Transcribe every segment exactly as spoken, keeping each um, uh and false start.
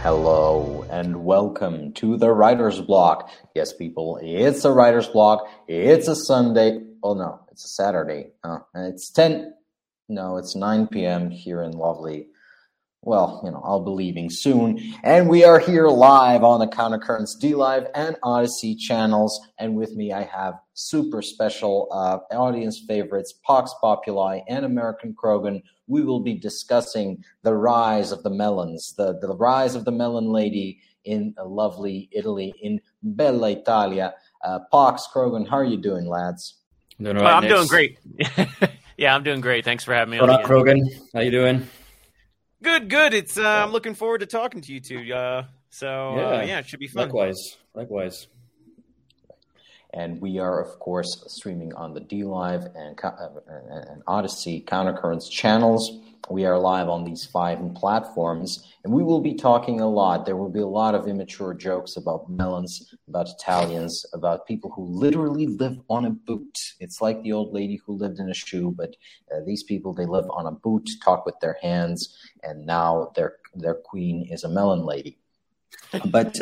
Hello and welcome to the Writer's Block. Yes, people, it's a Writer's Block. It's a Sunday. Oh, no, it's a Saturday. Uh, it's ten. No, it's nine p.m. here in lovely, well, you know, I'll be leaving soon. And we are here live on the Countercurrents D Live and Odyssey channels. And with me, I have super special uh, audience favorites, Pox Populi and American Krogan. We will be discussing the rise of the melons, the, the rise of the melon lady in uh, lovely Italy, in Bella Italia. Uh, Pox, Krogan, how are you doing, lads? Doing right, well, I'm Nick. doing great. Yeah, I'm doing great. Thanks for having me What on. up, Krogan? How you doing? Good, good. It's uh, I'm looking forward to talking to you two. Uh, so Yeah. uh, yeah, it should be fun. Likewise, likewise. And we are, of course, streaming on the D Live and, and Odyssey Countercurrents channels. We are live on these five platforms, and we will be talking a lot. There will be a lot of immature jokes about melons, about Italians, about people who literally live on a boot. It's like the old lady who lived in a shoe, but uh, these people, they live on a boot, talk with their hands, and now their their queen is a melon lady. But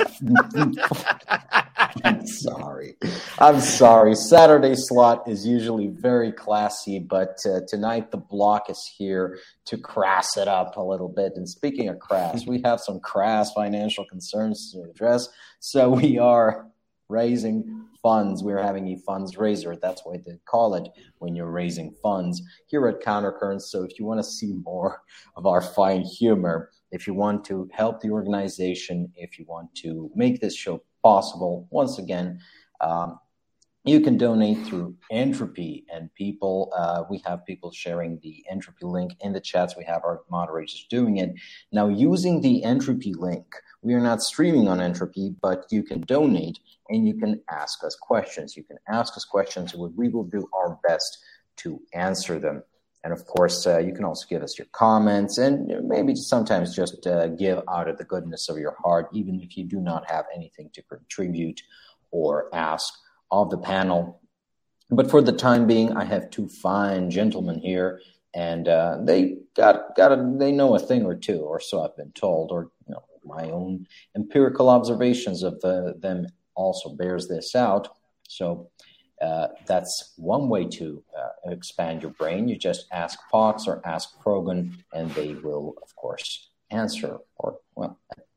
I'm sorry. I'm sorry. Saturday slot is usually very classy, but uh, tonight the block is here to crass it up a little bit. And speaking of crass, we have some crass financial concerns to address. So we are raising funds. We're having a funds raiser. That's what they call it when you're raising funds here at Countercurrents. So if you want to see more of our fine humor, if you want to help the organization, if you want to make this show possible, once again, um, you can donate through Entropy. And people, uh, we have people sharing the Entropy link in the chats. We have our moderators doing it. Now, using the Entropy link, we are not streaming on Entropy, but you can donate and you can ask us questions. You can ask us questions, and we will do our best to answer them. And of course, uh, you can also give us your comments and maybe sometimes just uh, give out of the goodness of your heart, even if you do not have anything to contribute or ask of the panel. But for the time being, I have two fine gentlemen here, and uh, they got got a, they know a thing or two, or so I've been told, or you know, my own empirical observations of the, them also bears this out. So. Uh, that's one way to uh, expand your brain. You just ask Pox or ask Krogan, and they will, of course, answer or, well,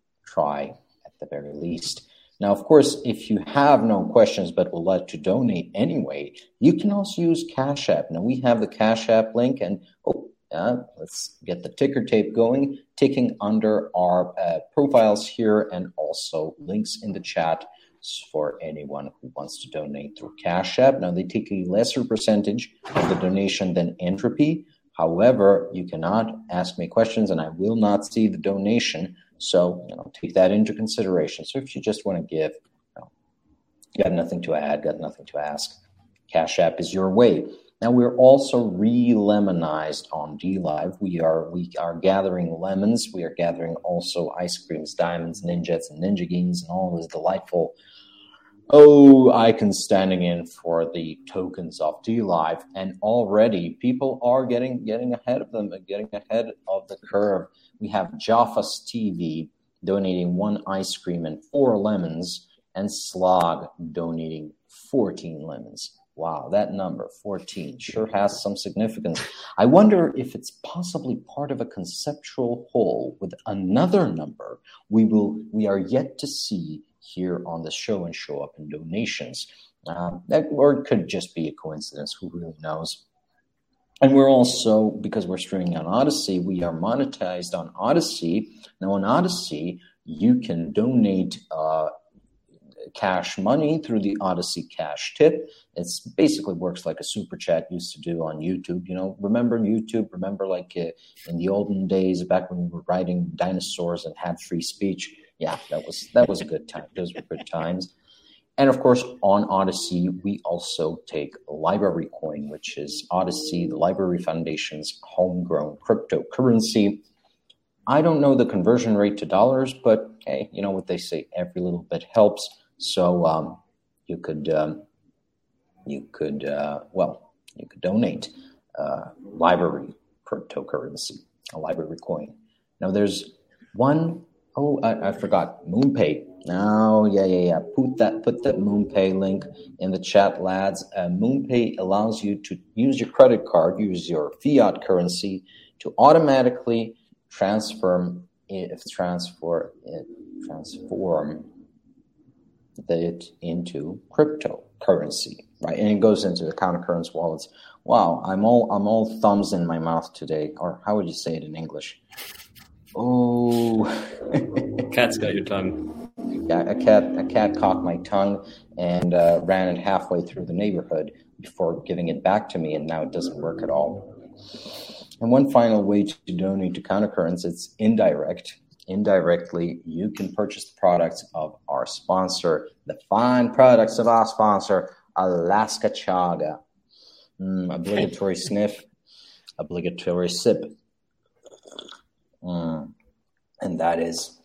try at the very least. Now, of course, if you have no questions but would like to donate anyway, you can also use Cash App. Now, we have the Cash App link, and oh, uh, let's get the ticker tape going, ticking under our uh, profiles here, and also links in the chat for anyone who wants to donate through Cash App. Now, they take a lesser percentage of the donation than Entropy. However, you cannot ask me questions, and I will not see the donation. So, you know, take that into consideration. So if you just want to give, you know, got nothing to add, got nothing to ask, Cash App is your way. Now, we're also re-lemonized on D Live. We are we are gathering lemons. We are gathering also ice creams, diamonds, ninjets, and ninja games, and all those delightful oh icons standing in for the tokens of D Live. And already people are getting getting ahead of them, getting ahead of the curve. We have Jaffa's T V donating one ice cream and four lemons, and Slog donating fourteen lemons. Wow, that number, fourteen, sure has some significance. I wonder if it's possibly part of a conceptual whole with another number we will we are yet to see here on the show and show up in donations. Um, that, or it could just be a coincidence, who really knows. And we're also, because we're streaming on Odyssey, we are monetized on Odyssey. Now on Odyssey, you can donate uh, cash money through the Odyssey cash tip. It's basically works like a super chat used to do on YouTube. You know, remember YouTube? Remember like uh, in the olden days back when we were riding dinosaurs and had free speech? Yeah, that was that was a good time. Those were good times. And of course, on Odyssey, we also take Library Coin, which is Odyssey, the Library Foundation's homegrown cryptocurrency. I don't know the conversion rate to dollars, but hey, you know what they say, every little bit helps. So um, you could, um, you could, uh, well, you could donate uh, library cryptocurrency, a library coin. Now, there's one Oh, I, I forgot MoonPay. Oh, yeah, yeah, yeah. Put that put that MoonPay link in the chat, lads. Uh, MoonPay allows you to use your credit card, use your fiat currency to automatically transfer if transfer it, transform it into cryptocurrency, right? And it goes into the counter currency wallets. Wow, I'm all I'm all thumbs in my mouth today, or how would you say it in English? Oh, Cat's got your tongue. Yeah, a cat a cat caught my tongue and uh, ran it halfway through the neighborhood before giving it back to me, and now it doesn't work at all. And one final way to donate to countercurrents, it's indirect. Indirectly, you can purchase the products of our sponsor, the fine products of our sponsor, Alaska Chaga. Mm, obligatory sniff, obligatory sip. Mm. And that is,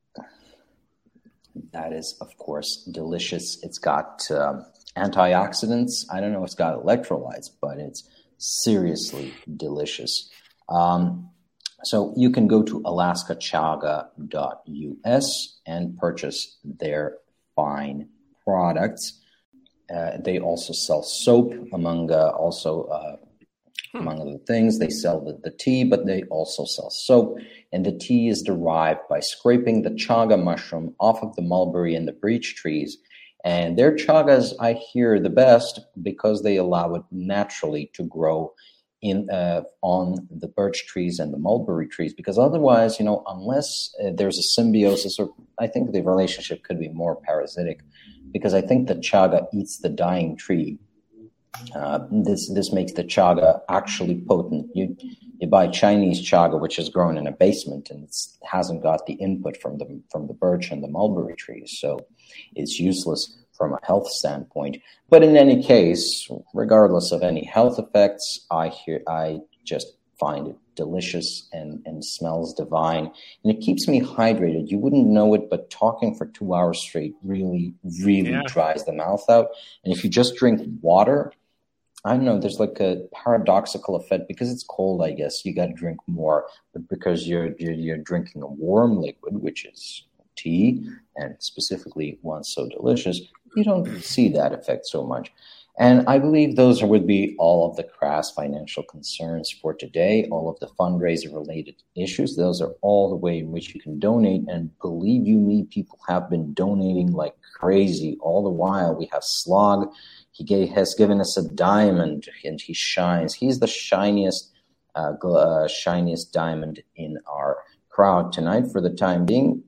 that is, of course, delicious. It's got um, antioxidants. I don't know if it's got electrolytes, but it's seriously delicious. Um, so you can go to alaska chaga dot u s and purchase their fine products. Uh, they also sell soap, among uh, also uh, hmm. among other things. They sell the, the tea, but they also sell soap. And the tea is derived by scraping the chaga mushroom off of the mulberry and the beech trees. And their chagas, I hear, the best because they allow it naturally to grow in uh, on the birch trees and the mulberry trees. Because otherwise, you know, unless uh, there's a symbiosis, or I think the relationship could be more parasitic, because I think the chaga eats the dying tree. Uh, this this makes the chaga actually potent. You you buy Chinese chaga, which is grown in a basement, and it hasn't got the input from the from the birch and the mulberry trees, so it's useless from a health standpoint. But in any case, regardless of any health effects, I hear I just find it delicious and, and smells divine. And it keeps me hydrated. You wouldn't know it, but talking for two hours straight really, really yeah. dries the mouth out. And if you just drink water, I don't know, there's like a paradoxical effect. Because it's cold, I guess, you got to drink more. But because you're, you're you're drinking a warm liquid, which is tea, and specifically one so delicious, you don't see that effect so much. And I believe those would be all of the crass financial concerns for today, all of the fundraiser-related issues. Those are all the way in which you can donate. And believe you me, people have been donating like crazy all the while. We have Slog. He gave, has given us a diamond, and he shines. He's the shiniest, uh, uh, shiniest diamond in our crowd tonight. For the time being,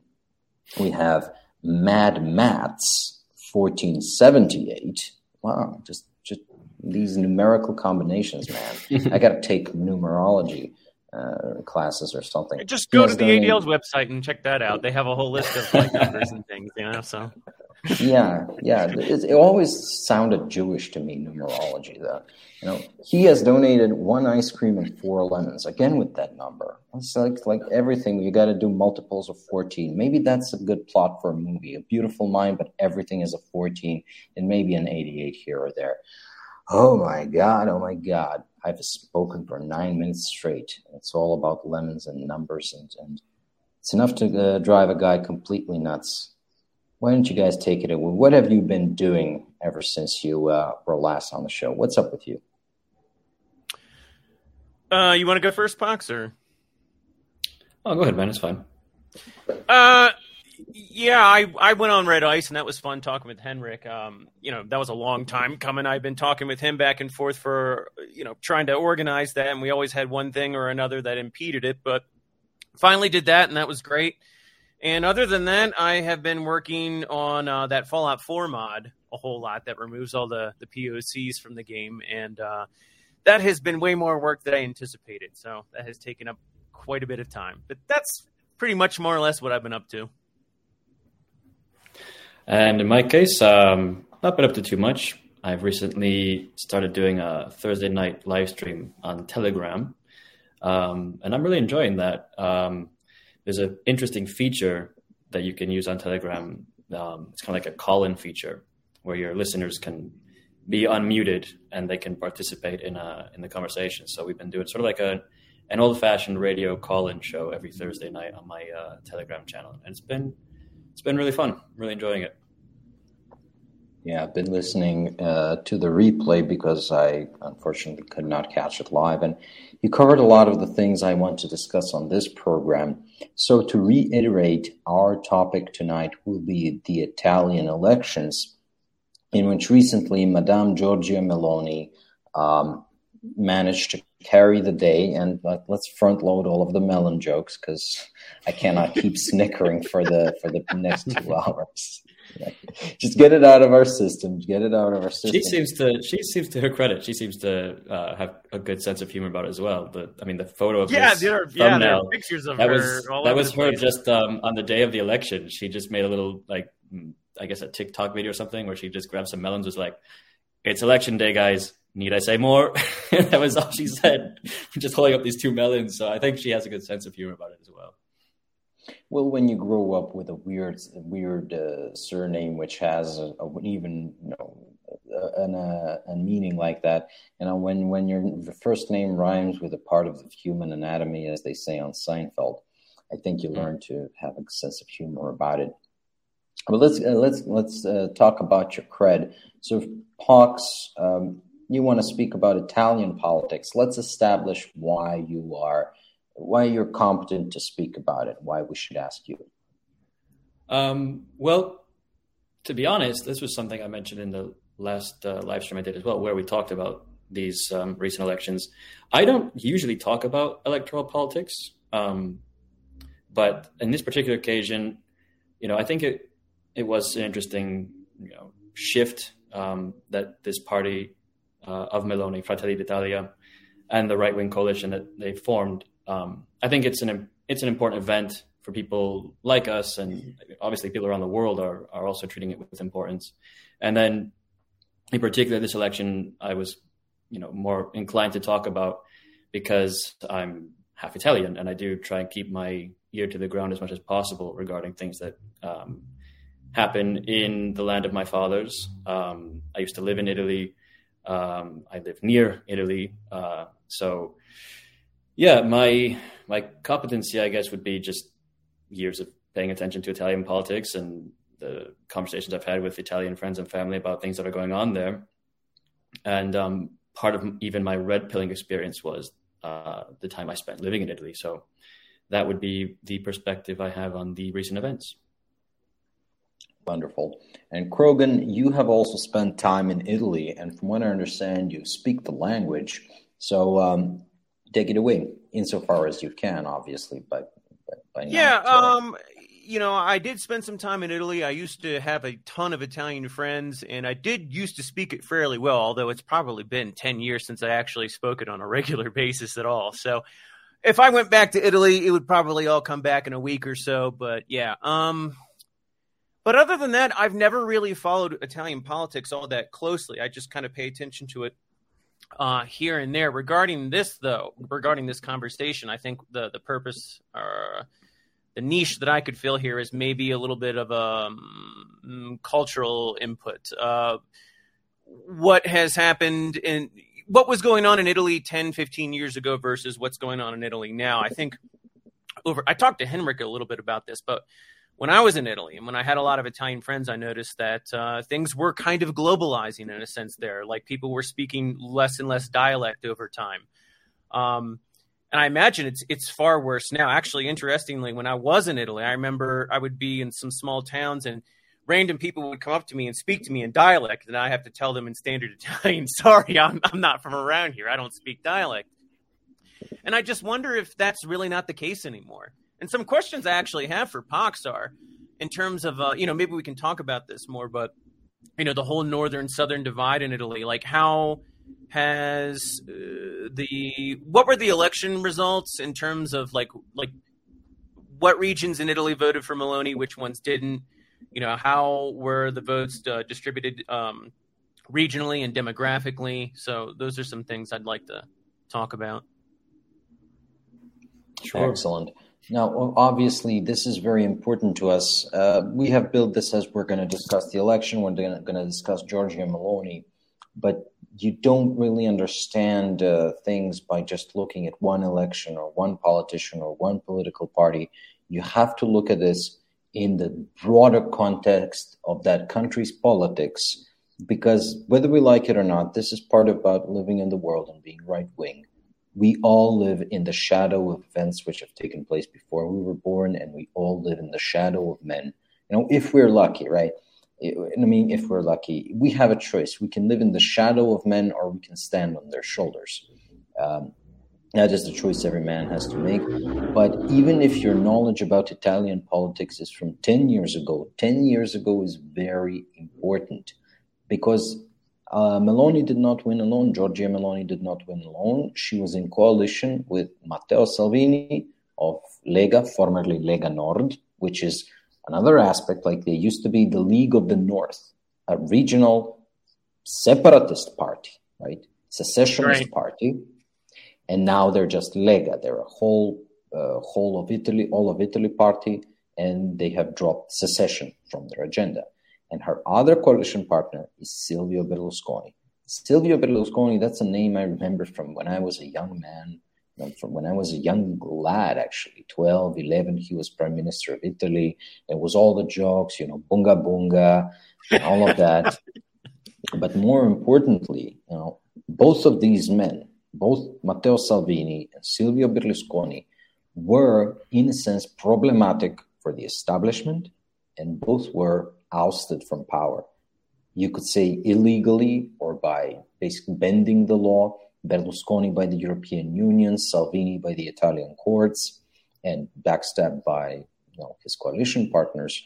we have Mad Mats, fourteen seventy-eight. Wow, just just these numerical combinations, man. I got to take numerology uh, classes or something. Just go to the A D L's website and check that out. They have a whole list of like numbers and things, you know. So yeah, yeah. It, it always sounded Jewish to me, numerology. Though, you know, he has donated one ice cream and four lemons. Again with that number. It's like like everything. You got to do multiples of fourteen. Maybe that's a good plot for a movie. A Beautiful Mind, but everything is a fourteen, and maybe an eighty-eight here or there. Oh my God! Oh my God! I've spoken for nine minutes straight. It's all about lemons and numbers, and, and it's enough to uh, drive a guy completely nuts. Why don't you guys take it away? What have you been doing ever since you uh, were last on the show? What's up with you? Uh, you want to go first, Pox, or? Oh, go ahead, man. It's fine. Uh, yeah, I, I went on Red Ice, and that was fun talking with Henrik. Um, you know, that was a long time coming. I've been talking with him back and forth for, you know, trying to organize that, and we always had one thing or another that impeded it, but finally did that, and that was great. And other than that, I have been working on uh, that Fallout four mod a whole lot that removes all the, the P O Cs from the game, and uh, that has been way more work than I anticipated, so that has taken up quite a bit of time. But that's pretty much more or less what I've been up to. And in my case, um, not been up to too much. I've recently started doing a Thursday night live stream on Telegram, um, and I'm really enjoying that. Um, there's an interesting feature that you can use on Telegram. Um, it's kind of like a call-in feature where your listeners can be unmuted and they can participate in a, in the conversation. So we've been doing sort of like a an old-fashioned radio call-in show every Thursday night on my uh, Telegram channel, and it's been it's been really fun. Really enjoying it. Yeah, I've been listening uh, to the replay because I unfortunately could not catch it live, and you covered a lot of the things I want to discuss on this program. So to reiterate, our topic tonight will be the Italian elections, in which recently Madame Giorgia Meloni um, managed to carry the day. And uh, let's front load all of the melon jokes because I cannot keep snickering for the for the next two hours. Just get it out of our system. Get it out of our system. She seems to. She seems to her credit. She seems to uh, have a good sense of humor about it as well. The, I mean, the photo of yeah, his there are, thumbnail. Yeah, there are pictures of that her. Was, all that over was the her place. just um, on the day of the election. She just made a little like, I guess, a TikTok video or something where she just grabbed some melons. Was like, "It's election day, guys. Need I say more?" That was all she said. Just holding up these two melons. So I think she has a good sense of humor about it as well. Well, when you grow up with a weird, weird uh, surname which has a, a, an even you know an, a, a meaning like that, you know, when when your first name rhymes with a part of the human anatomy, as they say on Seinfeld, I think you learn to have a sense of humor about it. But let's uh, let's let's uh, talk about your cred. So, Pox, um, you want to speak about Italian politics? Let's establish why you are. Why you're competent to speak about it, why we should ask you. Um, well, to be honest, this was something I mentioned in the last uh, live stream I did as well, where we talked about these um, recent elections. I don't usually talk about electoral politics, um, but in this particular occasion, you know, I think it it was an interesting, you know, shift um, that this party uh, of Meloni, Fratelli d'Italia, and the right-wing coalition that they formed. Um, I think it's an it's an important event for people like us, and obviously people around the world are are also treating it with importance. And then, in particular, this election, I was, you know, more inclined to talk about because I'm half Italian, and I do try and keep my ear to the ground as much as possible regarding things that um, happen in the land of my fathers. Um, I used to live in Italy. Um, I live near Italy, uh, so. Yeah, my my competency, I guess, would be just years of paying attention to Italian politics and the conversations I've had with Italian friends and family about things that are going on there. And um, part of even my red pilling experience was uh, the time I spent living in Italy. So that would be the perspective I have on the recent events. Wonderful. And Krogan, you have also spent time in Italy, and from what I understand, you speak the language. So um, take it away, insofar as you can, obviously. But, but by yeah, not, uh, um, you know, I did spend some time in Italy. I used to have a ton of Italian friends, and I did used to speak it fairly well, although it's probably been ten years since I actually spoke it on a regular basis at all. So if I went back to Italy, it would probably all come back in a week or so. But yeah, um, but other than that, I've never really followed Italian politics all that closely. I just kind of pay attention to it uh, here and there. Regarding this, though, regarding this conversation, I think the the purpose uh, the niche that I could fill here is maybe a little bit of a um, cultural input. Uh, what has happened in what was going on in Italy ten, fifteen years ago versus what's going on in Italy now. I think over, I talked to Henrik a little bit about this, but when I was in Italy and when I had a lot of Italian friends, I noticed that uh, things were kind of globalizing in a sense there. Like people were speaking less and less dialect over time. Um, And I imagine it's it's far worse now. Actually, interestingly, when I was in Italy, I remember I would be in some small towns and random people would come up to me and speak to me in dialect, and I have to tell them in standard Italian, sorry, I'm I'm not from around here. I don't speak dialect. And I just wonder if that's really not the case anymore. And some questions I actually have for Pox are, in terms of, uh, you know, maybe we can talk about this more, but, you know, the whole northern-southern divide in Italy, like how has uh, the what were the election results in terms of like like what regions in Italy voted for Meloni, which ones didn't, you know, how were the votes uh, distributed um, regionally and demographically? So those are some things I'd like to talk about. Sure. Excellent. Now, obviously, this is very important to us. Uh, we have built this as we're going to discuss the election. We're going to discuss Giorgia Meloni. But you don't really understand uh, things by just looking at one election or one politician or one political party. You have to look at this in the broader context of that country's politics, because whether we like it or not, this is part about living in the world and being right-wing. We all live in the shadow of events which have taken place before we were born, and we all live in the shadow of men. You know, if we're lucky, right? I mean, if we're lucky, we have a choice. We can live in the shadow of men, or we can stand on their shoulders. Um, that is the choice every man has to make. But even if your knowledge about Italian politics is from ten years ago, ten years ago is very important, because uh, Meloni did not win alone. Giorgia Meloni did not win alone. She was in coalition with Matteo Salvini of Lega, formerly Lega Nord, which is another aspect. Like, they used to be the League of the North, a regional separatist party, right? Secessionist Right. party. And now they're just Lega. They're a whole, uh, whole of Italy, all of Italy party, and they have dropped secession from their agenda. And her other coalition partner is Silvio Berlusconi. Silvio Berlusconi, that's a name I remember from when I was a young man, you know, from when I was a young lad, actually, twelve, eleven, he was prime minister of Italy. It was all the jokes, you know, bunga bunga, and all of that. But more importantly, you know, both of these men, both Matteo Salvini and Silvio Berlusconi, were, in a sense, problematic for the establishment, and both were ousted from power. You could say illegally, or by basically bending the law. Berlusconi by the European Union, Salvini by the Italian courts, and backstabbed by, you know, his coalition partners.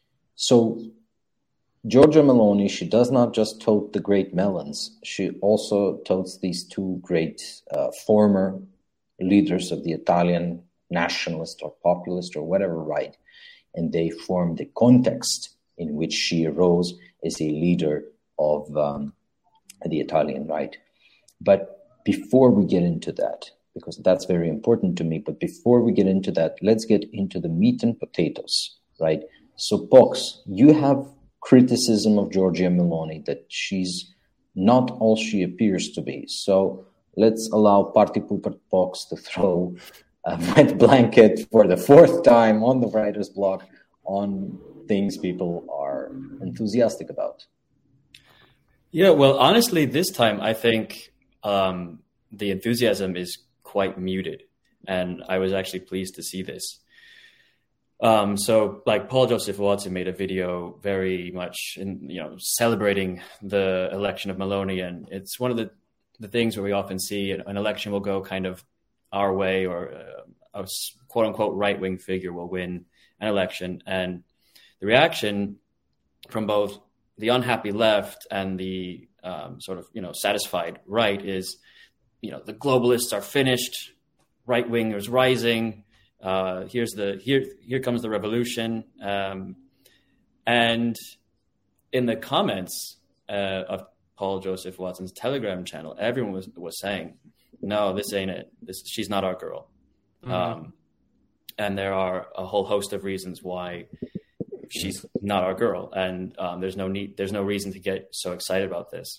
So Giorgia Meloni, she does not just tote the great melons, she also totes these two great uh, former leaders of the Italian nationalist or populist or whatever right, and they form the context in which she arose as a leader of um, the Italian right. But before we get into that, because that's very important to me, but before we get into that, let's get into the meat and potatoes, right? So, Pox, you have criticism of Giorgia Meloni, that she's not all she appears to be. So let's allow Party Pooper Pox to throw a wet blanket for the fourth time on the writer's block on things people are enthusiastic about. Yeah, well, honestly, this time I think um, the enthusiasm is quite muted, and I was actually pleased to see this. Um, so, like, Paul Joseph Watson made a video very much, in, you know, celebrating the election of Meloni, and it's one of the the things where we often see an election will go kind of our way, or a, a quote unquote right wing figure will win an election, and the reaction from both the unhappy left and the um, sort of, you know, satisfied right is, you know, the globalists are finished, right wingers rising. Uh, here's the here here comes the revolution, um, and in the comments uh, of Paul Joseph Watson's Telegram channel, everyone was was saying, "No, this ain't it. This she's not our girl," mm-hmm. um, and there are a whole host of reasons why she's not our girl, and um, there's no need, there's no reason to get so excited about this.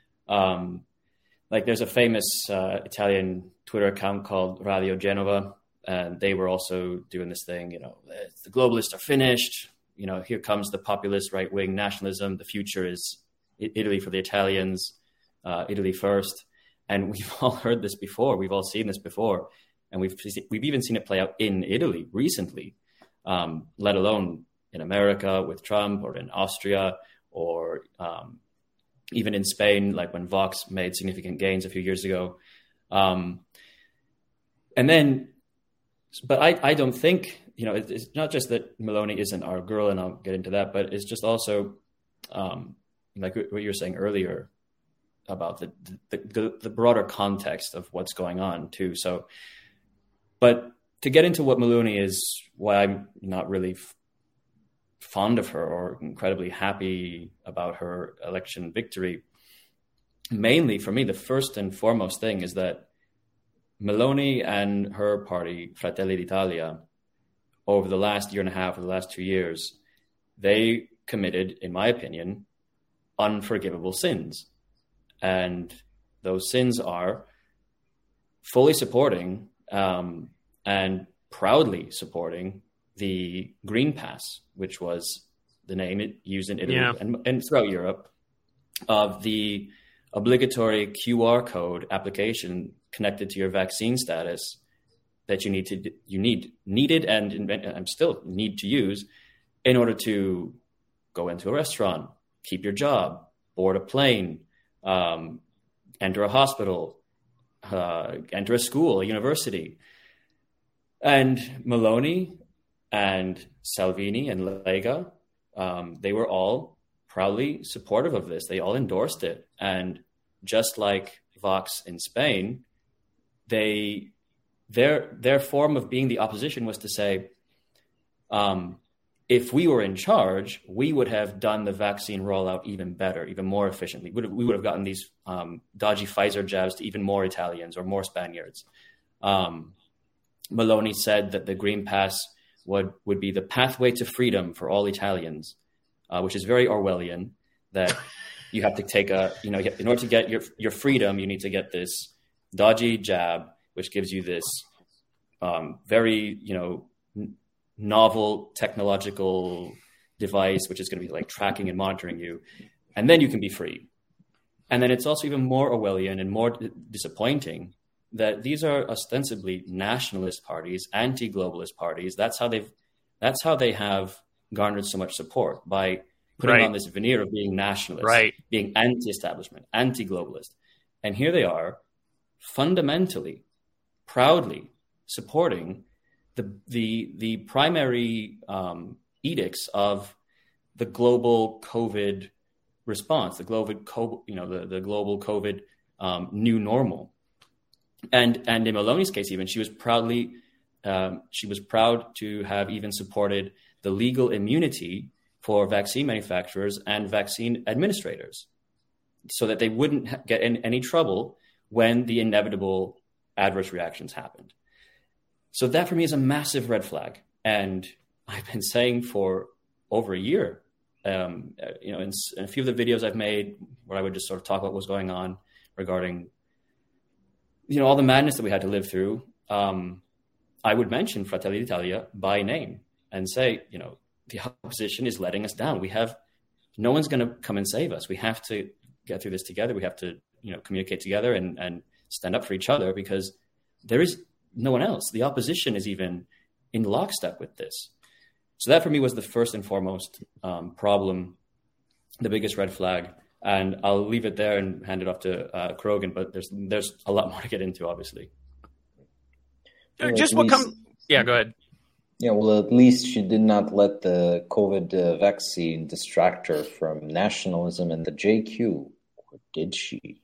Um, like, there's a famous uh, Italian Twitter account called Radio Genova, and they were also doing this thing. You know, the globalists are finished. You know, here comes the populist right wing nationalism. The future is Italy for the Italians, uh, Italy first. And we've all heard this before. We've all seen this before, and we've we've even seen it play out in Italy recently, um, let alone in America with Trump, or in Austria, or um, even in Spain, like when Vox made significant gains a few years ago. Um, and then, but I, I don't think, you know, it, it's not just that Meloni isn't our girl, and I'll get into that, but it's just also um, like what you were saying earlier about the, the the broader context of what's going on too. So, but to get into what Meloni is, why I'm not really f- fond of her or incredibly happy about her election victory, mainly for me, the first and foremost thing is that Meloni and her party, Fratelli d'Italia, over the last year and a half or the last two years, they committed, in my opinion, unforgivable sins. And those sins are fully supporting um, and proudly supporting the Green Pass, which was the name it used in Italy yeah. and, and throughout Europe, of the obligatory Q R code application connected to your vaccine status that you need to you need needed and invent, I'm still need to use in order to go into a restaurant, keep your job, board a plane, um, enter a hospital, uh, enter a school, a university. And Meloni and Salvini and Lega, um, they were all proudly supportive of this. They all endorsed it. And just like Vox in Spain, they their their form of being the opposition was to say, um, if we were in charge, we would have done the vaccine rollout even better, even more efficiently. We would have, we would have gotten these um, dodgy Pfizer jabs to even more Italians or more Spaniards. Um, Meloni said that the Green Pass would, would be the pathway to freedom for all Italians, uh, which is very Orwellian, that you have to take a, you know, in order to get your, your freedom, you need to get this dodgy jab, which gives you this um, very, you know, n- novel technological device, which is going to be like tracking and monitoring you. And then you can be free. And then it's also even more Orwellian and more d- disappointing that these are ostensibly nationalist parties, anti-globalist parties. That's how they've, that's how they have garnered so much support, by putting right. on this veneer of being nationalist, right. being anti-establishment, anti-globalist. And here they are fundamentally, proudly supporting the, the, the primary um, edicts of the global COVID response, the global, you know, the, the global COVID um, new normal. And and in Meloni's case, even she was proudly um, she was proud to have even supported the legal immunity for vaccine manufacturers and vaccine administrators, so that they wouldn't ha- get in any trouble when the inevitable adverse reactions happened. So that for me is a massive red flag, and I've been saying for over a year. Um, you know, in, in a few of the videos I've made, where I would just sort of talk about what's going on regarding, you know, all the madness that we had to live through, um, I would mention Fratelli d'Italia by name and say, you know, the opposition is letting us down. We have, no one's going to come and save us. We have to get through this together. We have to, you know, communicate together and, and stand up for each other, because there is no one else. The opposition is even in lockstep with this. So that for me was the first and foremost um, problem, the biggest red flag. And I'll leave it there and hand it off to uh, Krogan, but there's there's a lot more to get into, obviously. Well, Just what least, comes... Yeah, go ahead. Yeah, well, at least she did not let the COVID uh, vaccine distract her from nationalism and the J Q, or did she?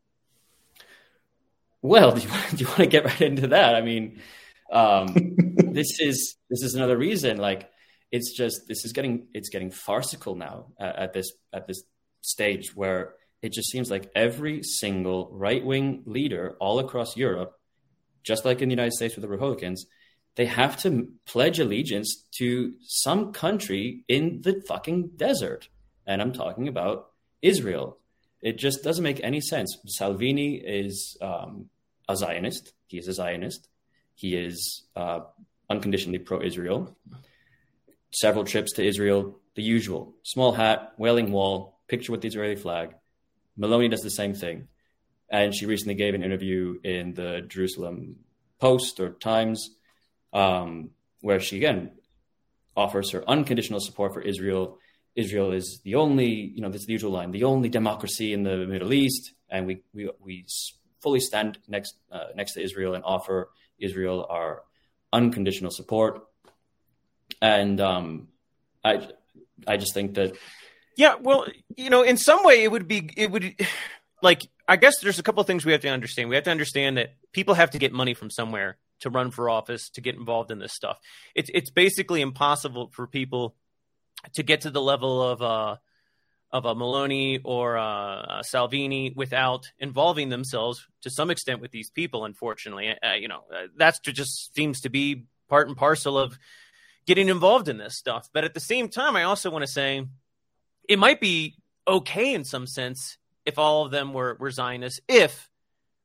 Well, do you, do you want to get right into that? I mean, um, this is this is another reason. Like, it's just this is getting it's getting farcical now at, at this at this. stage, where it just seems like every single right-wing leader all across Europe, just like in the United States with the Republicans, they have to pledge allegiance to some country in the fucking desert. And I'm talking about Israel. It just doesn't make any sense. Salvini is um, a Zionist. He is a Zionist. He is uh, unconditionally pro-Israel. Several trips to Israel, the usual. Small hat, wailing wall, picture with the Israeli flag. Meloni does the same thing. And she recently gave an interview in the Jerusalem Post or Times, um, where she, again, offers her unconditional support for Israel. Israel is the only, you know, this is the usual line, the only democracy in the Middle East. And we we, we fully stand next uh, next to Israel and offer Israel our unconditional support. And um, I I just think that, yeah, well, you know, in some way it would be, it would, like, I guess there's a couple of things we have to understand. We have to understand that people have to get money from somewhere to run for office, to get involved in this stuff. It's it's basically impossible for people to get to the level of uh, of a Meloni or uh, a Salvini without involving themselves to some extent with these people, unfortunately. Uh, you know, uh, that's just seems to be part and parcel of getting involved in this stuff. But at the same time, I also want to say, it might be okay in some sense if all of them were, were Zionists, if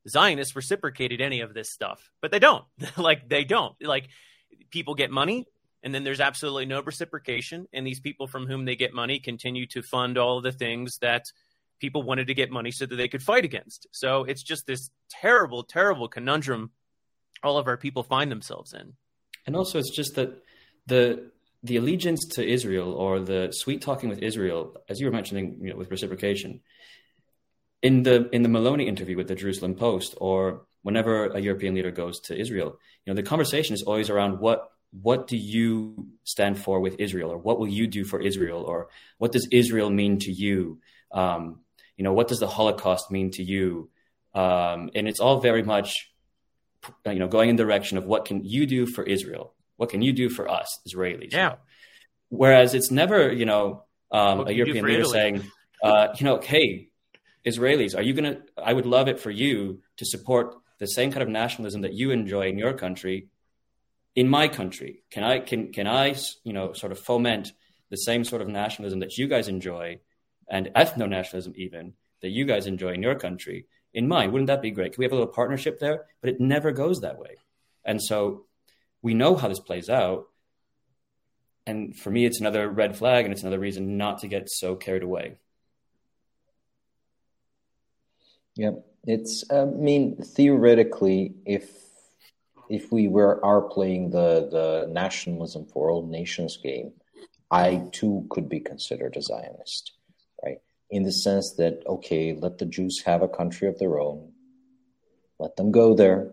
Zionists reciprocated any of this stuff, but they don't. Like, they don't. Like, people get money, and then there's absolutely no reciprocation. And these people from whom they get money continue to fund all of the things that people wanted to get money so that they could fight against. So it's just this terrible, terrible conundrum all of our people find themselves in. And also, it's just that the the allegiance to Israel, or the sweet talking with Israel, as you were mentioning, you know, with reciprocation, in the in the Maloney interview with the Jerusalem Post, or whenever a European leader goes to Israel, you know, the conversation is always around what what do you stand for with Israel, or what will you do for Israel, or what does Israel mean to you? Um, you know, what does the Holocaust mean to you? Um, and it's all very much, you know, going in the direction of what can you do for Israel? What can you do for us, Israelis? Yeah. You know? Whereas it's never, you know, um, a European leader Italy? saying, uh, you know, hey, Israelis, are you going to, I would love it for you to support the same kind of nationalism that you enjoy in your country, in my country. Can I, can, can I, you know, sort of foment the same sort of nationalism that you guys enjoy, and ethno-nationalism even, that you guys enjoy in your country, in mine? Wouldn't that be great? Can we have a little partnership there? But it never goes that way. And so we know how this plays out. And for me, it's another red flag, and it's another reason not to get so carried away. Yeah, it's, I mean, theoretically, if if we were are playing the, the nationalism for all nations game, I too could be considered a Zionist, right? In the sense that, okay, let the Jews have a country of their own. Let them go there.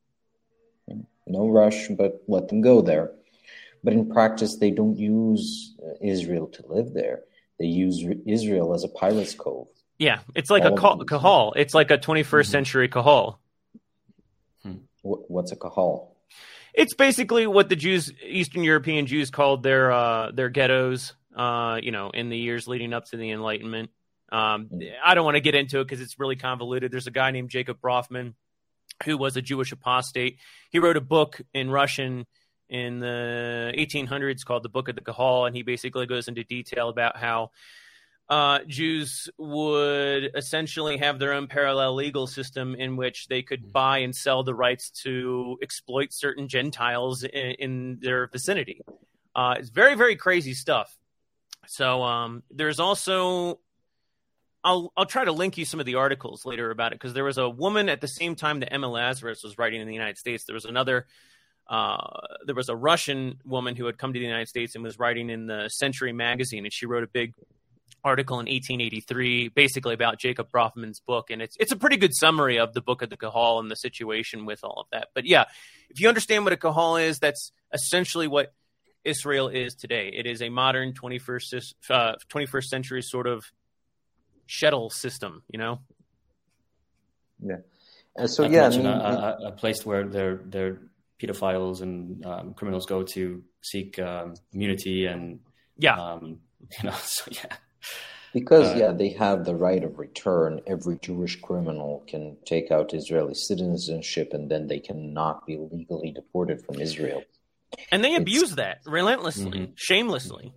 No rush, but let them go there. But in practice, they don't use Israel to live there. They use Israel as a pirate's cove. Yeah, it's like All a kahal. It's like a twenty-first mm-hmm. century kahal. What's a kahal? It's basically what the Jews, Eastern European Jews, called their uh, their ghettos. Uh, you know, in the years leading up to the Enlightenment. Um, mm-hmm. I don't want to get into it because it's really convoluted. There's a guy named Jacob Brofman who was a Jewish apostate. He wrote a book in Russian in the eighteen hundreds called The Book of the Kahal, and he basically goes into detail about how uh, Jews would essentially have their own parallel legal system in which they could buy and sell the rights to exploit certain Gentiles in, in their vicinity. Uh, it's very, very crazy stuff. So um, there's also... I'll I'll try to link you some of the articles later about it, because there was a woman at the same time that Emma Lazarus was writing in the United States. There was another, uh, there was a Russian woman who had come to the United States and was writing in the Century magazine, and she wrote a big article in eighteen eighty-three, basically about Jacob Brofman's book, and it's it's a pretty good summary of the Book of the Kahal and the situation with all of that. But yeah, if you understand what a Kahal is, that's essentially what Israel is today. It is a modern twenty-first uh, twenty-first century sort of shtetl system, you know. Yeah, and so Not yeah, I mean, a, a, a place where their their pedophiles and um, criminals go to seek um, immunity, and yeah, um, you know, so yeah, because uh, yeah, they have the right of return. Every Jewish criminal can take out Israeli citizenship, and then they cannot be legally deported from Israel. And they abuse it's, that relentlessly, mm-hmm. shamelessly.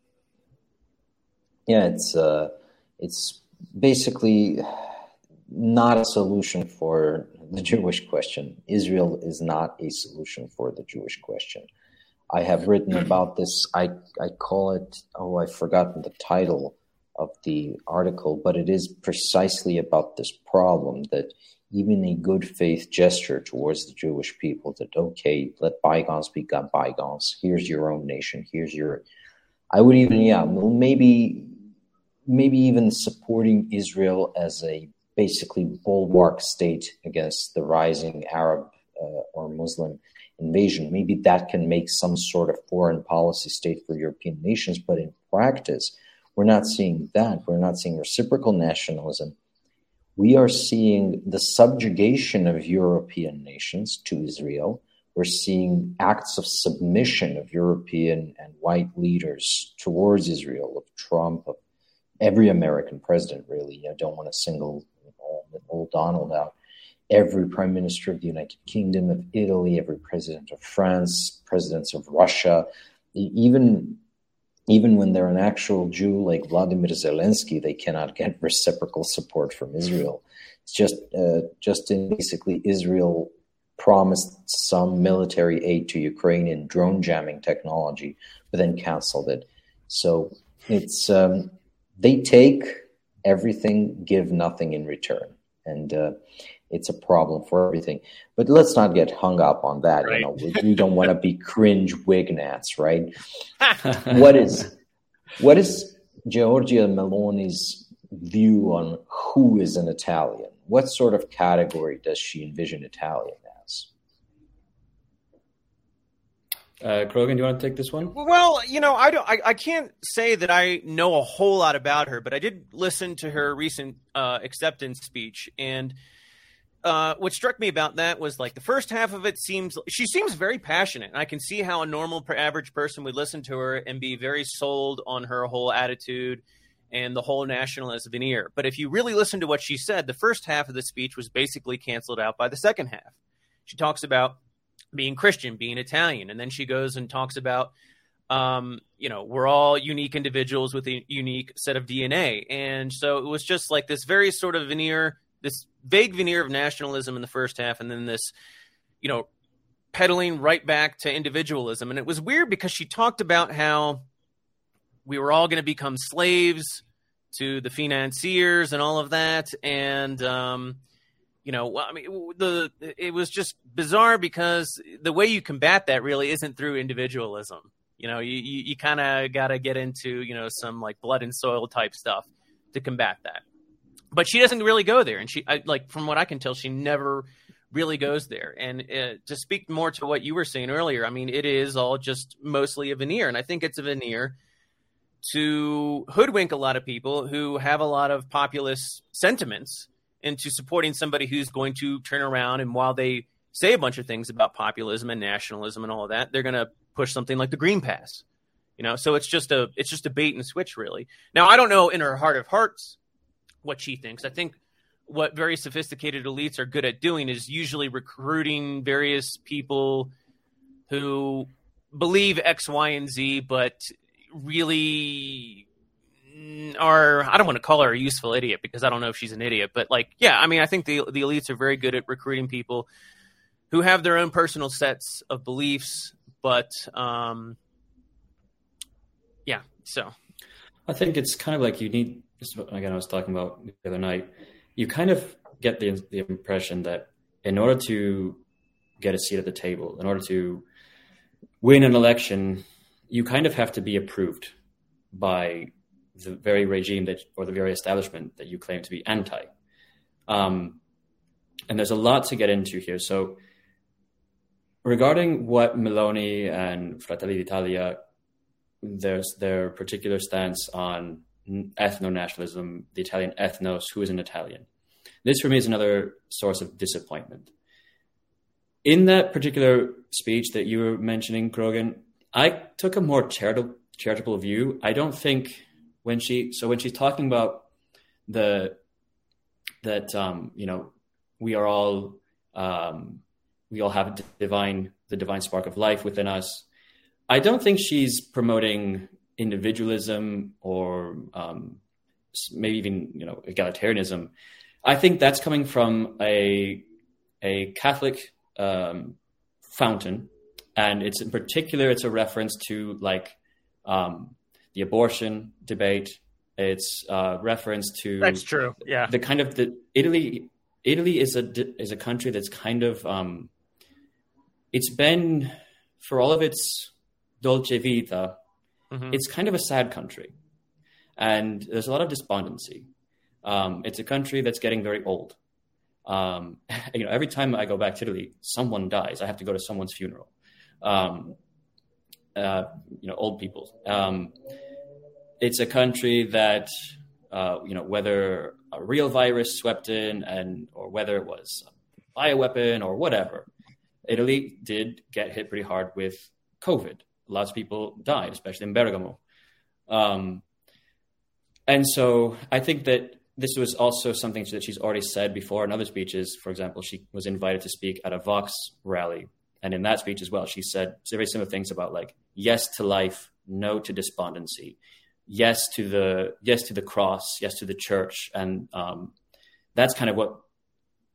Yeah, it's uh, it's. basically not a solution for the Jewish question. Israel is not a solution for the Jewish question. I have written about this. I, I call it, oh, I've forgotten the title of the article, but it is precisely about this problem, that even a good faith gesture towards the Jewish people, that, okay, let bygones be bygones. Here's your own nation. Here's your, I would even, yeah, maybe... maybe even supporting Israel as a basically bulwark state against the rising Arab uh, or Muslim invasion. Maybe that can make some sort of foreign policy state for European nations. But in practice, we're not seeing that. We're not seeing reciprocal nationalism. We are seeing the subjugation of European nations to Israel. We're seeing acts of submission of European and white leaders towards Israel, of Trump, of every American president, really. I don't want to single old Donald out. Every prime minister of the United Kingdom, of Italy, every president of France, presidents of Russia, even, even when they're an actual Jew like Vladimir Zelensky, they cannot get reciprocal support from Israel. It's just uh, just in basically Israel promised some military aid to Ukraine in drone jamming technology, but then canceled it. So it's um, they take everything, give nothing in return, and uh, it's a problem for everything. But let's not get hung up on that. Right. You know, we, we don't want to be cringe wignats, right? what is what is Giorgia Meloni's view on who is an Italian? What sort of category does she envision Italian as? Uh, Krogan, do you want to take this one? Well, you know, I don't. I, I can't say that I know a whole lot about her, but I did listen to her recent uh, acceptance speech, and uh, what struck me about that was like the first half of it seems she seems very passionate, and I can see how a normal, average person would listen to her and be very sold on her whole attitude and the whole nationalist veneer. But if you really listen to what she said, the first half of the speech was basically canceled out by the second half. She talks about being Christian, being Italian, and then she goes and talks about, um, you know, we're all unique individuals with a unique set of D N A. And so it was just like this very sort of veneer, this vague veneer of nationalism in the first half, and then this, you know, peddling right back to individualism. And it was weird because she talked about how we were all going to become slaves to the financiers and all of that. And, um, you know, well, I mean, the it was just bizarre because the way you combat that really isn't through individualism. You know, you, you, you kind of got to get into, you know, some like blood and soil type stuff to combat that. But she doesn't really go there. And she, I, like, from what I can tell, she never really goes there. And uh, to speak more to what you were saying earlier, I mean, it is all just mostly a veneer. And I think it's a veneer to hoodwink a lot of people who have a lot of populist sentiments into supporting somebody who's going to turn around, and while they say a bunch of things about populism and nationalism and all of that, they're going to push something like the Green Pass, you know. So it's just a it's just a bait and switch, really. Now, I don't know in her heart of hearts what she thinks. I think what very sophisticated elites are good at doing is usually recruiting various people who believe X, Y, and Z, but really are, I don't want to call her a useful idiot because I don't know if she's an idiot, but like, yeah, I mean, I think the the elites are very good at recruiting people who have their own personal sets of beliefs, but um, yeah, so. I think it's kind of like you need, this is what, again, I was talking about the other night, you kind of get the, the impression that in order to get a seat at the table, in order to win an election, you kind of have to be approved by the very regime that, or the very establishment that you claim to be anti. Um, and there's a lot to get into here. So regarding what Meloni and Fratelli d'Italia, there's their particular stance on ethno-nationalism, the Italian ethnos, who is an Italian. This for me is another source of disappointment. In that particular speech that you were mentioning, Krogan, I took a more charitable, charitable view. I don't think when she, so when she's talking about the, that, um, you know, we are all, um, we all have divine, the divine spark of life within us. I don't think she's promoting individualism or um, maybe even, you know, egalitarianism. I think that's coming from a, a Catholic um, fountain. And it's in particular, it's a reference to like um, the abortion debate. It's a reference to that's true. Yeah, the kind of the Italy. Italy is a is a country that's kind of um, it's been for all of its dolce vita. Mm-hmm. It's kind of a sad country, and there's a lot of despondency. Um, it's a country that's getting very old. Um, you know, every time I go back to Italy, someone dies. I have to go to someone's funeral. Um, uh, you know, old people. Um, it's a country that, uh, you know, whether a real virus swept in and, or whether it was a bioweapon or whatever, Italy did get hit pretty hard with COVID. Lots of people died, especially in Bergamo. Um, and so I think that this was also something that she's already said before in other speeches. For example, she was invited to speak at a Vox rally. And in that speech as well, she said very similar things about like, yes to life, no to despondency, yes to the, yes to the cross, yes to the church. And um, that's kind of what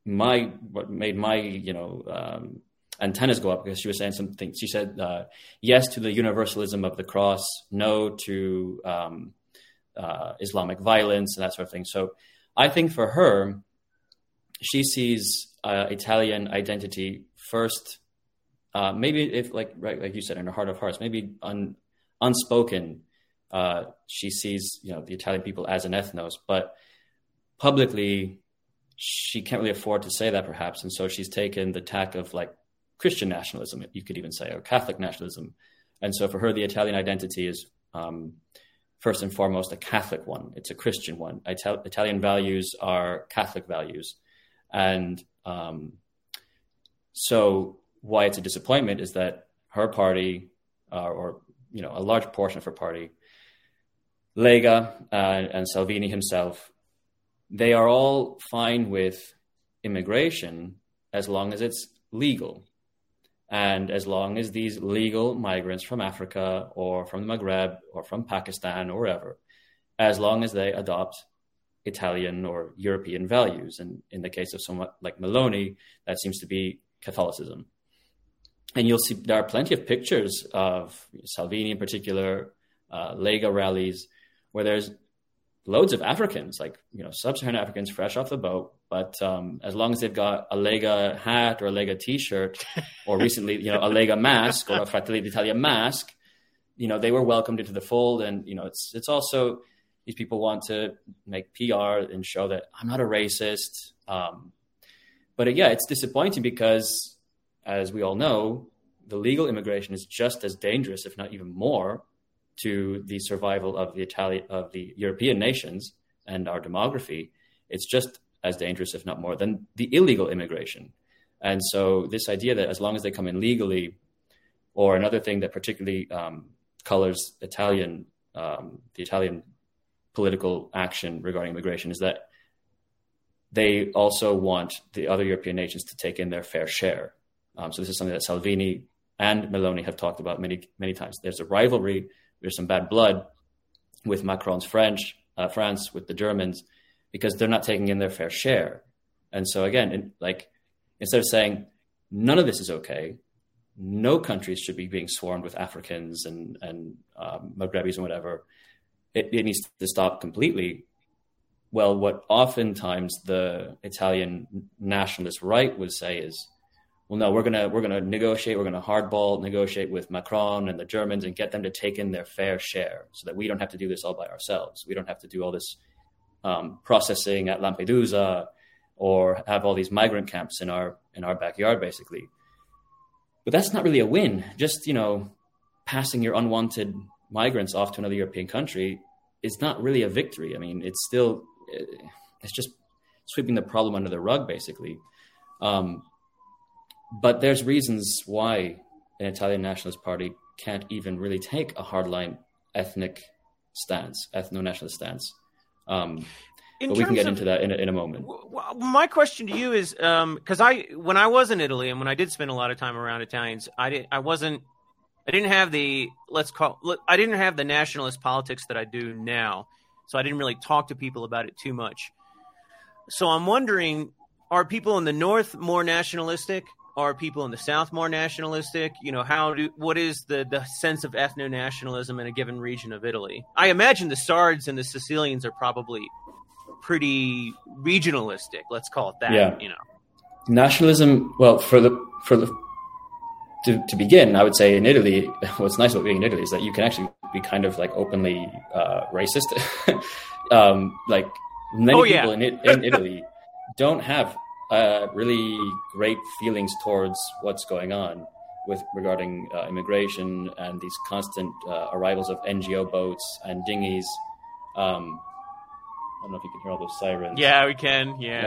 my what made my you know um, antennas go up, because she was saying something. She said uh, yes to the universalism of the cross, no to um, uh, Islamic violence and that sort of thing. So I think for her, she sees uh, Italian identity first. Uh, maybe if like right, like you said, in her heart of hearts, maybe un, unspoken, uh, she sees you know the Italian people as an ethnos, but publicly she can't really afford to say that, perhaps, and so she's taken the tack of like Christian nationalism, you could even say, or Catholic nationalism. And so for her, the Italian identity is um, first and foremost a Catholic one. It's a Christian one. Ital- Italian values are Catholic values, and um, so. Why it's a disappointment is that her party, uh, or you know, a large portion of her party, Lega uh, and Salvini himself, they are all fine with immigration as long as it's legal, and as long as these legal migrants from Africa or from the Maghreb or from Pakistan or wherever, as long as they adopt Italian or European values, and in the case of someone like Meloni, that seems to be Catholicism. And you'll see there are plenty of pictures of Salvini in particular, uh, Lega rallies, where there's loads of Africans, like, you know, sub-Saharan Africans fresh off the boat. But um, as long as they've got a Lega hat or a Lega T-shirt, or recently, you know, a Lega mask or a Fratelli d'Italia mask, you know, they were welcomed into the fold. And, you know, it's it's also, these people want to make P R and show that I'm not a racist. Um, but uh, yeah, it's disappointing because, as we all know, the legal immigration is just as dangerous, if not even more, to the survival of the Italian, of the European nations and our demography. It's just as dangerous, if not more, than the illegal immigration. And so this idea that as long as they come in legally, or another thing that particularly um, colors Italian, um, the Italian political action regarding immigration, is that they also want the other European nations to take in their fair share. Um, so this is something that Salvini and Meloni have talked about many, many times. There's a rivalry, there's some bad blood with Macron's French, uh, France, with the Germans, because they're not taking in their fair share. And so again, in, like, instead of saying none of this is okay, no countries should be being swarmed with Africans and, and um, Maghrebis and whatever, it, it needs to stop completely. Well, what oftentimes the Italian nationalist right would say is, well, no, we're gonna we're gonna negotiate. We're gonna hardball negotiate with Macron and the Germans and get them to take in their fair share, so that we don't have to do this all by ourselves. We don't have to do all this um, processing at Lampedusa, or have all these migrant camps in our in our backyard, basically. But that's not really a win. Just, you know, passing your unwanted migrants off to another European country is not really a victory. I mean, it's still it's just sweeping the problem under the rug, basically. Um, But there's reasons why an Italian nationalist party can't even really take a hardline ethnic stance, ethno-nationalist stance. Um, but we can get of, into that in a, in a moment. W- my question to you is, because um, I, when I was in Italy and when I did spend a lot of time around Italians, I didn't, I wasn't, I didn't have the, let's call, I didn't have the nationalist politics that I do now. So I didn't really talk to people about it too much. So I'm wondering, are people in the North more nationalistic? Are people in the South more nationalistic? You know, how do what is the, the sense of ethno-nationalism in a given region of Italy? I imagine the Sards and the Sicilians are probably pretty regionalistic. Let's call it that. Yeah. You know, nationalism. Well, for the for the to, to begin, I would say in Italy, what's nice about being in Italy is that you can actually be kind of like openly uh, racist. um, like many oh, people yeah. in, in Italy don't have Uh, really great feelings towards what's going on with regarding uh, immigration and these constant uh, arrivals of N G O boats and dinghies. Um, I don't know if you can hear all those sirens. Yeah, we can. Yeah.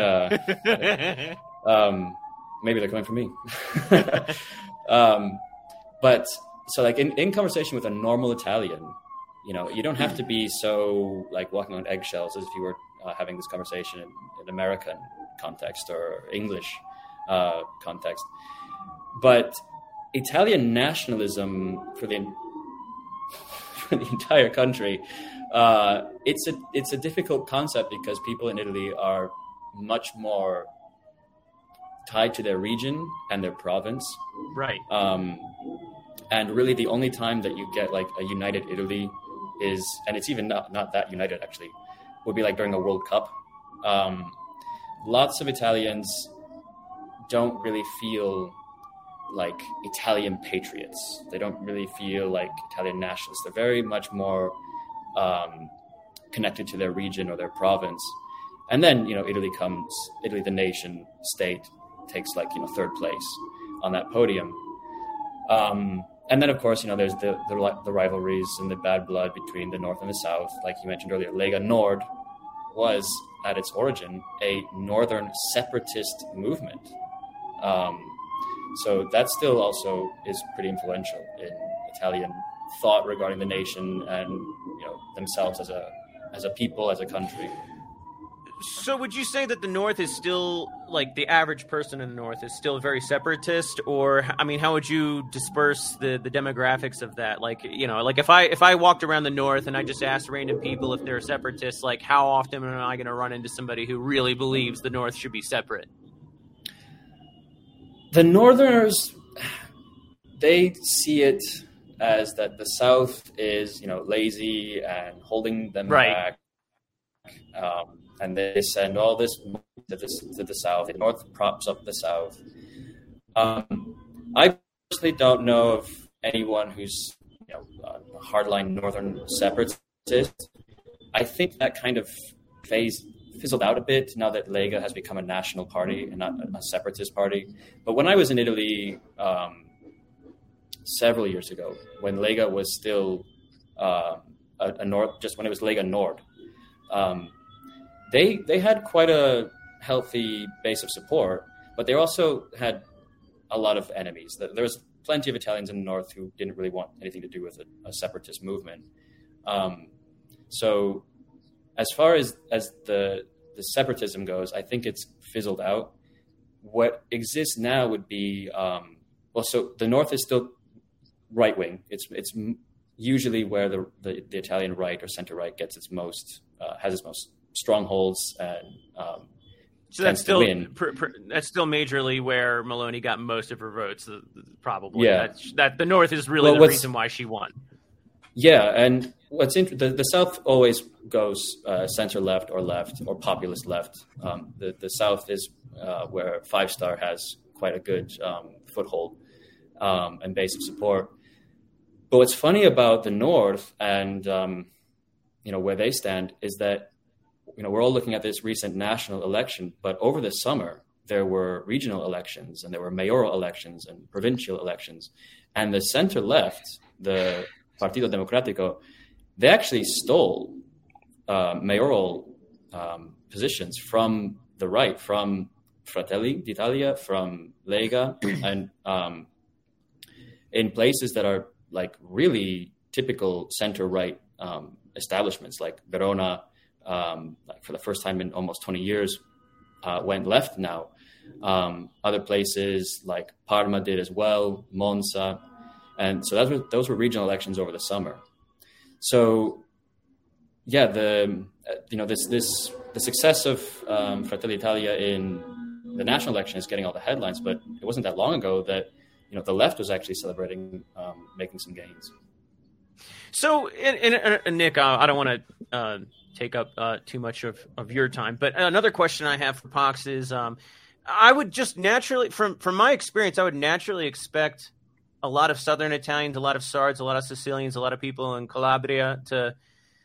Uh, um, maybe they're coming from me. um, but so, like in, in conversation with a normal Italian, you know, you don't have to be so like walking on eggshells as if you were uh, having this conversation in, in American context or English uh, context. But Italian nationalism for the for the entire country, uh, it's a it's a difficult concept because people in Italy are much more tied to their region and their province. Right. Um, and really the only time that you get like a united Italy is, and it's even not, not that united actually, would be like during a World Cup. Um, lots of Italians don't really feel like Italian patriots. They don't really feel like Italian nationalists. They're very much more um, connected to their region or their province. And then, you know, Italy comes, Italy, the nation state, takes like, you know, third place on that podium. Um, and then, of course, you know, there's the, the the rivalries and the bad blood between the North and the South. Like you mentioned earlier, Lega Nord was, at its origin, a northern separatist movement. Um, so that still also is pretty influential in Italian thought regarding the nation and, you know, themselves as a as a people, as a country. So would you say that the North is still, like, the average person in the North is still very separatist? Or, I mean, how would you disperse the, the demographics of that? Like, you know, like if I if I walked around the North and I just asked random people if they're separatists, like, how often am I going to run into somebody who really believes the North should be separate? The Northerners, they see it as that the South is, you know, lazy and holding them right. back. Um, and they send all this money to the, to the South. The North props up the South. Um, I personally don't know of anyone who's, you know, a hardline Northern separatist. I think that kind of phase fizzled out a bit now that Lega has become a national party and not a separatist party. But when I was in Italy um, several years ago, when Lega was still uh, a, a North, just when it was Lega Nord, um, they they had quite a healthy base of support, but they also had a lot of enemies. There was plenty of Italians in the North who didn't really want anything to do with a, a separatist movement. Um, so as far as, as the the separatism goes, I think it's fizzled out. What exists now would be, um, well, so the North is still right-wing. It's it's usually where the, the, the Italian right or center-right gets its most, uh, has its most strongholds and um, so that's still pr- pr- that's still majorly where Meloni got most of her votes, probably. Yeah. That's, that the North is really well, the reason why she won. Yeah, and what's int- the, the South always goes uh, center left or left or populist left. Um, the the South is uh, where Five Star has quite a good um, foothold um, and base of support. But what's funny about the North and um, you know where they stand is that you know we're all looking at this recent national election, but over the summer there were regional elections and there were mayoral elections and provincial elections, and the center left, the Partito Democratico, they actually stole uh, mayoral um, positions from the right, from Fratelli d'Italia, from Lega, and um, in places that are like really typical center-right um, establishments, like Verona, um, like for the first time in almost twenty years, uh, went left now. Um, other places like Parma did as well, Monza. And so those were, those were regional elections over the summer. So, yeah, the you know this this the success of um, Fratelli d'Italia in the national election is getting all the headlines, but it wasn't that long ago that you know the left was actually celebrating um, making some gains. So, and, and, and Nick, uh, I don't want to uh, take up uh, too much of, of your time, but another question I have for Pox is, um, I would just naturally, from from my experience, I would naturally expect a lot of Southern Italians, a lot of Sards, a lot of Sicilians, a lot of people in Calabria to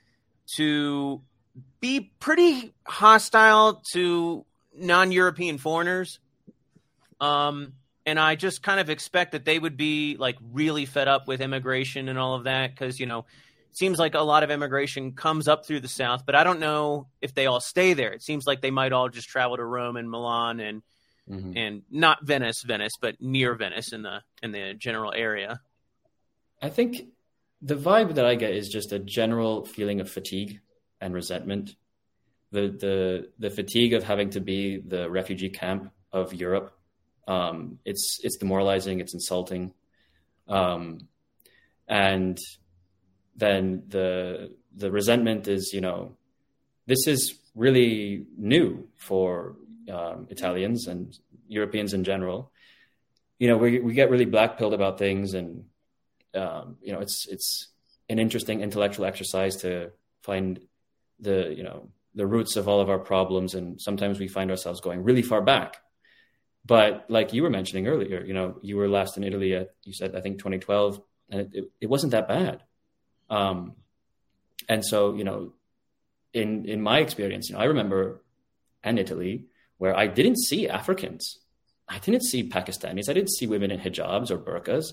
to be pretty hostile to non-European foreigners. Um, and I just kind of expect that they would be like really fed up with immigration and all of that because, you know, it seems like a lot of immigration comes up through the South, but I don't know if they all stay there. It seems like they might all just travel to Rome and Milan and Mm-hmm. and not Venice, Venice, but near Venice in the in the general area. I think the vibe that I get is just a general feeling of fatigue and resentment. The the the fatigue of having to be the refugee camp of Europe. Um, it's it's demoralizing. It's insulting, um, and then the the resentment is you know this is really new for um, Italians and Europeans in general, you know, we we get really black-pilled about things, and um, you know, it's it's an interesting intellectual exercise to find the you know the roots of all of our problems, and sometimes we find ourselves going really far back. But like you were mentioning earlier, you know, you were last in Italy at, you said, I think twenty twelve, and it, it, it wasn't that bad. Um, and so, you know, in in my experience, you know, I remember in Italy where I didn't see Africans. I didn't see Pakistanis. I didn't see women in hijabs or burqas.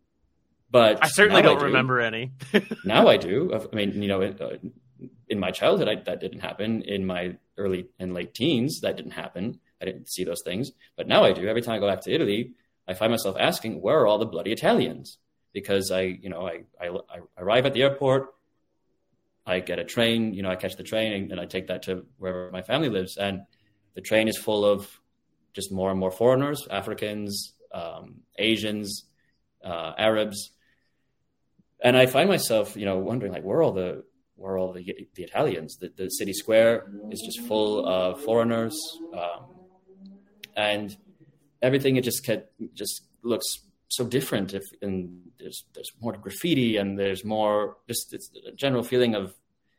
But I certainly don't I do. remember any. Now I do. I mean, you know, in, in my childhood, I, that didn't happen. In my early and late teens, that didn't happen. I didn't see those things. But now I do. Every time I go back to Italy, I find myself asking, where are all the bloody Italians? Because I, you know, I, I, I arrive at the airport, I get a train, you know, I catch the train and, and I take that to wherever my family lives. And the train is full of just more and more foreigners, Africans, um, Asians, uh, Arabs. And I find myself, you know, wondering, like, where are all the, where are all the, the Italians? The, the city square is just full of foreigners. Um, and everything, it just kept, just looks so different. If and there's there's more graffiti and there's more just it's a general feeling of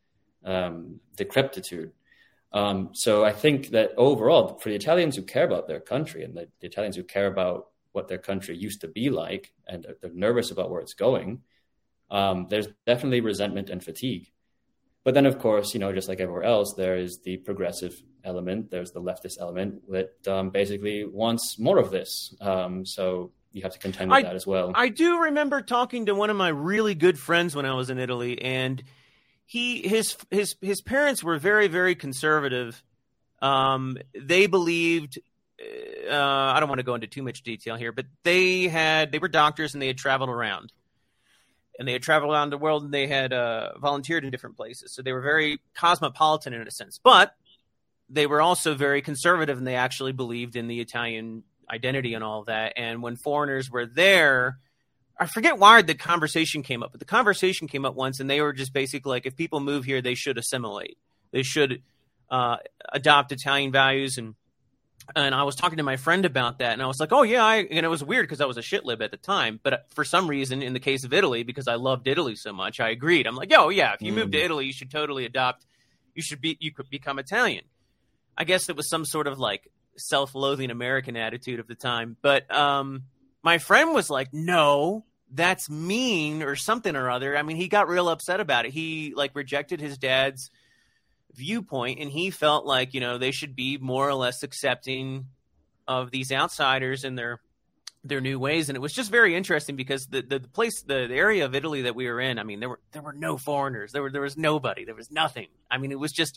um, decrepitude. Um, so I think that overall, for the Italians who care about their country and the, the Italians who care about what their country used to be like, and they're, they're nervous about where it's going, um, there's definitely resentment and fatigue. But then, of course, you know, just like everywhere else, there is the progressive element. There's the leftist element that um, basically wants more of this. Um, so you have to contend with I, that as well. I do remember talking to one of my really good friends when I was in Italy, and he his his his parents were very, very conservative. Um, they believed. Uh, I don't want to go into too much detail here, but they had they were doctors and they had traveled around. And they had traveled around the world, and they had uh, volunteered in different places. So they were very cosmopolitan in a sense. But they were also very conservative, and they actually believed in the Italian identity and all of that. And when foreigners were there, I forget why the conversation came up, but the conversation came up once, and they were just basically like, if people move here, they should assimilate. They should uh, adopt Italian values. And And I was talking to my friend about that, and I was like, oh, yeah. I, and it was weird because I was a shit lib at the time. But for some reason, in the case of Italy, because I loved Italy so much, I agreed. I'm like, oh, yeah, if you mm. move to Italy, you should totally adopt. You should be. You could become Italian. I guess it was some sort of like self-loathing American attitude of the time. But um, my friend was like, no, that's mean or something or other. I mean, he got real upset about it. He like rejected his dad's viewpoint, and he felt like, you know, they should be more or less accepting of these outsiders and their their new ways. And it was just very interesting because the the, the place the, the area of Italy that we were in, I mean, there were there were no foreigners, there were there was nobody, there was nothing. I mean, it was just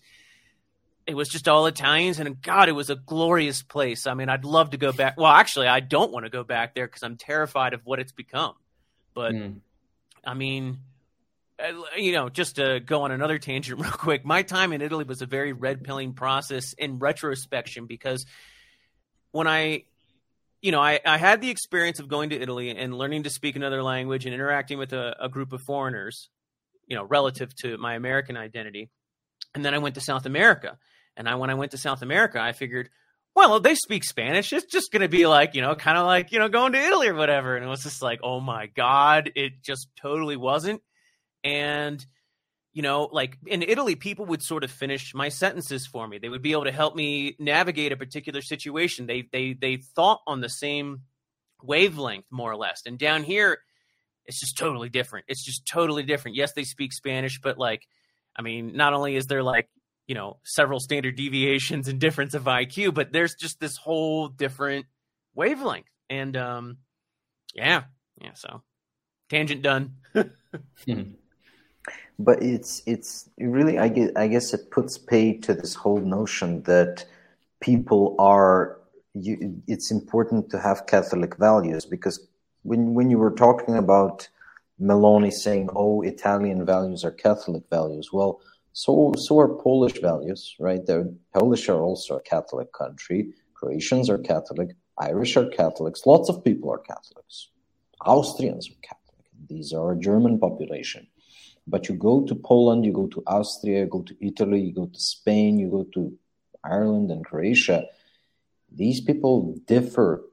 it was just all Italians, and God, it was a glorious place. I mean, I'd love to go back. Well, actually, I don't want to go back there because I'm terrified of what it's become. But mm. I mean, you know, just to go on another tangent real quick, my time in Italy was a very red-pilling process in retrospection, because when I, you know, I, I had the experience of going to Italy and learning to speak another language and interacting with a, a group of foreigners, you know, relative to my American identity. And then I went to South America. And I, when I went to South America, I figured, well, they speak Spanish. It's just going to be like, you know, kind of like, you know, going to Italy or whatever. And it was just like, oh my God, it just totally wasn't. And, you know, like in Italy, people would sort of finish my sentences for me. They would be able to help me navigate a particular situation. They they they thought on the same wavelength, more or less. And down here, it's just totally different. It's just totally different. Yes, they speak Spanish, but like, I mean, not only is there like, you know, several standard deviations and difference of I Q, but there's just this whole different wavelength. And um, yeah, yeah. So tangent done. But it's it's really, I guess, I guess it puts pay to this whole notion that people are, you, it's important to have Catholic values, because when when you were talking about Meloni saying, oh, Italian values are Catholic values, well, so so are Polish values, right? They're, Polish are also a Catholic country. Croatians are Catholic. Irish are Catholics. Lots of people are Catholics. Austrians are Catholic. These are a German population. But you go to Poland, you go to Austria, you go to Italy, you go to Spain, you go to Ireland and Croatia, these people differ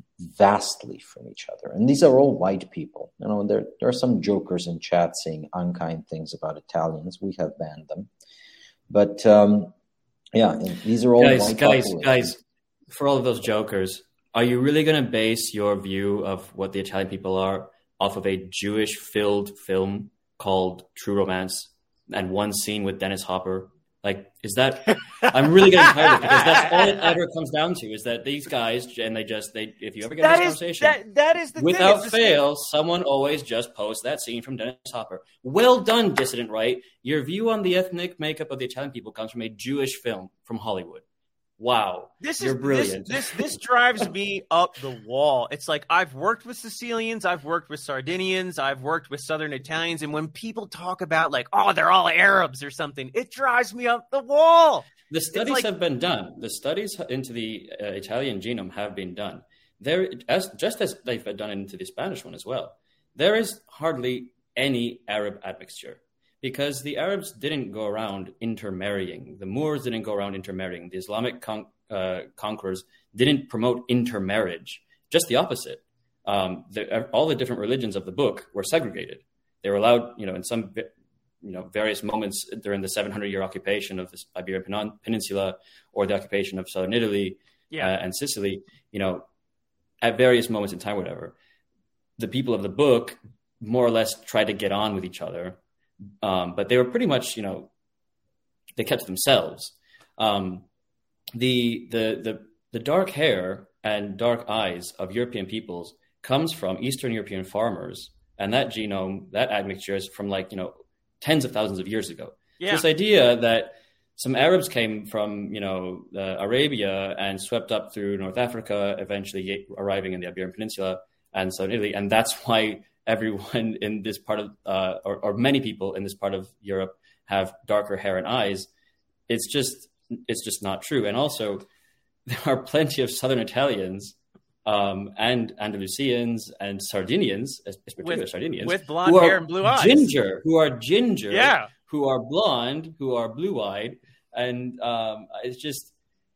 vastly from each other. And these are all white people. You know, there, there are some jokers in chat saying unkind things about Italians. We have banned them. But, um, yeah, these are all guys, white guys, populations. guys, for all of those jokers, are you really going to base your view of what the Italian people are off of a Jewish-filled film called True Romance and one scene with Dennis Hopper? Like, is that, I'm really getting tired of it because that's all it ever comes down to is that these guys, and they just, they, if you ever get That this is conversation, that, that is the without thing. fail, someone always just posts that scene from Dennis Hopper. Well done, Dissident Right. Your view on the ethnic makeup of the Italian people comes from a Jewish film from Hollywood. Wow, This you're is brilliant. This, this this drives me up the wall. It's like I've worked with Sicilians, I've worked with Sardinians, I've worked with Southern Italians, and when people talk about like, oh, they're all Arabs or something, it drives me up the wall. The studies like- have been done. The studies into the uh, Italian genome have been done. There, as just as they've done into the Spanish one as well. There is hardly any Arab admixture. Because the Arabs didn't go around intermarrying. The Moors didn't go around intermarrying. The Islamic con- uh, conquerors didn't promote intermarriage. Just the opposite. Um, the, all the different religions of the book were segregated. They were allowed, you know, in some, you know, various moments during the seven hundred year occupation of the Iberian Pen- Peninsula or the occupation of southern Italy Yeah. uh, and Sicily, you know, at various moments in time, whatever, the people of the book more or less tried to get on with each other. Um, but they were pretty much, you know, they kept to themselves. Um, the, the, the, the dark hair and dark eyes of European peoples comes from Eastern European farmers. And that genome, that admixture is from like, you know, tens of thousands of years ago. Yeah. This idea that some Arabs came from, you know, uh, Arabia and swept up through North Africa, eventually arriving in the Iberian Peninsula and southern Italy. And that's why everyone in this part of, uh, or, or many people in this part of Europe have darker hair and eyes. It's just, it's just not true. And also, there are plenty of Southern Italians um, and Andalusians and Sardinians, particularly With- Sardinians, with blonde who are hair and blue eyes. ginger, who are ginger, Yeah. who are blonde, who are blue-eyed, and um, it's just.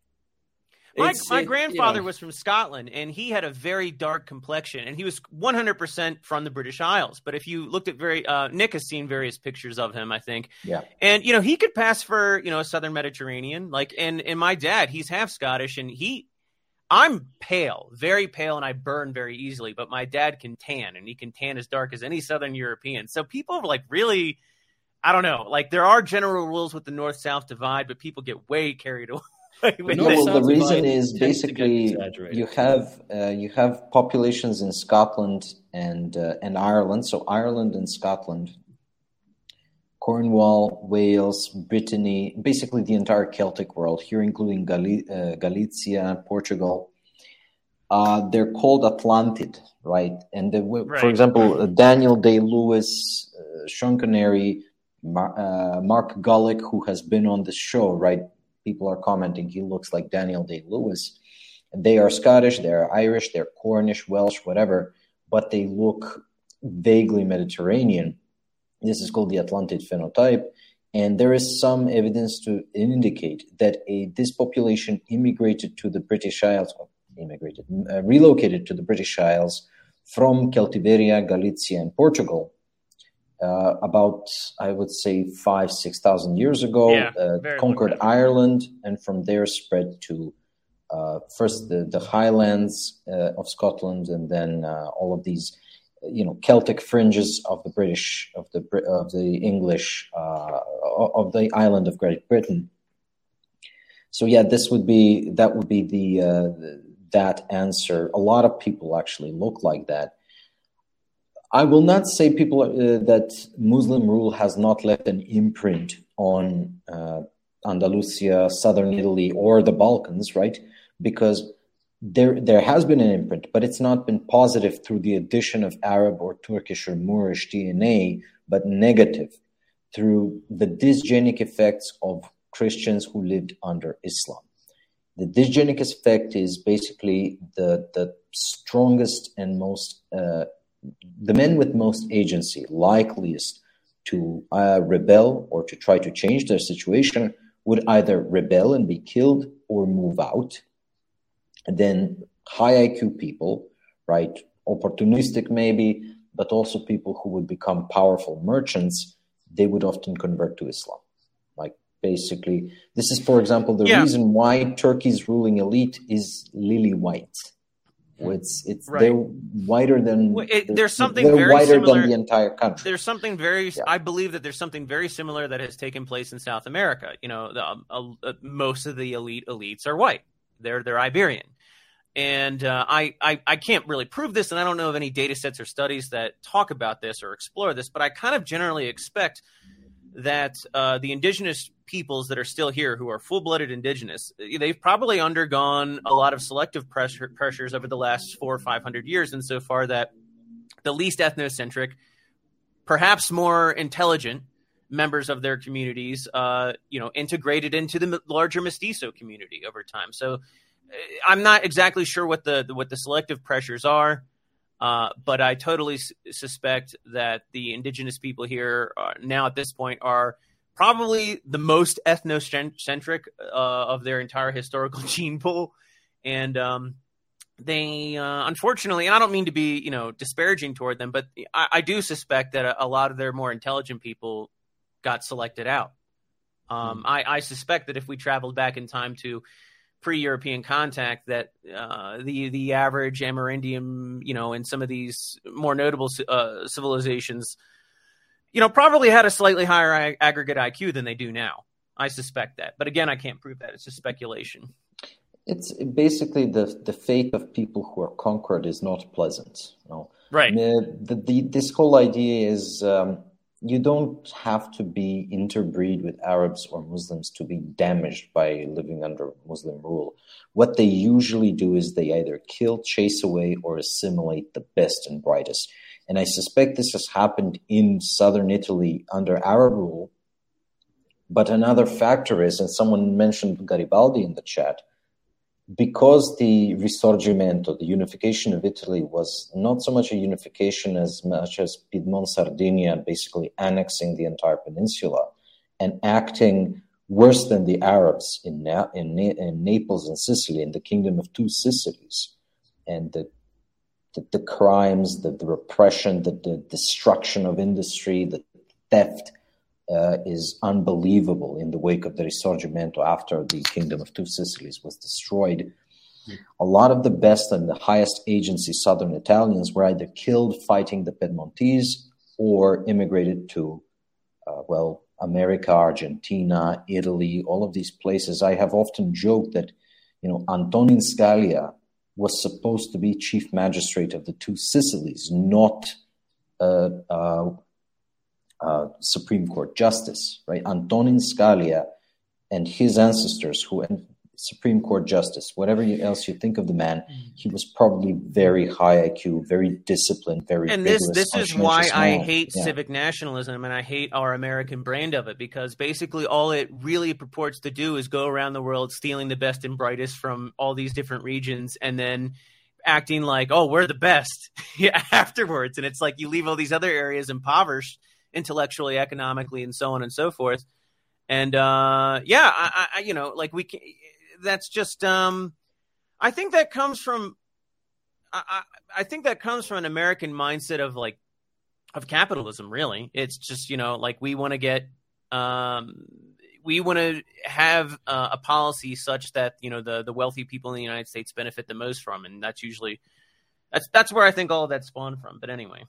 My, it's- my it- grandfather you know, was from Scotland, and he had a very dark complexion, and he was one hundred percent from the British Isles. But if you looked at very, uh, Nick has seen various pictures of him, I think. Yeah. And, you know, he could pass for, you know, a Southern Mediterranean. Like, and, and my dad, he's half Scottish, and he, I'm pale, very pale, and I burn very easily, but my dad can tan, and he can tan as dark as any Southern European. So people like really, I don't know, like there are general rules with the North-South divide, but people get way carried away. With No, this. well, the South reason divide is tends to get basically exaggerated. you have uh, you have populations in Scotland and uh, and Ireland. So Ireland and Scotland, Cornwall, Wales, Brittany, basically the entire Celtic world, here including Gali- uh, Galicia, Portugal. Uh, they're called Atlantid, right? And the, Right. for example, uh, Daniel Day-Lewis, uh, Sean Connery, Mar- uh, Mark Gullick, who has been on the show, right? People are commenting he looks like Daniel Day-Lewis. They are Scottish, they're Irish, they're Cornish, Welsh, whatever, but they look vaguely Mediterranean. This is called the Atlantid phenotype, and there is some evidence to indicate that a this population immigrated to the British Isles, or immigrated, uh, relocated to the British Isles from Celtiberia, Galicia, and Portugal. Uh, about, I would say, five, six thousand years ago, Yeah, uh, very conquered long time. Ireland, and from there spread to uh, first the, the Highlands uh, of Scotland, and then uh, all of these, you know, Celtic fringes of the British, of the Brit- of the English, uh, of the island of Great Britain. So yeah, this would be that would be the, uh, the that answer. A lot of people actually look like that. I will not say people uh, that Muslim rule has not left an imprint on uh, Andalusia, southern Italy, or the Balkans, right? Because there there has been an imprint, but it's not been positive through the addition of Arab or Turkish or Moorish D N A, but negative through the dysgenic effects of Christians who lived under Islam. The dysgenic effect is basically the, the strongest and most uh, the men with most agency, likeliest to uh, rebel or to try to change their situation, would either rebel and be killed or move out. And then high I Q people, right, opportunistic maybe, but also people who would become powerful merchants, they would often convert to Islam. Like basically, this is, for example, the Yeah. reason why Turkey's ruling elite is lily white. It's it's Right. they're whiter than Well, it- there's something they're very whiter similar- than the entire country. There's something very, Yeah. I believe that there's something very similar that has taken place in South America. You know, the, um, uh, uh, most of the elite elites are white. They're they're Iberian, and uh, I, I I can't really prove this, and I don't know of any data sets or studies that talk about this or explore this. But I kind of generally expect that uh, the indigenous peoples that are still here, who are full-blooded indigenous, they've probably undergone a lot of selective pressure, pressures over the last four or five hundred years, insofar that the least ethnocentric, perhaps more intelligent members of their communities, uh, you know, integrated into the larger mestizo community over time. So uh, I'm not exactly sure what the what the selective pressures are, uh, but I totally s- suspect that the indigenous people here uh, now at this point are probably the most ethnocentric uh, of their entire historical gene pool, and um, they uh, unfortunately, and I don't mean to be, you know, disparaging toward them, but I, I do suspect that a, a lot of their more intelligent people got selected out. Um, mm. I, I suspect that if we traveled back in time to pre-European contact, that uh, the the average Amerindian, you know, in some of these more notable uh, civilizations, you know, probably had a slightly higher ag- aggregate I Q than they do now. I suspect that, but again, I can't prove that. It's just speculation. It's basically the the fate of people who are conquered is not pleasant. You know? Right. The, the, the, this whole idea is um, you don't have to be interbreed with Arabs or Muslims to be damaged by living under Muslim rule. What they usually do is they either kill, chase away, or assimilate the best and brightest. And I suspect this has happened in southern Italy under Arab rule. But another factor is, and someone mentioned Garibaldi in the chat, because the Risorgimento, the unification of Italy, was not so much a unification as much as Piedmont, Sardinia, basically annexing the entire peninsula and acting worse than the Arabs in, Na- in, Na- in Naples and Sicily, in the Kingdom of Two Sicilies, and the the, the crimes, the, the repression, the, the destruction of industry, the theft uh, is unbelievable in the wake of the Risorgimento after the Kingdom of Two Sicilies was destroyed. Mm. A lot of the best and the highest agency Southern Italians were either killed fighting the Piedmontese or immigrated to, uh, well, America, Argentina, Italy, all of these places. I have often joked that, you know, Antonin Scalia was supposed to be chief magistrate of the Two Sicilies, not uh, uh, uh, Supreme Court justice, right? Antonin Scalia and his ancestors, who and Supreme Court justice, whatever else you think of the man, he was probably very high I Q, very disciplined, very and this vigorous, this is why I man. hate yeah. civic nationalism, and I hate our American brand of it, because basically all it really purports to do is go around the world stealing the best and brightest from all these different regions and then acting like, oh, we're the best afterwards. And it's like you leave all these other areas impoverished intellectually, economically, and so on and so forth. And uh, yeah, I, I, you know, like we can, that's just, um, I think that comes from, I, I, I think that comes from an American mindset of like, of capitalism, really. It's just, you know, like we want to get, um, we want to have uh, a policy such that, you know, the, the wealthy people in the United States benefit the most from. And that's usually, that's, that's where I think all of that spawned from. But anyway.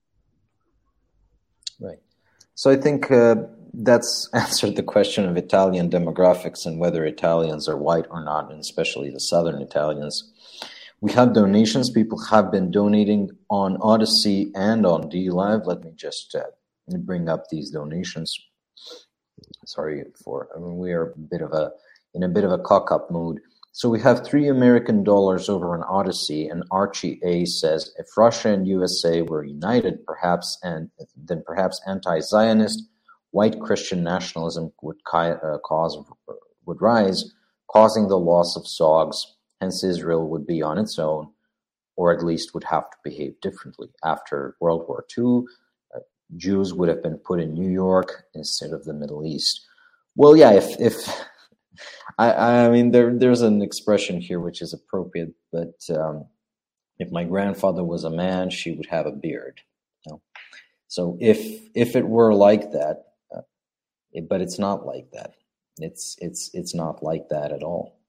Right. So I think uh, that's answered the question of Italian demographics and whether Italians are white or not, and especially the Southern Italians. We have donations. People have been donating on Odyssey and on D Live. Let me just uh, bring up these donations. Sorry for, I mean, we are a bit of a in a bit of a cock-up mood. So we have three American dollars over on Odyssey, and Archie A says, if Russia and U S A were united, perhaps, and then perhaps anti-Zionist white Christian nationalism would uh, cause would rise, causing the loss of S O Gs. Hence, Israel would be on its own, or at least would have to behave differently. After World War Two, uh, Jews would have been put in New York instead of the Middle East. Well, yeah, if if I, I mean, there there's an expression here which is appropriate, but um, if my grandfather was a man, she would have a beard. You know? So if if it were like that, uh, it, but it's not like that. It's it's it's not like that at all.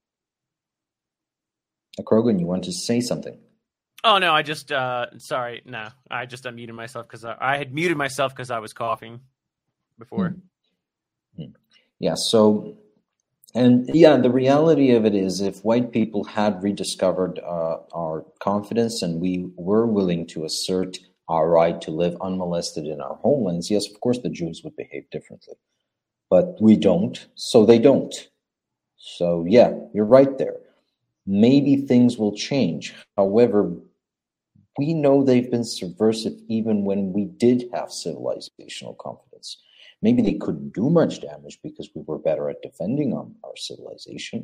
Uh, Krogan, you want to say something? Oh no, I just uh, sorry, no, I just unmuted myself because I, I had muted myself because I was coughing before. Hmm. Hmm. Yeah. So, and yeah, the reality of it is, if white people had rediscovered uh, our confidence and we were willing to assert our right to live unmolested in our homelands, yes, of course, the Jews would behave differently, but we don't, so they don't. So yeah, you're right there. Maybe things will change. However, we know they've been subversive even when we did have civilizational confidence. Maybe they couldn't do much damage because we were better at defending our, our civilization,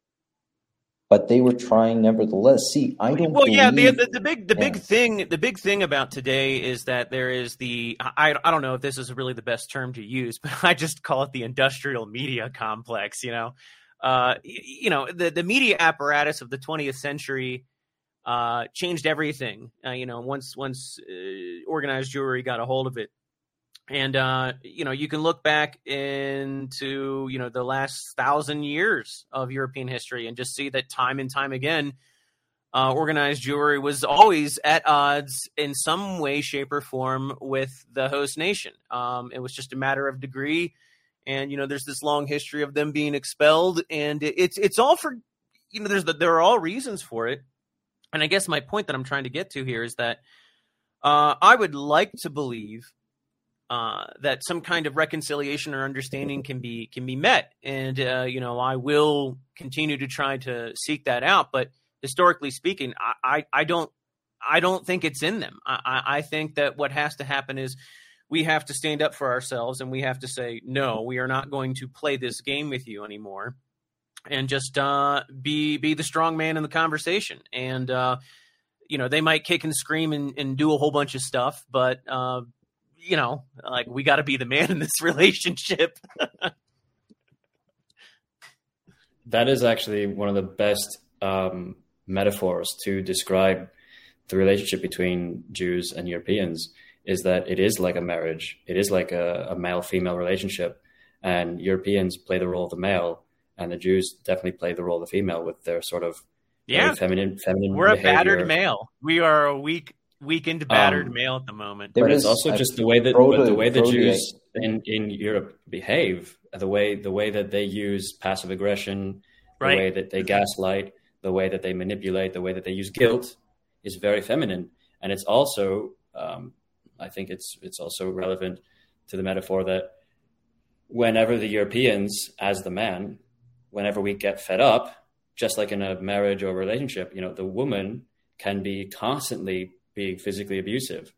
but they were trying nevertheless. See, I don't. Well, believe, yeah, the, the, the big the yeah. big thing the big thing about today is that there is the I I don't know if this is really the best term to use, but I just call it the industrial media complex. You know, uh, you know the the media apparatus of the twentieth century. Uh, changed everything. Uh, you know, once once uh, organized Jewry got a hold of it, and uh, you know, you can look back into you know the last thousand years of European history and just see that time and time again, uh, organized Jewry was always at odds in some way, shape, or form with the host nation. Um, it was just a matter of degree, and you know, there's this long history of them being expelled, and it's it's all for you know, there's the, there are all reasons for it. And I guess my point that I'm trying to get to here is that uh, I would like to believe uh, that some kind of reconciliation or understanding can be can be met, and uh, you know I will continue to try to seek that out. But historically speaking, I, I, I don't I don't think it's in them. I, I think that what has to happen is we have to stand up for ourselves, and we have to say no, we are not going to play this game with you anymore. And just uh, be be the strong man in the conversation. And, uh, you know, they might kick and scream and, and do a whole bunch of stuff. But, uh, you know, like we got to be the man in this relationship. That is actually one of the best um, metaphors to describe the relationship between Jews and Europeans, is that it is like a marriage. It is like a, a male-female relationship. And Europeans play the role of the male. And the Jews definitely play the role of the female with their sort of yeah feminine, feminine. We're behavior. a battered male. We are a weak, weakened, battered um, male at the moment. But it's also just the way that the, the way the Jews in, in Europe behave, the way the way that they use passive aggression, the right. way that they gaslight, the way that they manipulate, the way that they use guilt is very feminine. And it's also, um, I think it's it's also relevant to the metaphor that whenever the Europeans, as the man, whenever we get fed up, just like in a marriage or relationship, you know, the woman can be constantly being physically abusive,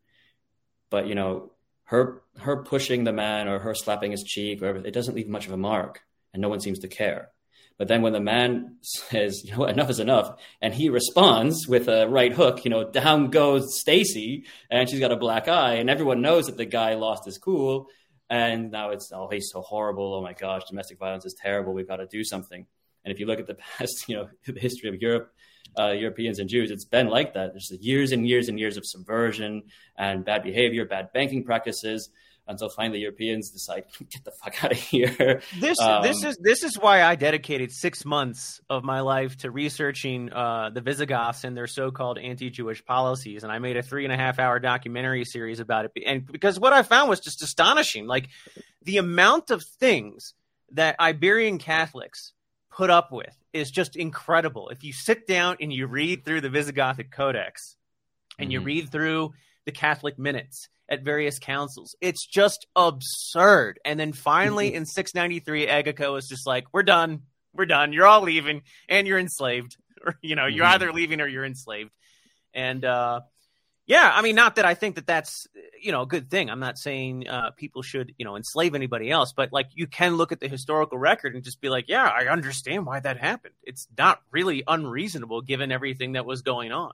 but you know, her her pushing the man or her slapping his cheek or it doesn't leave much of a mark, and no one seems to care. But then when the man says, you know, enough is enough, and he responds with a right hook, you know, down goes Stacy, and she's got a black eye, and everyone knows that the guy lost his cool. And now it's, oh, he's so horrible. Oh, my gosh, domestic violence is terrible. We've got to do something. And if you look at the past, you know, the history of Europe, uh, Europeans and Jews, it's been like that. There's years and years and years of subversion and bad behavior, bad banking practices, until finally Europeans decide, get the fuck out of here. This um, this is this is why I dedicated six months of my life to researching uh, the Visigoths and their so-called anti-Jewish policies, and I made a three and a half hour documentary series about it. And because what I found was just astonishing, like the amount of things that Iberian Catholics put up with is just incredible. If you sit down and you read through the Visigothic Codex and mm-hmm. you read through the Catholic minutes at various councils, it's just absurd. And then finally in six ninety-three, Agaco is just like, we're done. We're done. You're all leaving and you're enslaved. Or, you know, you're mm-hmm. either leaving or you're enslaved. And, uh, yeah, I mean, not that I think that that's, you know, a good thing. I'm not saying uh, people should, you know, enslave anybody else. But, like, you can look at the historical record and just be like, yeah, I understand why that happened. It's not really unreasonable given everything that was going on.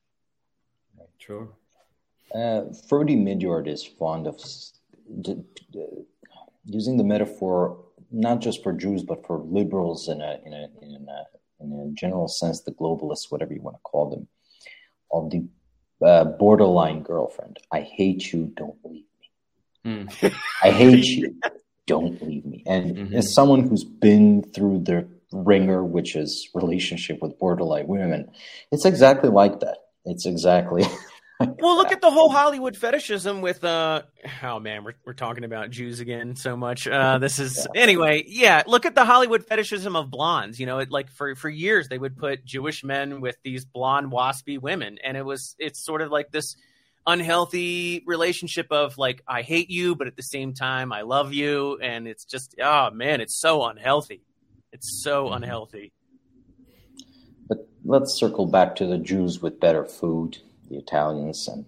True. Uh, Frody Midjord is fond of d- d- using the metaphor not just for Jews, but for liberals in a in a in a in a general sense, the globalists, whatever you want to call them, of the uh, borderline girlfriend. I hate you, don't leave me. Mm. I hate you, don't leave me. And mm-hmm. as someone who's been through the ringer, which is relationship with borderline women, it's exactly like that. It's exactly. Well, look at the whole Hollywood fetishism with, uh, oh man, we're we're talking about Jews again so much. Uh, this is yeah. anyway. Yeah, look at the Hollywood fetishism of blondes. You know, it, like for for years they would put Jewish men with these blonde waspy women, and it was it's sort of like this unhealthy relationship of like I hate you, but at the same time I love you, and it's just oh man, it's so unhealthy. It's so mm-hmm. unhealthy. But let's circle back to the Jews with better food. The Italians and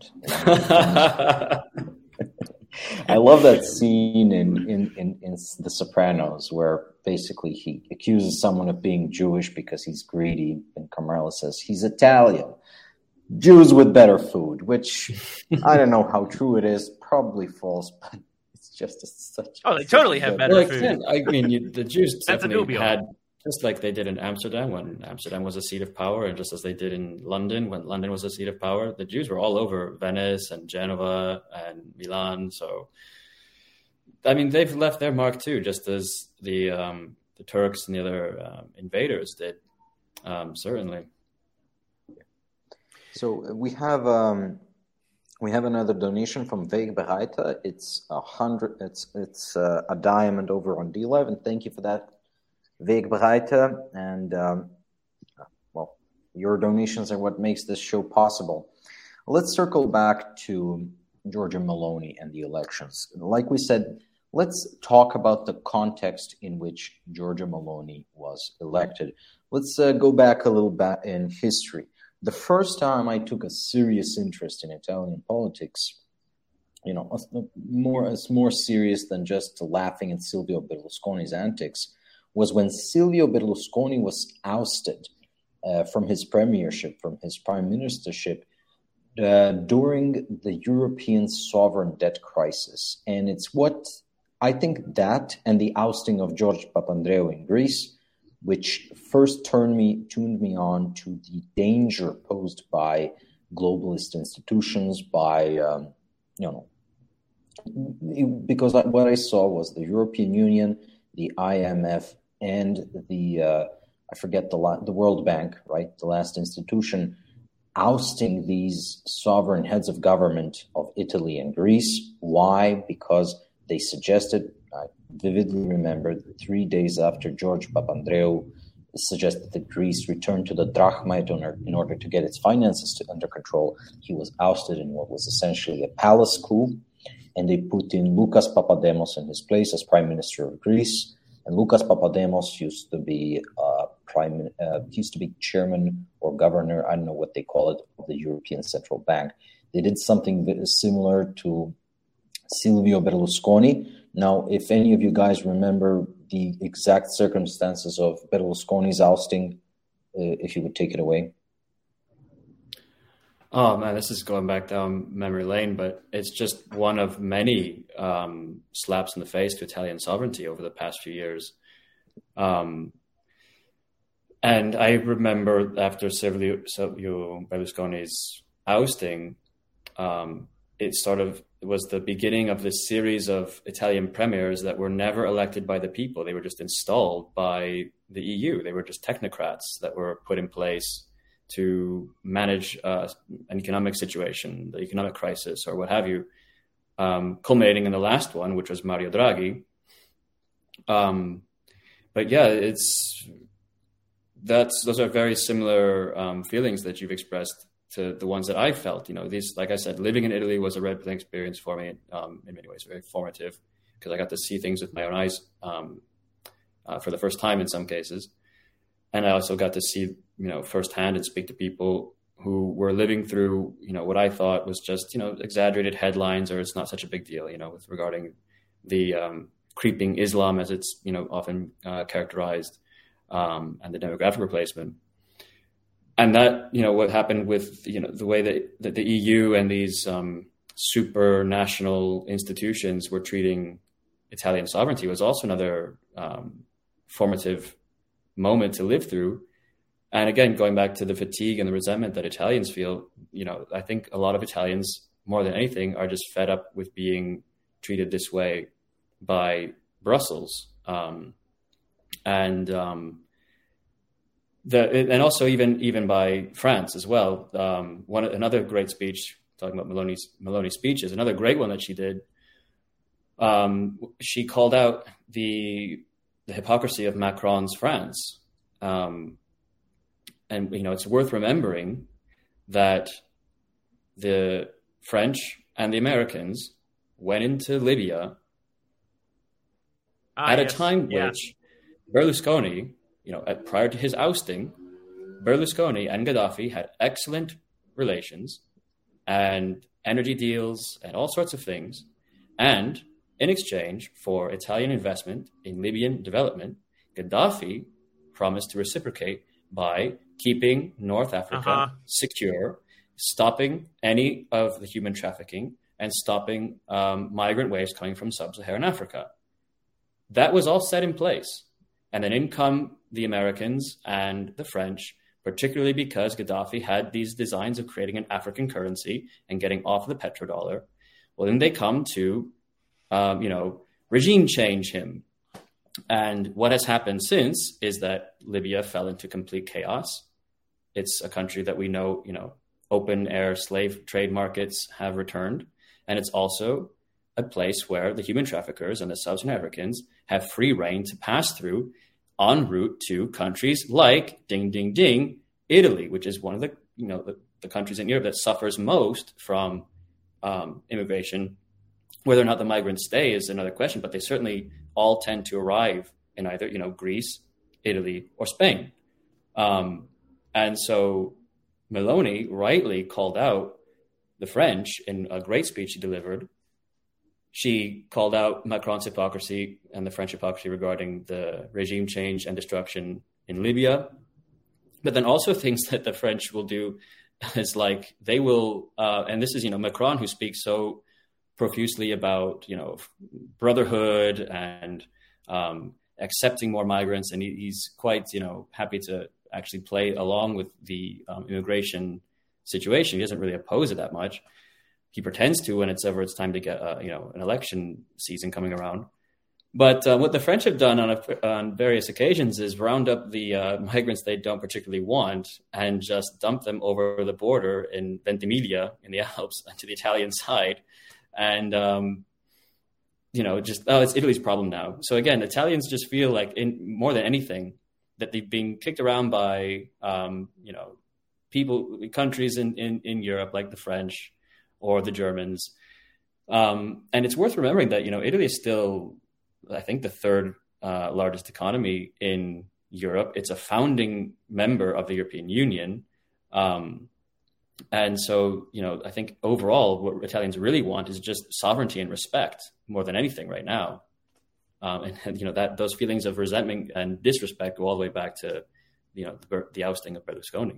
I love that scene in, in, in, in The Sopranos where basically he accuses someone of being Jewish because he's greedy, and Carmela says he's Italian. Jews with better food, which I don't know how true it is, probably false, but it's just a, such. Oh, they totally have better well, food. I mean, you, the Jews definitely had. Just like they did in Amsterdam when Amsterdam was a seat of power, and just as they did in London when London was a seat of power, the Jews were all over Venice and Genova and Milan. So, I mean, they've left their mark too, just as the um, the Turks and the other um, invaders did, um, certainly. So we have um, we have another donation from Wegbereiter. It's a hundred. It's it's uh, a diamond over on D Live, and thank you for that. Wegbereiter, and um, well, your donations are what makes this show possible. Let's circle back to Giorgia Meloni and the elections. Like we said, let's talk about the context in which Giorgia Meloni was elected. Let's uh, go back a little bit in history. The first time I took a serious interest in Italian politics, you know, more as more serious than just laughing at Silvio Berlusconi's antics, was when Silvio Berlusconi was ousted uh, from his premiership, from his prime ministership, uh, during the European sovereign debt crisis. And it's what I think that and the ousting of George Papandreou in Greece, which first turned me, tuned me on to the danger posed by globalist institutions, by, um, you know, because what I saw was the European Union, the I M F, and the, uh, I forget the la- the World Bank, right, the last institution, ousting these sovereign heads of government of Italy and Greece. Why? Because they suggested, I vividly remember, three days after George Papandreou suggested that Greece return to the drachma in order to get its finances to, under control, he was ousted in what was essentially a palace coup, and they put in Loukas Papademos in his place as Prime Minister of Greece. And Loukas Papademos used to be uh, prime, uh, used to be chairman or governor, I don't know what they call it, of the European Central Bank. They did something that is similar to Silvio Berlusconi. Now, if any of you guys remember the exact circumstances of Berlusconi's ousting, uh, if you would take it away. Oh man, this is going back down memory lane, but it's just one of many um, slaps in the face to Italian sovereignty over the past few years. Um, and I remember after Silvio, Silvio Berlusconi's ousting, um, it sort of it was the beginning of this series of Italian premiers that were never elected by the people. They were just installed by the E U. They were just technocrats that were put in place to manage uh, an economic situation, the economic crisis, or what have you, um, culminating in the last one, which was Mario Draghi. Um, but yeah, it's that's those are very similar um, feelings that you've expressed to the ones that I felt. You know, these, like I said, living in Italy was a red pill experience for me. Um, in many ways, very formative because I got to see things with my own eyes um, uh, for the first time in some cases. And I also got to see, you know, firsthand and speak to people who were living through, you know, what I thought was just, you know, exaggerated headlines, or it's not such a big deal, you know, with regarding the um, creeping Islam, as it's, you know, often uh, characterized, um, and the demographic replacement. And that, you know, what happened with, you know, the way that, that the E U and these um, supranational institutions were treating Italian sovereignty was also another um, formative moment to live through. And again, going back to the fatigue and the resentment that Italians feel, you know, I think a lot of Italians, more than anything, are just fed up with being treated this way by Brussels. Um, and um, the and also even even by France as well. Um, one another great speech, talking about Meloni's Meloni's speeches, another great one that she did. Um, she called out the the hypocrisy of Macron's France. Um, and, you know, it's worth remembering that the French and the Americans went into Libya ah, at yes. a time yeah. which Berlusconi, you know, at, prior to his ousting, Berlusconi and Gaddafi had excellent relations and energy deals and all sorts of things. And in exchange for Italian investment in Libyan development, Gaddafi promised to reciprocate by keeping North Africa uh-huh. secure, stopping any of the human trafficking, and stopping um, migrant waves coming from sub-Saharan Africa. That was all set in place. And then in come the Americans and the French, particularly because Gaddafi had these designs of creating an African currency and getting off the petrodollar. Well, then they come to, um, you know, regime change him. And what has happened since is that Libya fell into complete chaos. It's a country that we know, you know, open air slave trade markets have returned. And it's also a place where the human traffickers and the Sub-Saharan Africans have free reign to pass through en route to countries like, ding, ding, ding, Italy, which is one of the, you know, the, the countries in Europe that suffers most from um, immigration. Whether or not the migrants stay is another question, but they certainly all tend to arrive in either, you know, Greece, Italy, or Spain. Um, and so Meloni rightly called out the French in a great speech she delivered. She called out Macron's hypocrisy and the French hypocrisy regarding the regime change and destruction in Libya. But then also things that the French will do is like they will, uh, and this is, you know, Macron who speaks so profusely about, you know, brotherhood and um, accepting more migrants. And he, he's quite, you know, happy to actually play along with the um, immigration situation. He doesn't really oppose it that much. He pretends to when it's ever it's time to get, uh, you know, an election season coming around. But uh, what the French have done on, a, on various occasions is round up the uh, migrants they don't particularly want and just dump them over the border in Ventimiglia in the Alps to the Italian side. And, um, you know, just, oh, it's Italy's problem now. So again, Italians just feel like in more than anything that they've been kicked around by, um, you know, people, countries in, in, in Europe, like the French or the Germans. Um, and it's worth remembering that, you know, Italy is still, I think, the third uh, largest economy in Europe. It's a founding member of the European Union. Um, And so, you know, I think overall what Italians really want is just sovereignty and respect more than anything right now. Um, and, and, you know, that those feelings of resentment and disrespect go all the way back to, you know, the, the ousting of Berlusconi.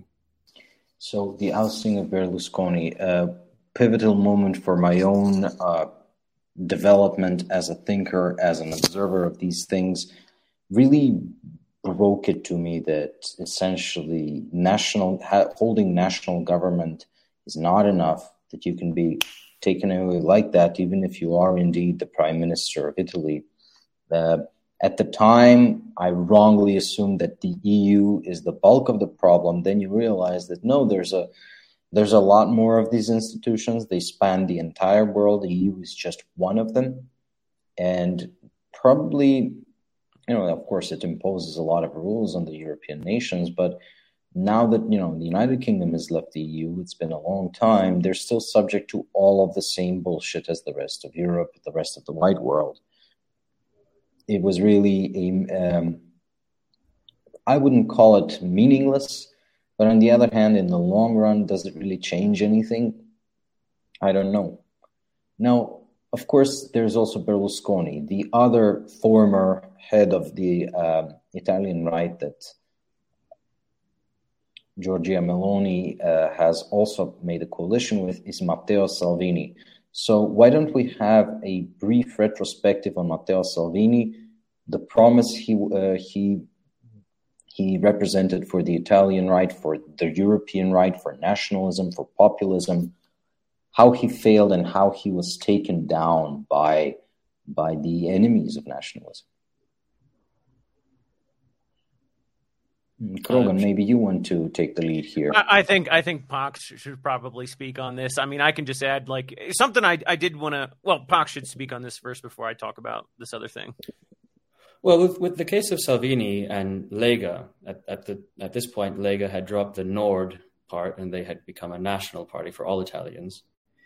So the ousting of Berlusconi, a pivotal moment for my own uh, development as a thinker, as an observer of these things, really broke it to me that essentially national ha- holding national government is not enough, that you can be taken away like that, even if you are indeed the prime minister of Italy. Uh, at the time, I wrongly assumed that the E U is the bulk of the problem. Then you realize that no, there's a there's a lot more of these institutions. They span the entire world. The E U is just one of them, and probably, you know, of course, it imposes a lot of rules on the European nations, but now that, you know, the United Kingdom has left the E U, it's been a long time, they're still subject to all of the same bullshit as the rest of Europe, the rest of the wide world. It was really, a, um, I wouldn't call it meaningless, but on the other hand, in the long run, does it really change anything? I don't know. Now, of course, there's also Berlusconi, the other former head of the uh, Italian right that Giorgia Meloni uh, has also made a coalition with, is Matteo Salvini. So why don't we have a brief retrospective on Matteo Salvini, the promise he uh, he he represented for the Italian right, for the European right, for nationalism, for populism, how he failed and how he was taken down by by the enemies of nationalism. Krogan, maybe you want to take the lead here. I, I think I think Pax should probably speak on this. I mean, I can just add like something I I did want to. Well, Pax should speak on this first before I talk about this other thing. Well, with, with the case of Salvini and Lega, at, at the at this point, Lega had dropped the Nord part, and they had become a national party for all Italians.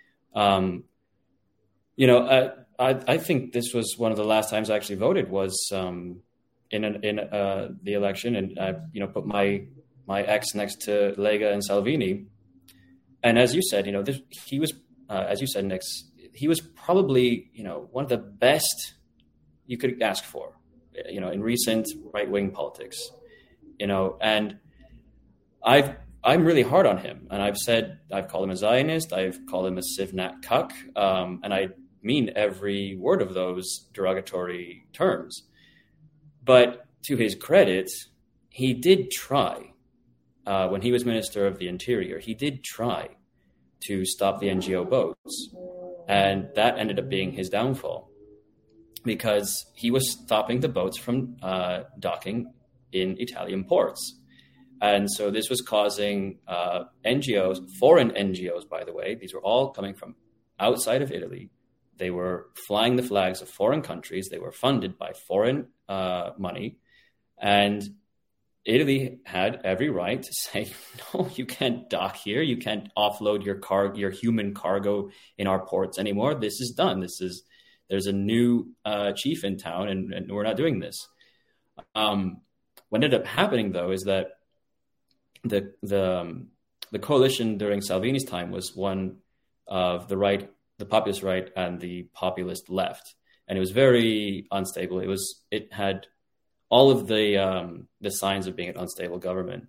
Um, you know, I, I I think this was one of the last times I actually voted was. Um, in an, in uh, the election, and I, you know, put my my ex next to Lega and Salvini, and as you said, you know, this, he was, uh, as you said, Nix, he was probably, you know, one of the best you could ask for, you know, in recent right wing politics, you know, and I've I'm really hard on him, and I've said I've called him a Zionist, I've called him a Sivnat cuck, um, and I mean every word of those derogatory terms. But to his credit, he did try, uh, when he was Minister of the Interior, he did try to stop the N G O boats. And that ended up being his downfall because he was stopping the boats from uh, docking in Italian ports. And so this was causing uh, N G Os, foreign N G Os, by the way, these were all coming from outside of Italy. They were flying the flags of foreign countries. They were funded by foreign uh, money. And Italy had every right to say, no, you can't dock here. You can't offload your car, your human cargo in our ports anymore. This is done. This is, there's a new uh, chief in town and, and we're not doing this. Um, what ended up happening, though, is that the, the, um, the coalition during Salvini's time was one of the right, the populist right and the populist left. And it was very unstable. It was, it had all of the, um, the signs of being an unstable government.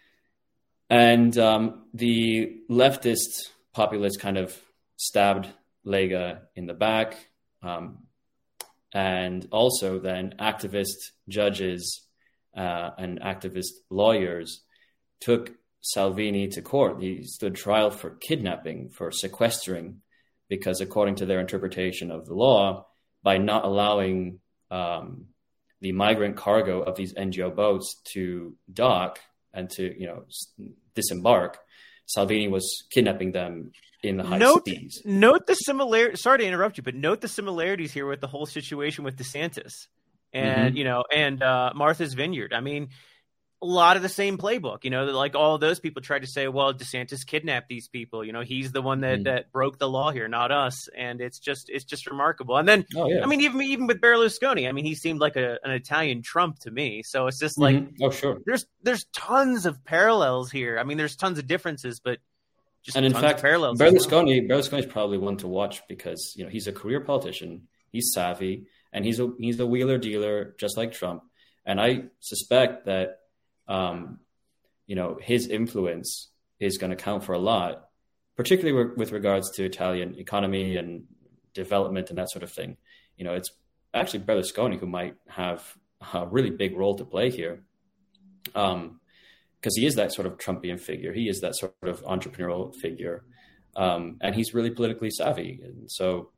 And um, the leftist populists kind of stabbed Lega in the back. Um, and also then activist judges uh, and activist lawyers took Salvini to court. He stood trial for kidnapping, for sequestering, because according to their interpretation of the law, by not allowing um, the migrant cargo of these N G O boats to dock and to, you know, disembark, Salvini was kidnapping them in the high note, seas. Note the similarity. Sorry to interrupt you, but note the similarities here with the whole situation with DeSantis and, mm-hmm. you know, and uh, Martha's Vineyard. I mean, a lot of the same playbook, you know, like all of those people tried to say, well, DeSantis kidnapped these people. You know, he's the one that, mm. that broke the law here, not us. And it's just, it's just remarkable. And then, oh, yeah. I mean, even, even with Berlusconi, I mean, he seemed like a, an Italian Trump to me. So it's just like, mm-hmm. oh, sure. There's, there's tons of parallels here. I mean, there's tons of differences, but just and in tons fact, of parallels. Berlusconi, well. Berlusconi is probably one to watch because, you know, he's a career politician. He's savvy and he's a, he's a wheeler dealer, just like Trump. And I suspect that, um, you know, his influence is going to count for a lot, particularly with regards to Italian economy and development and that sort of thing. You know, it's actually Berlusconi who might have a really big role to play here, um, because he is that sort of Trumpian figure. He is that sort of entrepreneurial figure, um, and he's really politically savvy. And so,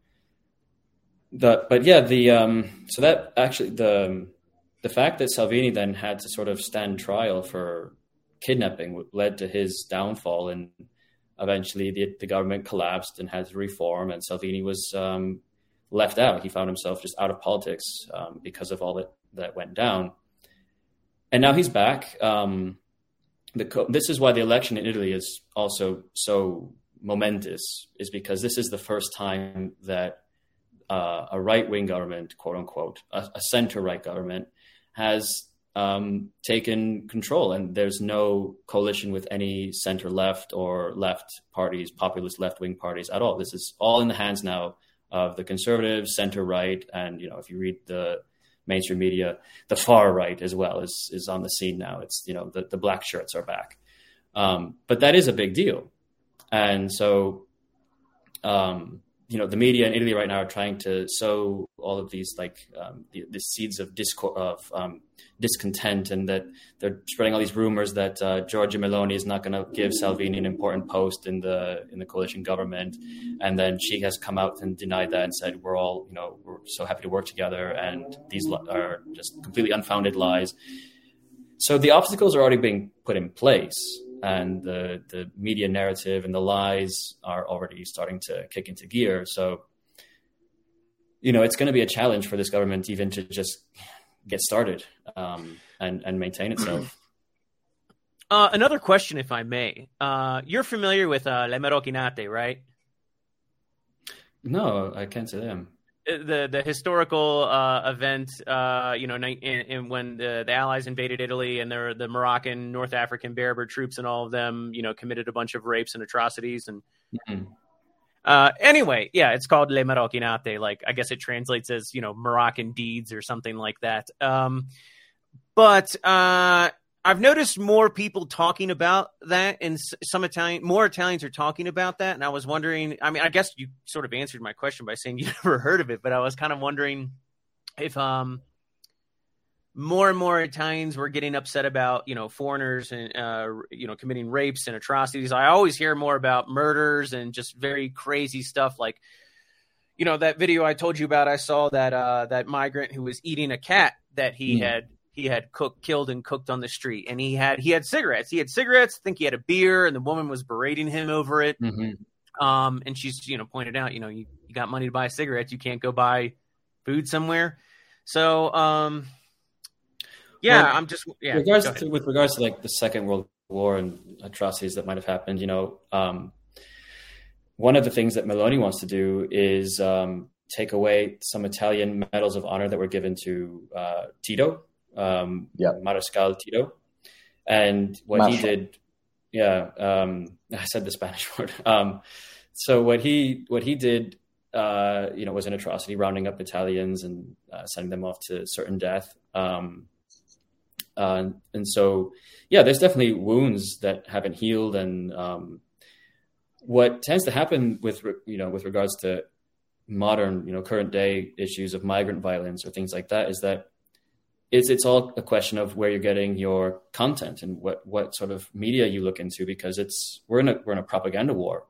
the but yeah, the um, so that actually the the fact that Salvini then had to sort of stand trial for kidnapping led to his downfall, and eventually the, the government collapsed and had to reform, and Salvini was um, left out. He found himself just out of politics um, because of all that, that went down. And now he's back. Um, the co- this is why the election in Italy is also so momentous, is because this is the first time that uh, a right-wing government, quote unquote, a, a center-right government, has um, taken control, and there's no coalition with any center left or left parties, populist left wing parties at all. This is all in the hands now of the conservative center right. And, you know, if you read the mainstream media, the far right as well is, is on the scene now. It's, you know, the, the black shirts are back. Um, but that is a big deal. And so um, you know, the media in Italy right now are trying to sow all of these like um, the, the seeds of discord of um, discontent, and that they're spreading all these rumors that uh, Giorgia Meloni is not going to give Salvini an important post in the in the coalition government, and then she has come out and denied that and said we're all, you know, we're so happy to work together, and these are just completely unfounded lies. So the obstacles are already being put in place, and the the media narrative and the lies are already starting to kick into gear. So, you know, it's going to be a challenge for this government even to just get started um, and, and maintain itself. Uh, another question, if I may. Uh, you're familiar with uh, Le Marocchinate, right? No, I can't say them. The the historical uh, event, uh, you know, in, in when the, the Allies invaded Italy, and there the Moroccan, North African Berber troops and all of them, you know, committed a bunch of rapes and atrocities. And mm-hmm. uh, anyway, yeah, it's called Le Marocchinate. Like, I guess it translates as, you know, Moroccan deeds or something like that. Um, but uh, I've noticed more people talking about that, and some Italian, more Italians are talking about that. And I was wondering, I mean, I guess you sort of answered my question by saying you never heard of it, but I was kind of wondering if um, more and more Italians were getting upset about, you know, foreigners and, uh, you know, committing rapes and atrocities. I always hear more about murders and just very crazy stuff. Like, you know, that video I told you about, I saw that, uh, that migrant who was eating a cat that he mm. had, he had cooked, killed and cooked on the street. And he had, he had cigarettes. He had cigarettes. I think he had a beer, and the woman was berating him over it. Mm-hmm. Um, and she's, you know, pointed out, you know, you, you got money to buy cigarettes. You can't go buy food somewhere. So, um, yeah, well, I'm just, yeah. Regards to, with regards to like the Second World War and atrocities that might've happened, you know, um, one of the things that Meloni wants to do is, um, take away some Italian medals of honor that were given to, uh, Tito. Um, yeah, Mariscal Tito, and what Marshal. he did, yeah, um, I said the Spanish word. Um, so what he what he did, uh, you know, was an atrocity, rounding up Italians and uh, sending them off to certain death. Um, uh, and so, yeah, there's definitely wounds that haven't healed, and um, what tends to happen with you know with regards to modern, you know, current day issues of migrant violence or things like that is that. It's, it's all a question of where you're getting your content and what, what sort of media you look into, because it's we're in a we're in a propaganda war.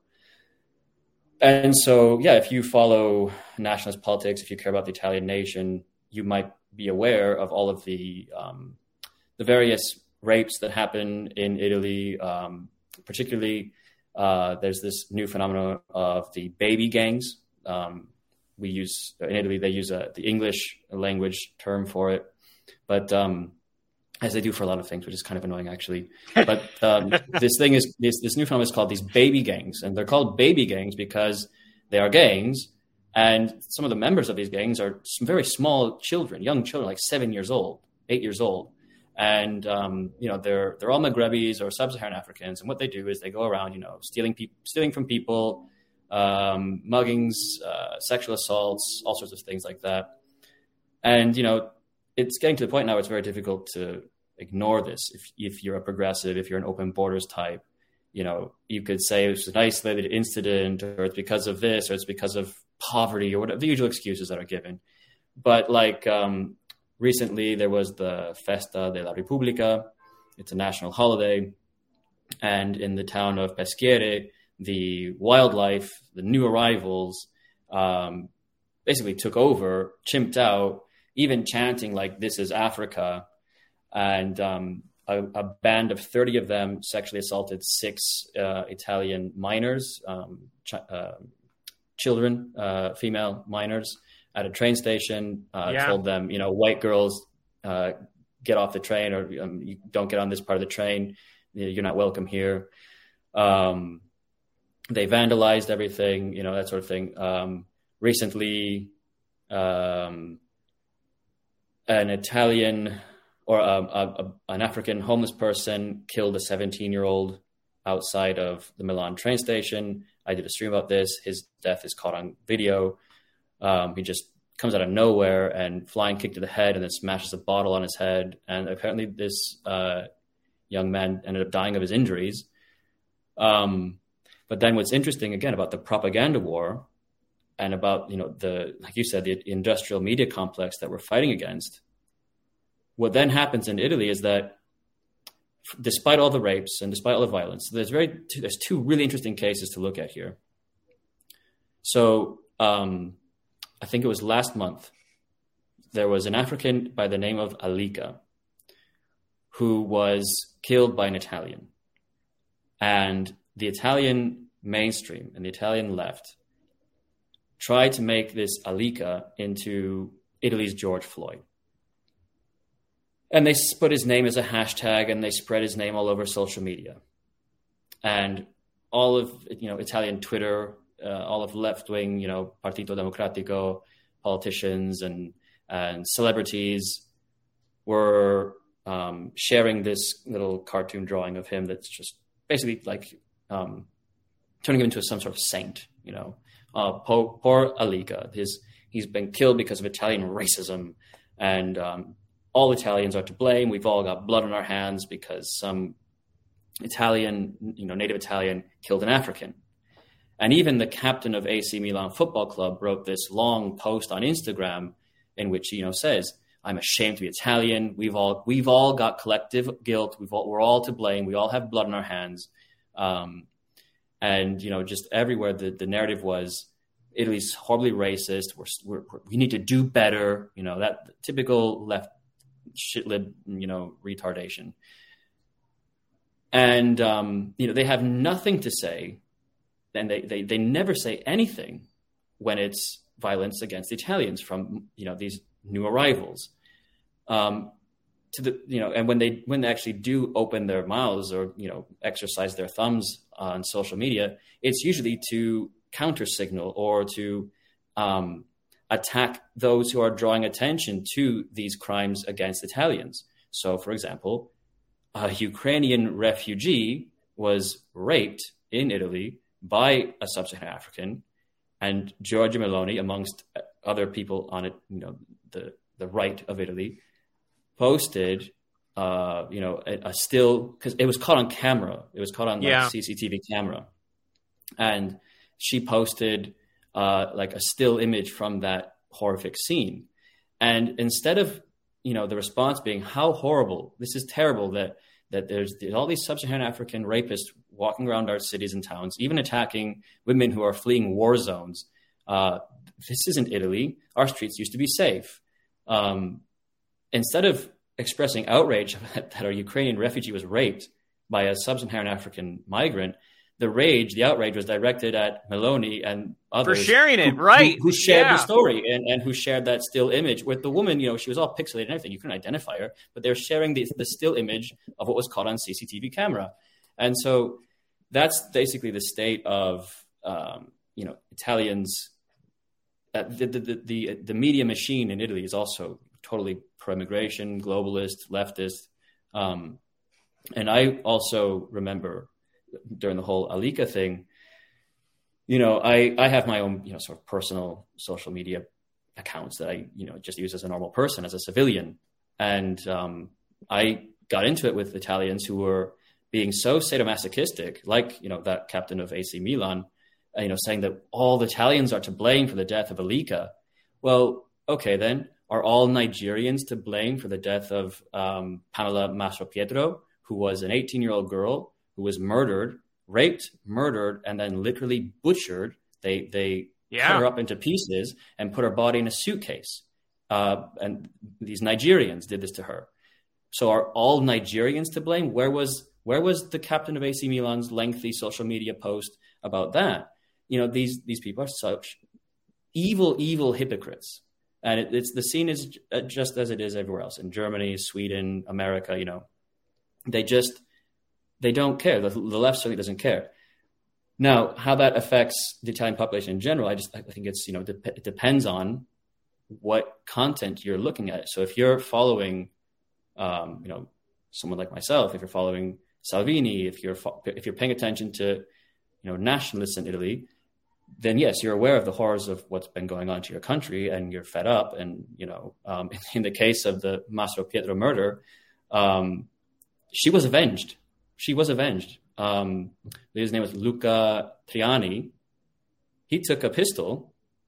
And so, yeah, if you follow nationalist politics, if you care about the Italian nation, you might be aware of all of the um, the various rapes that happen in Italy. Um, particularly, uh, there's this new phenomenon of the baby gangs. Um, we use in Italy they use a, the English language term for it. But um, as they do for a lot of things, which is kind of annoying, actually. But um, this thing is this, this new phenomenon is called these baby gangs, and they're called baby gangs because they are gangs, and some of the members of these gangs are some very small children, young children, like seven years old, eight years old, and um, you know they're they're all Maghrebis or sub-Saharan Africans, and what they do is they go around, you know, stealing people, stealing from people, um, muggings, uh, sexual assaults, all sorts of things like that, and you know. It's getting to the point now where it's very difficult to ignore this. If if you're a progressive, if you're an open borders type, you know, you could say it's an isolated incident, or it's because of this, or it's because of poverty, or whatever the usual excuses that are given. But like um, recently, there was the Festa della Repubblica. It's a national holiday, and in the town of Peschiere, the wildlife, the new arrivals, um, basically took over, chimped out. Even chanting like "This is Africa," and um, a, a band of thirty of them sexually assaulted six uh, Italian minors, um, ch- uh, children, uh, female minors, at a train station. Uh, yeah. Told them, you know, white girls uh, get off the train, or um, you don't get on this part of the train. You're not welcome here. Um, they vandalized everything, you know, that sort of thing. Um, recently. Um, An Italian or a, a, an African homeless person killed a seventeen-year-old outside of the Milan train station. I did a stream about this. His death is caught on video. Um, he just comes out of nowhere and flying kick to the head, and then smashes a bottle on his head. And apparently this uh, young man ended up dying of his injuries. Um, but then what's interesting, again, about the propaganda war, and about, you know, the, like you said, the industrial media complex that we're fighting against, what then happens in Italy is that despite all the rapes and despite all the violence, there's very there's two really interesting cases to look at here. So um, I think it was last month, there was an African by the name of Alika who was killed by an Italian. And the Italian mainstream and the Italian left tried to make this Alika into Italy's George Floyd. And they put his name as a hashtag and they spread his name all over social media. And all of, you know, Italian Twitter, uh, all of left-wing, you know, Partito Democratico politicians and, and celebrities were um, sharing this little cartoon drawing of him that's just basically like um, turning him into some sort of saint, you know. Uh, poor, poor Alika, his, he's been killed because of Italian racism, and um, all Italians are to blame. We've all got blood on our hands because some Italian, you know, native Italian killed an African. And even the captain of A C Milan Football Club wrote this long post on Instagram in which he, you know, says, "I'm ashamed to be Italian. We've all we've all got collective guilt. We've all, we're all to blame. We all have blood on our hands." Um, and, you know, just everywhere the, the narrative was, Italy's horribly racist. We're, we're, we need to do better. You know, that typical left shitlib, you know, retardation. And, um, you know, they have nothing to say. And they, they, they never say anything when it's violence against the Italians from, you know, these new arrivals. Um, to the, you know, and when they, when they actually do open their mouths or, you know, exercise their thumbs on social media, it's usually to counter signal or to um, attack those who are drawing attention to these crimes against Italians. So, for example, a Ukrainian refugee was raped in Italy by a sub-Saharan African, and Giorgia Meloni, amongst other people on it, you know, the, the right of Italy, posted, uh, you know, a, a still, because it was caught on camera. It was caught on yeah. like C C T V camera. And she posted uh, like a still image from that horrific scene. And instead of, you know, the response being, how horrible, this is terrible that that there's, there's all these sub-Saharan African rapists walking around our cities and towns, even attacking women who are fleeing war zones. Uh, this isn't Italy. Our streets used to be safe. Um, instead of expressing outrage that a Ukrainian refugee was raped by a sub-Saharan African migrant, the rage, the outrage was directed at Meloni and others. For sharing it, who, right. Who, who shared yeah. the story and, and who shared that still image with the woman. You know, she was all pixelated and everything. You couldn't identify her, but they're sharing the, the still image of what was caught on C C T V camera. And so that's basically the state of, um, you know, Italians. Uh, the, the, the, the, the media machine in Italy is also totally pro-immigration, globalist, leftist. Um, and I also remember during the whole Alika thing, you know, I, I have my own, you know, sort of personal social media accounts that I, you know, just use as a normal person, as a civilian. And um, I got into it with Italians who were being so sadomasochistic, like, you know, that captain of A C Milan, you know, saying that all the Italians are to blame for the death of Alika. Well, okay, then are all Nigerians to blame for the death of um, Pamela Mastropietro, who was an eighteen-year-old girl who was murdered, raped, murdered, and then literally butchered. They they yeah. cut her up into pieces and put her body in a suitcase. Uh, and these Nigerians did this to her. So are all Nigerians to blame? Where was where was the captain of A C Milan's lengthy social media post about that? You know, these these people are such evil, evil hypocrites. And it, it's the scene is just as it is everywhere else in Germany, Sweden, America. You know, they just they don't care. The, the left certainly doesn't care. Now, how that affects the Italian population in general, I just I think it's you know de- it depends on what content you're looking at. So if you're following, um, you know, someone like myself, if you're following Salvini, if you're fo- if you're paying attention to, you know, nationalists in Italy, then yes, you're aware of the horrors of what's been going on to your country, and you're fed up. And you know, um, in the case of the Mastropietro murder, um, she was avenged. She was avenged. Um, his name was Luca Triani. He took a pistol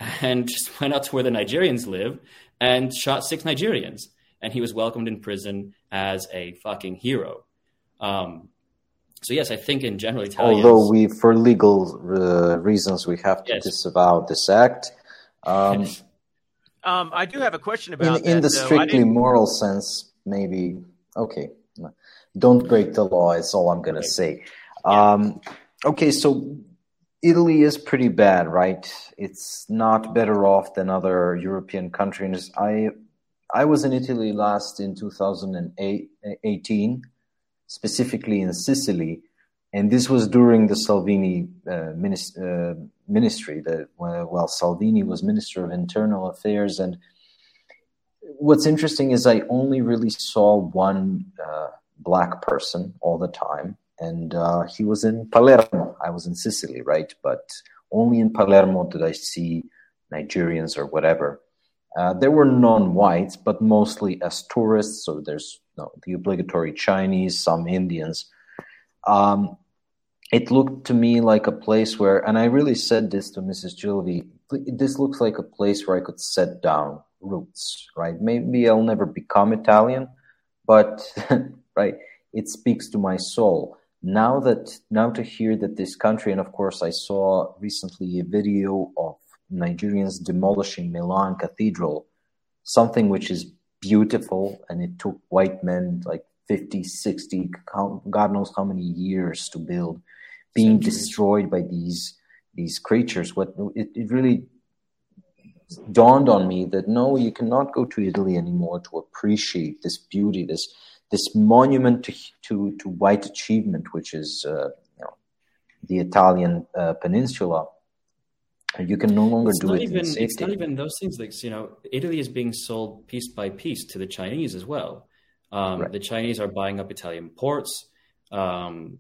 and just went out to where the Nigerians live and shot six Nigerians. And he was welcomed in prison as a fucking hero. Um, so yes, I think in general Italians... Although we, for legal uh, reasons, we have to yes. disavow this act. Um, um, I do have a question about in, that. In the strictly moral sense, maybe... Okay, don't break the law is all I'm going to say. Um, okay, so Italy is pretty bad, right? It's not better off than other European countries. I I was in Italy last in two thousand eighteen, specifically in Sicily, and this was during the Salvini uh, minis- uh, ministry, that well, Salvini was Minister of Internal Affairs, and what's interesting is I only really saw one uh, black person all the time, and uh, he was in Palermo. I was in Sicily, right? But only in Palermo did I see Nigerians or whatever. Uh, there were non-whites, but mostly as tourists. So there's you know, the obligatory Chinese, some Indians. Um, it looked to me like a place where, and I really said this to Missus Gilvey, this looks like a place where I could set down roots, right? Maybe I'll never become Italian, but right, it speaks to my soul. Now that now to hear that this country, and of course I saw recently a video of Nigerians demolishing Milan Cathedral, something which is beautiful, and it took white men like fifty, sixty, God knows how many years to build, being Centuries. destroyed by these these creatures. What it, it really dawned on me that no, you cannot go to Italy anymore to appreciate this beauty, this this monument to to, to white achievement, which is uh, you know, the Italian uh, peninsula. You can no longer it's do not it even, in safety. It's not even those things. Like, you know, Italy is being sold piece by piece to the Chinese as well. Um, right. The Chinese are buying up Italian ports. Um,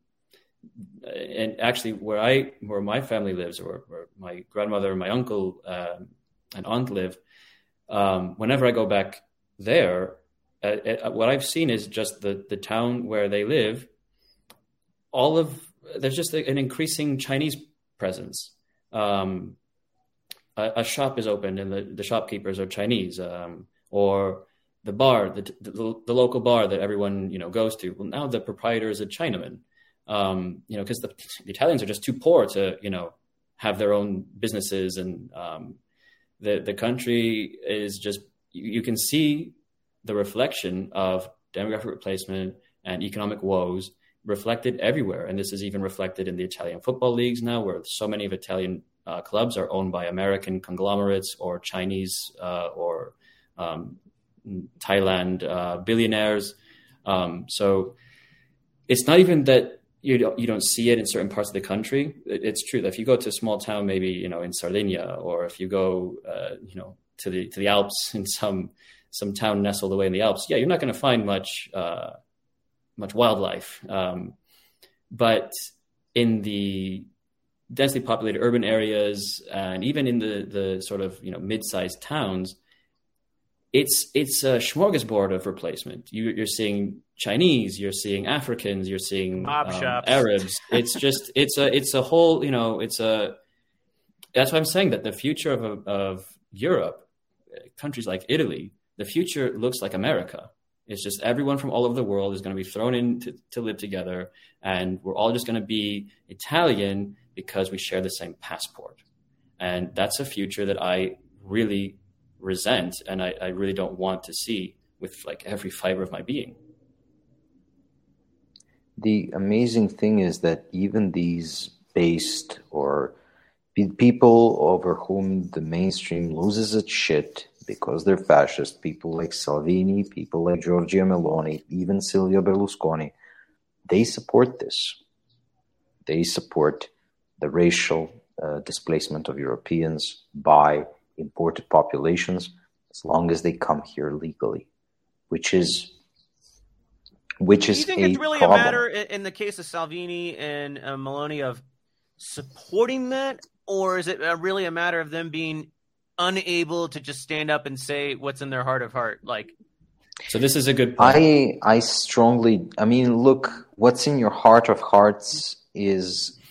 and actually, where I, where my family lives, or where my grandmother and my uncle uh, and aunt live, um, whenever I go back there, uh, uh, what I've seen is just the, the town where they live. All of there's just an increasing Chinese presence. Um, a, a shop is opened and the, the shopkeepers are Chinese, um, or the bar, the, the the local bar that everyone you know goes to. Well, now the proprietor is a Chinaman, um, you know, because the, the Italians are just too poor to you know have their own businesses, and um, the the country is just you, you can see the reflection of demographic replacement and economic woes reflected everywhere. And this is even reflected in the Italian football leagues now, where so many of Italian uh, clubs are owned by American conglomerates or Chinese uh, or um, Thailand uh, billionaires. Um, so it's not even that you don't, you don't see it in certain parts of the country. It's true that if you go to a small town, maybe, you know, in Sardinia, or if you go, uh, you know, to the, to the Alps in some, some town nestled away in the Alps, yeah, you're not going to find much, uh, much wildlife. Um, but in the densely populated urban areas, and even in the, the sort of, you know, mid-sized towns, it's, it's a smorgasbord of replacement. You, you're seeing Chinese, you're seeing Africans, you're seeing um, Arabs. It's just, it's a, it's a whole, you know, it's a, that's why I'm saying that the future of, of Europe, countries like Italy, the future looks like America. It's just everyone from all over the world is going to be thrown in to, to live together, and we're all just going to be Italian because we share the same passport. And that's a future that I really resent, and I, I really don't want to see with like every fiber of my being. The amazing thing is that even these based or people over whom the mainstream loses its shit because they're fascist, people like Salvini, people like Giorgia Meloni, even Silvio Berlusconi, they support this. They support the racial uh, displacement of Europeans by imported populations as long as they come here legally, which is which is a problem. Do you think it's really problem. a matter in the case of Salvini and uh, Meloni of supporting that, or is it really a matter of them being unable to just stand up and say what's in their heart of heart? Like, so this is a good point. I I strongly, I mean, look, what's in your heart of hearts is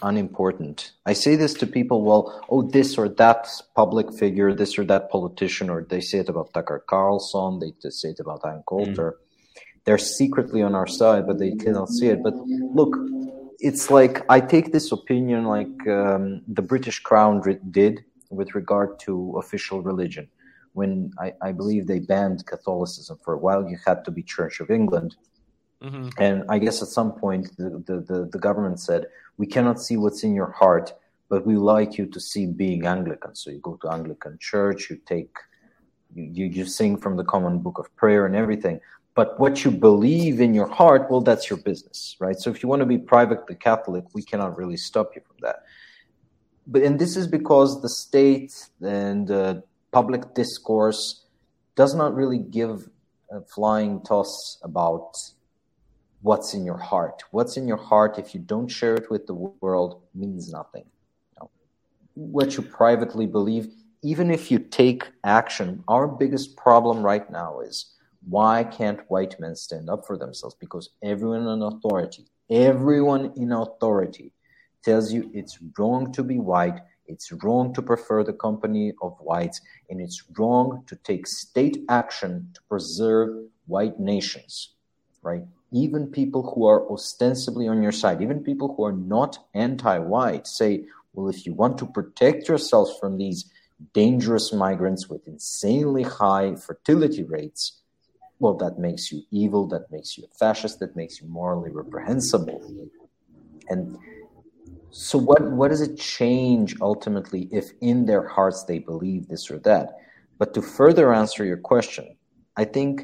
unimportant. I say this to people, well, oh, this or that public figure, this or that politician, or they say it about Tucker Carlson, they say it about Ann Coulter. Mm. They're secretly on our side, but they cannot see it. But look, it's like I take this opinion like um, the British Crown did with regard to official religion. When I, I believe they banned Catholicism for a while, you had to be Church of England. Mm-hmm. And I guess at some point the, the, the, the government said, we cannot see what's in your heart, but we like you to see being Anglican. So you go to Anglican church, you take, you, you, you sing from the Common Book of Prayer and everything. But what you believe in your heart, well, that's your business, right? So if you want to be privately Catholic, we cannot really stop you from that. But and this is because the state and uh, public discourse does not really give a flying toss about what's in your heart. What's in your heart, if you don't share it with the world, means nothing. You know, what you privately believe, even if you take action, our biggest problem right now is, why can't white men stand up for themselves? Because everyone in authority, everyone in authority tells you it's wrong to be white, it's wrong to prefer the company of whites, and it's wrong to take state action to preserve white nations, right? Even people who are ostensibly on your side, even people who are not anti-white say, well, if you want to protect yourselves from these dangerous migrants with insanely high fertility rates, well, that makes you evil, that makes you a fascist, that makes you morally reprehensible. And so what, what does it change ultimately if in their hearts they believe this or that? But to further answer your question, I think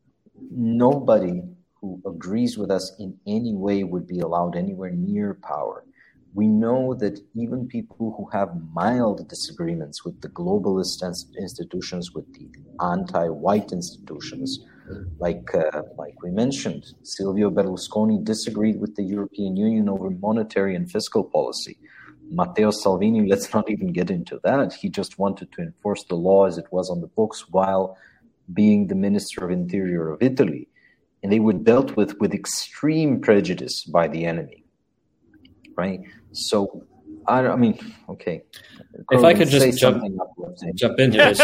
nobody who agrees with us in any way would be allowed anywhere near power. We know that even people who have mild disagreements with the globalist institutions, with the anti-white institutions, like uh, like we mentioned, Silvio Berlusconi disagreed with the European Union over monetary and fiscal policy. Matteo Salvini, let's not even get into that. He just wanted to enforce the law as it was on the books while being the Minister of Interior of Italy. And they were dealt with with extreme prejudice by the enemy, right? So, I, I mean, okay. If I could just jump, jump in here.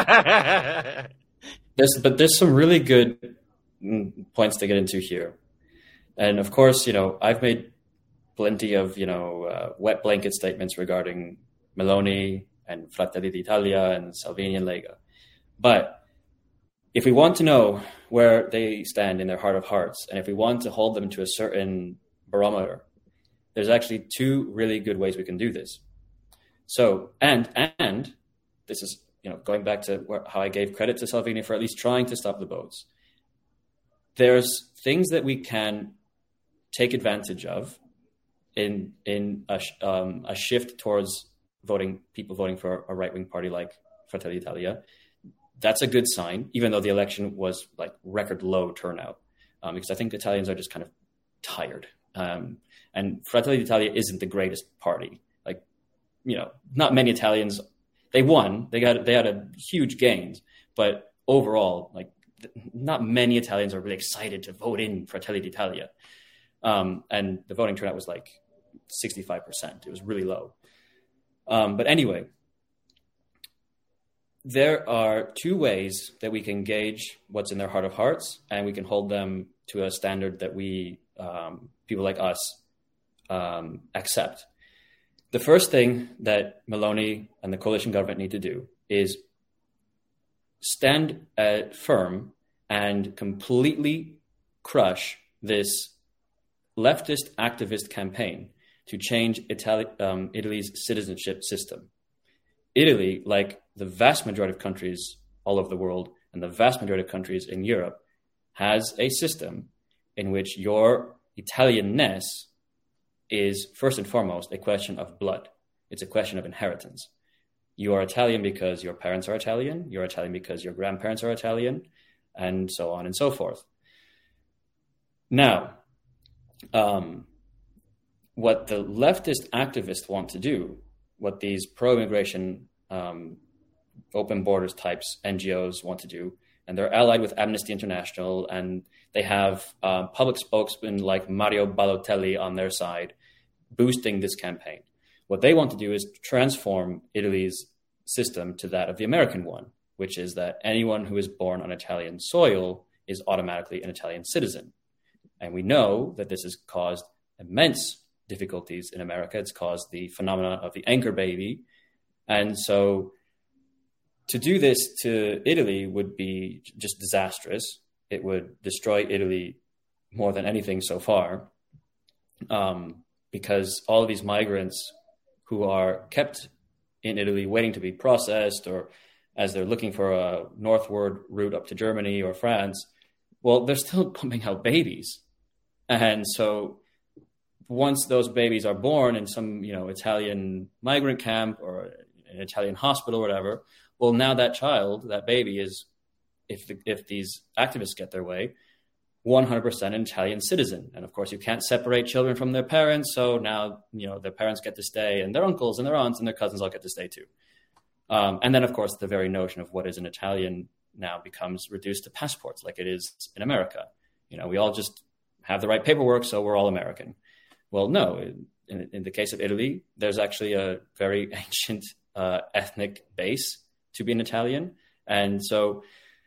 There's, but there's some really good points to get into here. And of course, you know, I've made plenty of, you know, uh, wet blanket statements regarding Meloni and Fratelli d'Italia and Salvini and Lega. But if we want to know where they stand in their heart of hearts, and if we want to hold them to a certain barometer, there's actually two really good ways we can do this. So, and, and this is, you know, going back to where, how I gave credit to Salvini for at least trying to stop the boats. There's things that we can take advantage of in in a, um, a shift towards voting, people voting for a right-wing party like Fratelli d'Italia. That's a good sign, even though the election was like record low turnout, um, because I think Italians are just kind of tired. Um, and Fratelli d'Italia isn't the greatest party. Like, you know, not many Italians. They won. They got they had a huge gains, but overall, like, not many Italians are really excited to vote in Fratelli d'Italia. Um, and the voting turnout was like sixty-five percent. It was really low. Um, but anyway, there are two ways that we can gauge what's in their heart of hearts, and we can hold them to a standard that we, um, people like us, um, accept. The first thing that Meloni and the coalition government need to do is stand uh, firm and completely crush this leftist activist campaign to change Itali- um, Italy's citizenship system. Italy, like the vast majority of countries all over the world and the vast majority of countries in Europe, has a system in which your Italianness is first and foremost a question of blood. It's a question of inheritance. You are Italian because your parents are Italian. You're Italian because your grandparents are Italian, and so on and so forth. Now, um, what the leftist activists want to do, what these pro-immigration, um, open borders types N G Os want to do, and they're allied with Amnesty International, and they have uh, public spokesmen like Mario Balotelli on their side, boosting this campaign. What they want to do is transform Italy's system to that of the American one, which is that anyone who is born on Italian soil is automatically an Italian citizen. And we know that this has caused immense difficulties in America. It's caused the phenomenon of the anchor baby. And so to do this to Italy would be just disastrous. It would destroy Italy more than anything so far, um, because all of these migrants who are kept in Italy waiting to be processed, or as they're looking for a northward route up to Germany or France, well, they're still pumping out babies. And so once those babies are born in some, you know, Italian migrant camp or an Italian hospital or whatever, well, now that child, that baby is, if the, if these activists get their way, one hundred percent an Italian citizen. And of course, you can't separate children from their parents. So now, you know, their parents get to stay, and their uncles and their aunts and their cousins all get to stay too. Um, and then, of course, the very notion of what is an Italian now becomes reduced to passports, like it is in America. You know, we all just have the right paperwork, so we're all American. Well, no. In, in the case of Italy, there's actually a very ancient uh, ethnic base to be an Italian. And so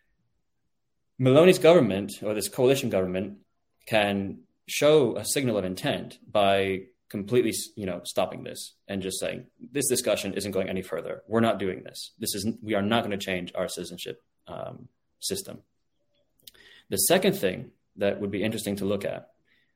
Meloni's government, or this coalition government, can show a signal of intent by completely, you know, stopping this and just saying, this discussion isn't going any further. We're not doing this. This is, we are not going to change our citizenship um, system. The second thing that would be interesting to look at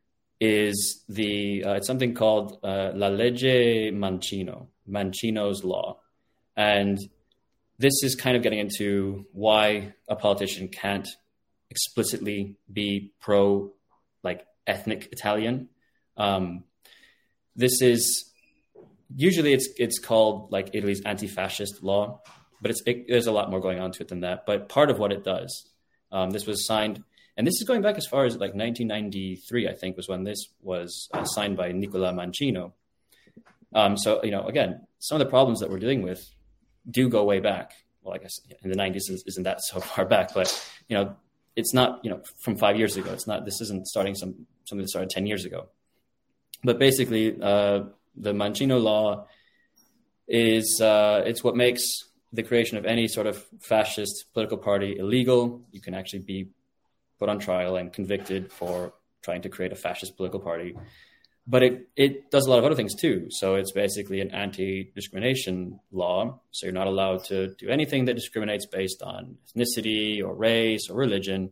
is the, uh, it's something called uh, La Legge Mancino, Mancino's law. And this is kind of getting into why a politician can't explicitly be pro, like, ethnic Italian. Um, this is usually it's it's called like Italy's anti-fascist law, but it's it, there's a lot more going on to it than that. But part of what it does, um, this was signed, and this is going back as far as like nineteen ninety-three, I think, was when this was uh, signed by Nicola Mancino. Um, so you know, again, some of the problems that we're dealing with do go way back. Well, I guess in the nineties isn't that so far back, but you know. It's not, you know, from five years ago. It's not, this isn't starting some, something that started ten years ago. But basically, uh, the Mancino law is, uh, it's what makes the creation of any sort of fascist political party illegal. You can actually be put on trial and convicted for trying to create a fascist political party. But it, it does a lot of other things too. So it's basically an anti-discrimination law. So you're not allowed to do anything that discriminates based on ethnicity or race or religion.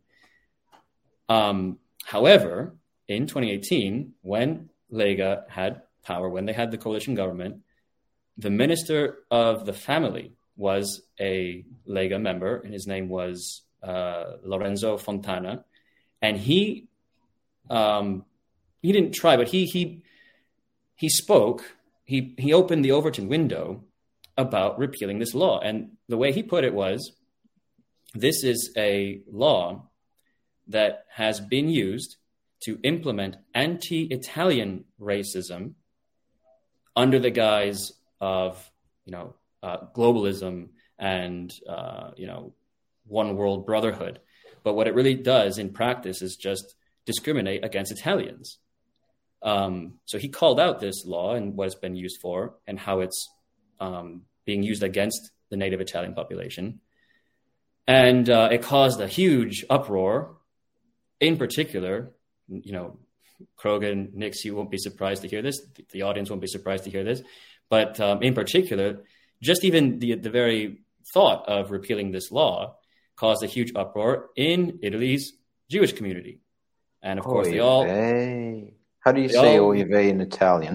Um, however, in twenty eighteen, when Lega had power, when they had the coalition government, the Minister of the Family was a Lega member, and his name was uh, Lorenzo Fontana. And he... Um, He didn't try, but he he he spoke. He he opened the Overton window about repealing this law, and the way he put it was, "This is a law that has been used to implement anti-Italian racism under the guise of, you know, uh, globalism and uh, you know, one world brotherhood. But what it really does in practice is just discriminate against Italians." Um, so he called out this law and what it's been used for and how it's um, being used against the native Italian population. And uh, it caused a huge uproar. In particular, you know, Krogan, Nix, you won't be surprised to hear this. The audience won't be surprised to hear this. But um, in particular, just even the, the very thought of repealing this law caused a huge uproar in Italy's Jewish community. And of course, Oy they all... vey. How do you say all, oy vey in Italian?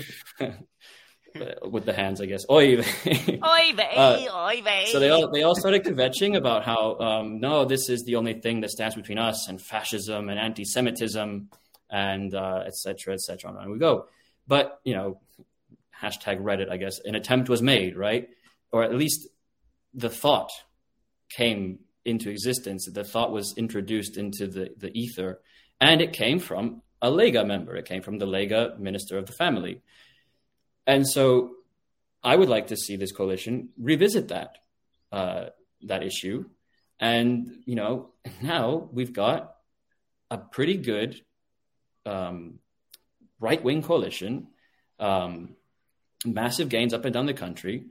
With the hands, I guess. Oy vey. Oy vey, uh, oy vey. So they all they all started kvetching about how um, no, this is the only thing that stands between us and fascism and anti-Semitism and uh, et cetera, et cetera. On and we go. But you know, hashtag Reddit, I guess, an attempt was made, right? Or at least the thought came into existence. The thought was introduced into the, the ether, and it came from a Lega member. It came from the Lega Minister of the Family. And so I would like to see this coalition revisit that, uh, that issue. And, you know, now we've got a pretty good um, right-wing coalition um, massive gains up and down the country.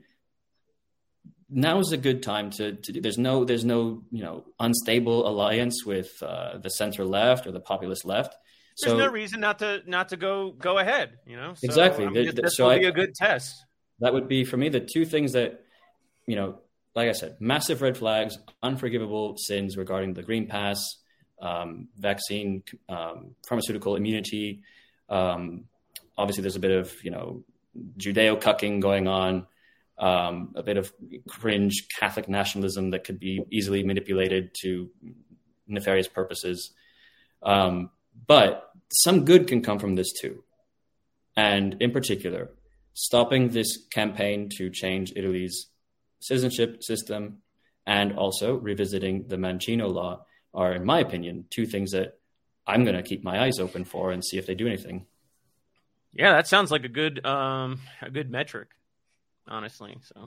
Now is a good time to, to do. There's no, there's no, you know, unstable alliance with uh, the center left or the populist left. There's so, no reason not to not to go go ahead. You know, so, exactly. I mean, this, this so will I, be a good test. That would be for me the two things that, you know, like I said, massive red flags, unforgivable sins regarding the Green Pass, um, vaccine, um, pharmaceutical immunity. Um, obviously, there's a bit of, you know, Judeo-cucking going on. Um, a bit of cringe Catholic nationalism that could be easily manipulated to nefarious purposes. Um, but some good can come from this too. And in particular, stopping this campaign to change Italy's citizenship system and also revisiting the Mancino law are, in my opinion, two things that I'm going to keep my eyes open for and see if they do anything. Yeah, that sounds like a good um, a good metric. Honestly, so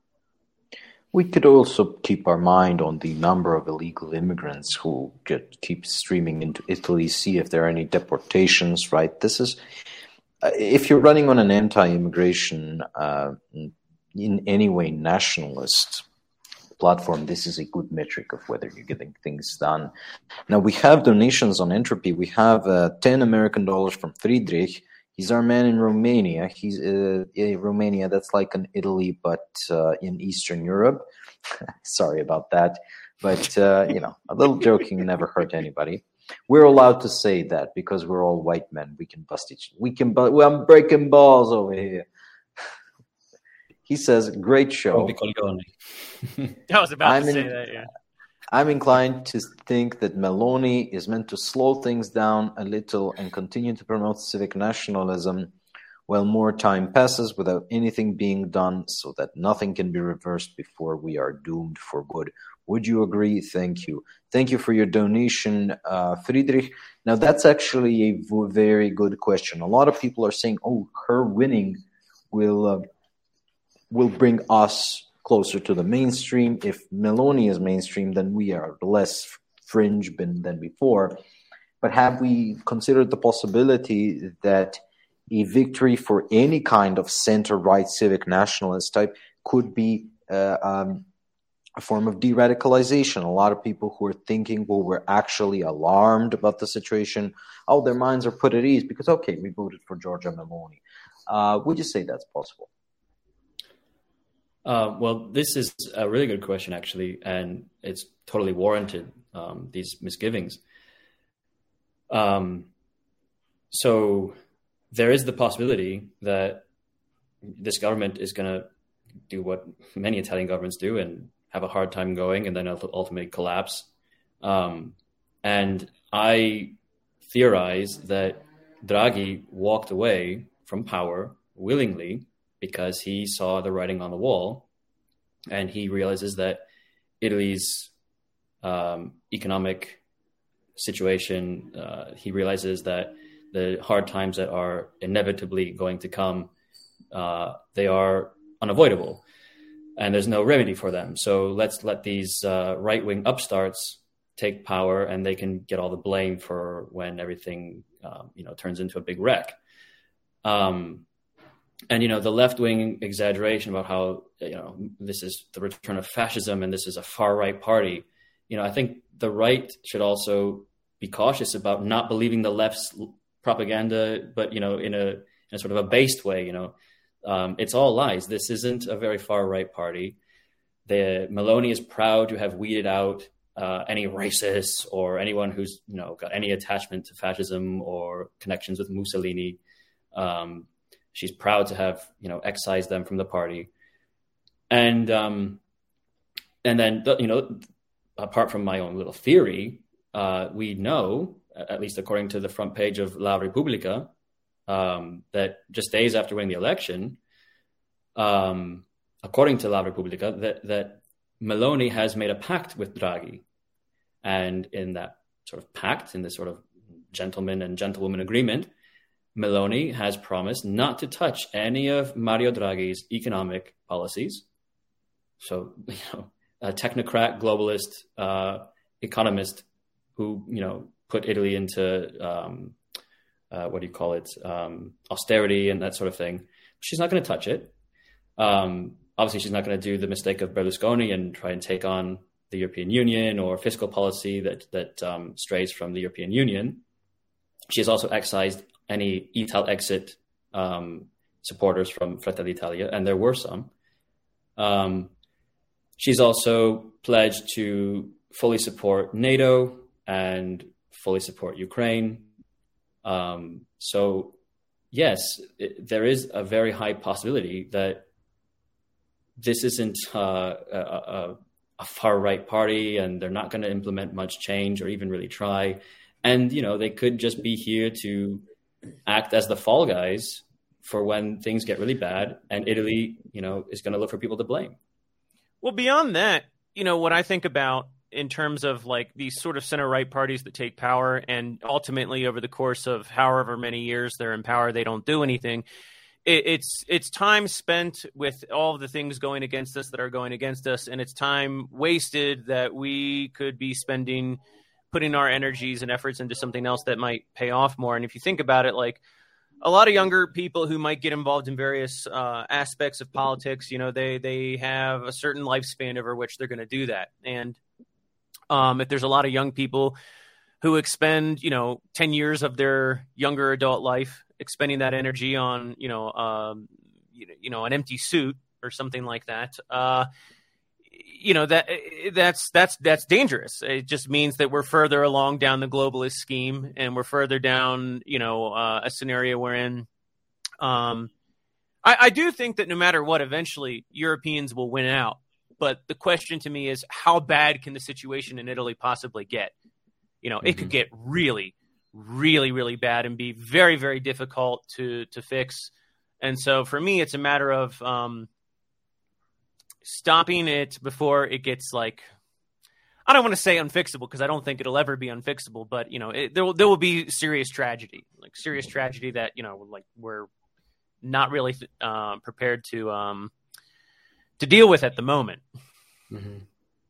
we could also keep our mind on the number of illegal immigrants who get keep streaming into Italy, see if there are any deportations, right? This is, uh, if you're running on an anti-immigration, uh, in any way nationalist platform, this is a good metric of whether you're getting things done. Now, we have donations on Entropy. We have uh, ten American dollars from Friedrich. He's our man in Romania. He's uh, in Romania. That's like an Italy, but uh, in Eastern Europe. Sorry about that. But, uh, you know, a little joking never hurt anybody. We're allowed to say that because we're all white men. We can bust each We can bu- well, I'm breaking balls over here. He says, great show. I was about I'm to say in, that, yeah. I'm inclined to think that Meloni is meant to slow things down a little and continue to promote civic nationalism while more time passes without anything being done so that nothing can be reversed before we are doomed for good. Would you agree? Thank you. Thank you for your donation, uh, Friedrich. Now, that's actually a v- very good question. A lot of people are saying, oh, her winning will uh, will bring us closer to the mainstream. If Meloni is mainstream, then we are less fringe than, than before. But have we considered the possibility that a victory for any kind of center-right civic nationalist type could be uh, um, a form of de-radicalization? A lot of people who are thinking, well, we're actually alarmed about the situation. Oh, their minds are put at ease because, okay, we voted for Giorgia Meloni. Uh, would you say that's possible? Uh, well, this is a really good question, actually, and it's totally warranted, um, these misgivings. Um, so there is the possibility that this government is going to do what many Italian governments do and have a hard time going and then ultimately collapse. Um, and I theorize that Draghi walked away from power willingly because he saw the writing on the wall, and he realizes that Italy's um, economic situation, uh, he realizes that the hard times that are inevitably going to come, uh, they are unavoidable, and there's no remedy for them. So let's let these uh, right-wing upstarts take power, and they can get all the blame for when everything, um, you know, turns into a big wreck. Um, And, you know, the left-wing exaggeration about how, you know, this is the return of fascism and this is a far-right party. You know, I think the right should also be cautious about not believing the left's propaganda, but, you know, in a, in a sort of a based way, you know. Um, it's all lies. This isn't a very far-right party. The Meloni is proud to have weeded out uh, any racists or anyone who's, you know, got any attachment to fascism or connections with Mussolini. Um She's proud to have, you know, excised them from the party. And um, and then, you know, apart from my own little theory, uh, we know, at least according to the front page of La Repubblica, um, that just days after winning the election, um, according to La Repubblica, that, that Meloni has made a pact with Draghi. And in that sort of pact, in this sort of gentleman and gentlewoman agreement, Meloni has promised not to touch any of Mario Draghi's economic policies. So, you know, a technocrat, globalist, uh, economist who, you know, put Italy into um, uh, what do you call it, um, austerity and that sort of thing. She's not going to touch it. Um, obviously, she's not going to do the mistake of Berlusconi and try and take on the European Union or fiscal policy that that um, strays from the European Union. She has also excised any Italexit um, supporters from Fratelli Italia, and there were some. Um, she's also pledged to fully support NATO and fully support Ukraine. Um, so, yes, it, there is a very high possibility that this isn't uh, a, a, a far-right party, and they're not going to implement much change or even really try. And, you know, they could just be here to act as the fall guys for when things get really bad, and Italy, you know, is going to look for people to blame. Well, beyond that, you know, what I think about in terms of like these sort of center-right parties that take power and ultimately over the course of however many years they're in power, they don't do anything. It, it's it's time spent with all of the things going against us that are going against us, and it's time wasted that we could be spending, putting our energies and efforts into something else that might pay off more. And if you think about it, like a lot of younger people who might get involved in various uh, aspects of politics, you know, they they have a certain lifespan over which they're going to do that. And um, if there's a lot of young people who expend, you know, ten years of their younger adult life expending that energy on, you know, um, you, you know, an empty suit or something like that, uh, you know, that that's that's that's dangerous. It just means that we're further along down the globalist scheme, and we're further down, you know, uh, a scenario wherein um, I, I do think that no matter what, eventually Europeans will win out. But the question to me is, how bad can the situation in Italy possibly get? You know, mm-hmm. It could get really, really, really bad and be very, very difficult to to fix. And so for me, it's a matter of um, stopping it before it gets like, I don't want to say unfixable because I don't think it'll ever be unfixable, but you know, it, there will there will be serious tragedy, like serious tragedy that, you know, like we're not really uh, prepared to um, to deal with at the moment. Mm-hmm.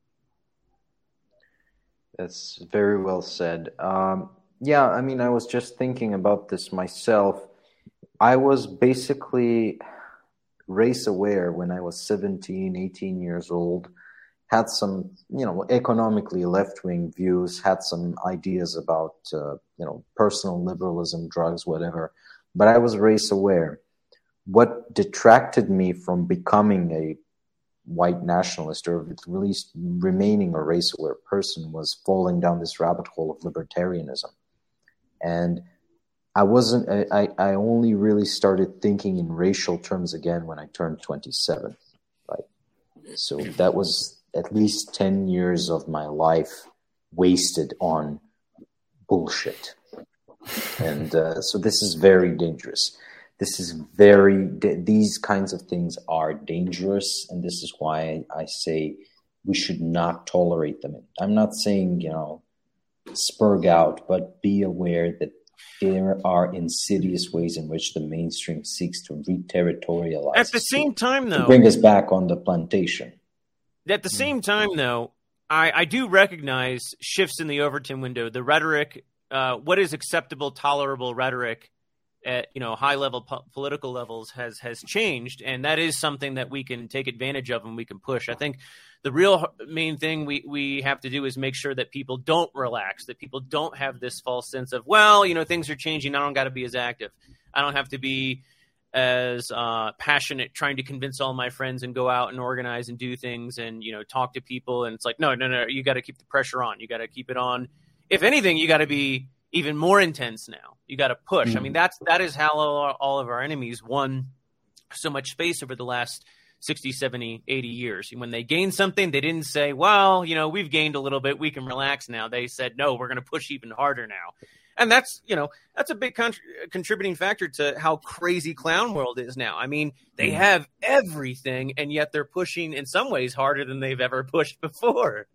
That's very well said. Um, yeah, I mean, I was just thinking about this myself. I was basically race aware when I was seventeen, eighteen years old, had some, you know, economically left-wing views, had some ideas about, uh, you know, personal liberalism, drugs, whatever, but I was race aware. What detracted me from becoming a white nationalist, or at least remaining a race-aware person, was falling down this rabbit hole of libertarianism. And I wasn't, I, I only really started thinking in racial terms again when I turned twenty-seven, right? So that was at least ten years of my life wasted on bullshit. And uh, so this is very dangerous. This is very, these kinds of things are dangerous. And this is why I say we should not tolerate them. I'm not saying, you know, spurg out, but be aware that there are insidious ways in which the mainstream seeks to re-territorialize. At the same time, though, to bring us back on the plantation. At the same time, though, I, I do recognize shifts in the Overton window. The rhetoric, uh, what is acceptable, tolerable rhetoric at, you know, high level po- political levels has has changed, and that is something that we can take advantage of and we can push. I think the real main thing we, we have to do is make sure that people don't relax, that people don't have this false sense of, well, you know, things are changing, I don't got to be as active. I don't have to be as uh, passionate trying to convince all my friends and go out and organize and do things and, you know, talk to people. And it's like, no, no, no, you got to keep the pressure on. You got to keep it on. If anything, you got to be even more intense now. You got to push. Mm-hmm. I mean, that's, that is how all, all of our enemies won so much space over the last sixty, seventy, eighty years. When they gained something, they didn't say, well, you know, we've gained a little bit, we can relax now. They said, no, we're going to push even harder now. And that's, you know, that's a big con- contributing factor to how crazy clown world is now. I mean, they mm-hmm. have everything, and yet they're pushing in some ways harder than they've ever pushed before.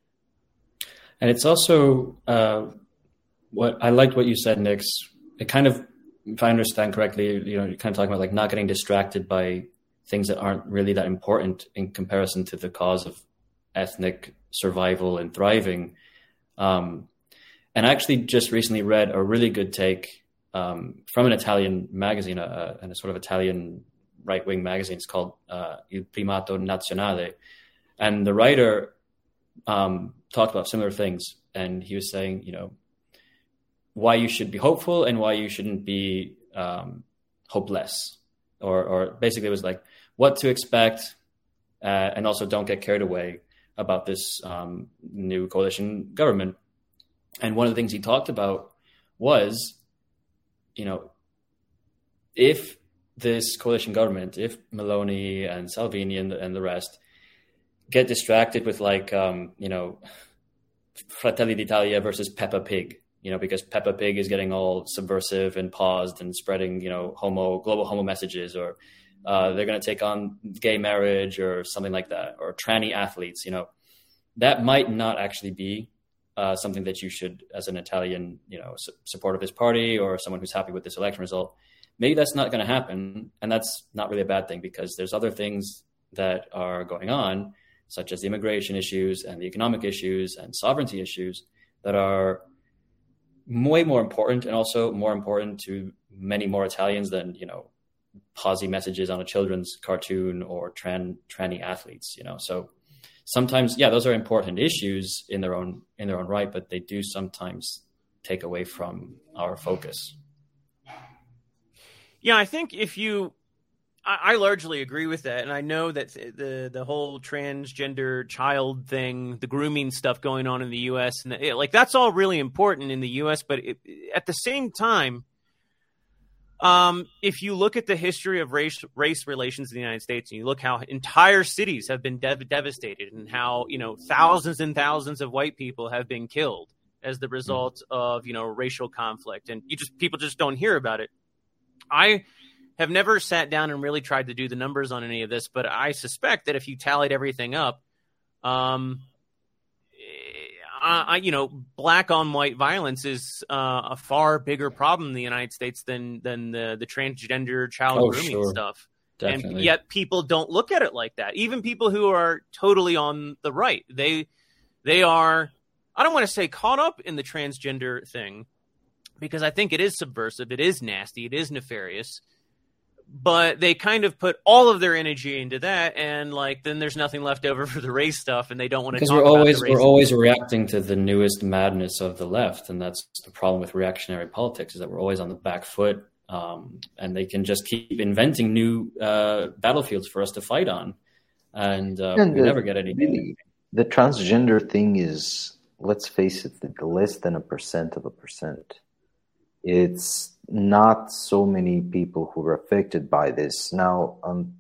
And it's also, uh, what I liked what you said, Nix. It kind of, if I understand correctly, you know, you're kind of talking about like not getting distracted by things that aren't really that important in comparison to the cause of ethnic survival and thriving. Um, and I actually just recently read a really good take um, from an Italian magazine, uh, and a sort of Italian right-wing magazine. It's called uh, Il Primato Nazionale. And the writer um, talked about similar things. And he was saying, you know, why you should be hopeful and why you shouldn't be um, hopeless. Or, or basically it was like what to expect, uh, and also don't get carried away about this um, new coalition government. And one of the things he talked about was, you know, if this coalition government, if Meloni and Salvini and the, and the rest get distracted with like, um, you know, Fratelli d'Italia versus Peppa Pig, you know, because Peppa Pig is getting all subversive and paused and spreading, you know, homo, global homo messages, or uh, they're going to take on gay marriage or something like that, or tranny athletes, you know, that might not actually be uh, something that you should, as an Italian, you know, su- support of this party or someone who's happy with this election result. Maybe that's not going to happen. And that's not really a bad thing, because there's other things that are going on, such as the immigration issues and the economic issues and sovereignty issues that are way more important, and also more important to many more Italians than, you know, posy messages on a children's cartoon or tran, tranny athletes, you know. So sometimes, yeah, those are important issues in their own, in their own right, but they do sometimes take away from our focus. Yeah, I think if you, I, I largely agree with that. And I know that the, the whole transgender child thing, the grooming stuff going on in the U S, and the, like, that's all really important in the U S. But it, at the same time, um, if you look at the history of race, race relations in the United States, and you look how entire cities have been dev- devastated, and how, you know, thousands and thousands of white people have been killed as the result mm-hmm. of, you know, racial conflict, and you just, people just don't hear about it. I have never sat down and really tried to do the numbers on any of this, but I suspect that if you tallied everything up, um, I, you know, black on white violence is uh, a far bigger problem in the United States than than the, the transgender child oh, grooming sure. stuff. Definitely. And yet people don't look at it like that. Even people who are totally on the right, they they are, I don't want to say caught up in the transgender thing, because I think it is subversive, it is nasty, it is nefarious, but they kind of put all of their energy into that, and like then there's nothing left over for the race stuff, and they don't want to because talk we're about always the race we're stuff. always reacting to the newest madness of the left, and that's the problem with reactionary politics, is that we're always on the back foot, um, and they can just keep inventing new uh, battlefields for us to fight on, and, uh, and we the, never get any. Really, the transgender thing is, let's face it, less than a percent of a percent. It's not so many people who are affected by this. Now, um,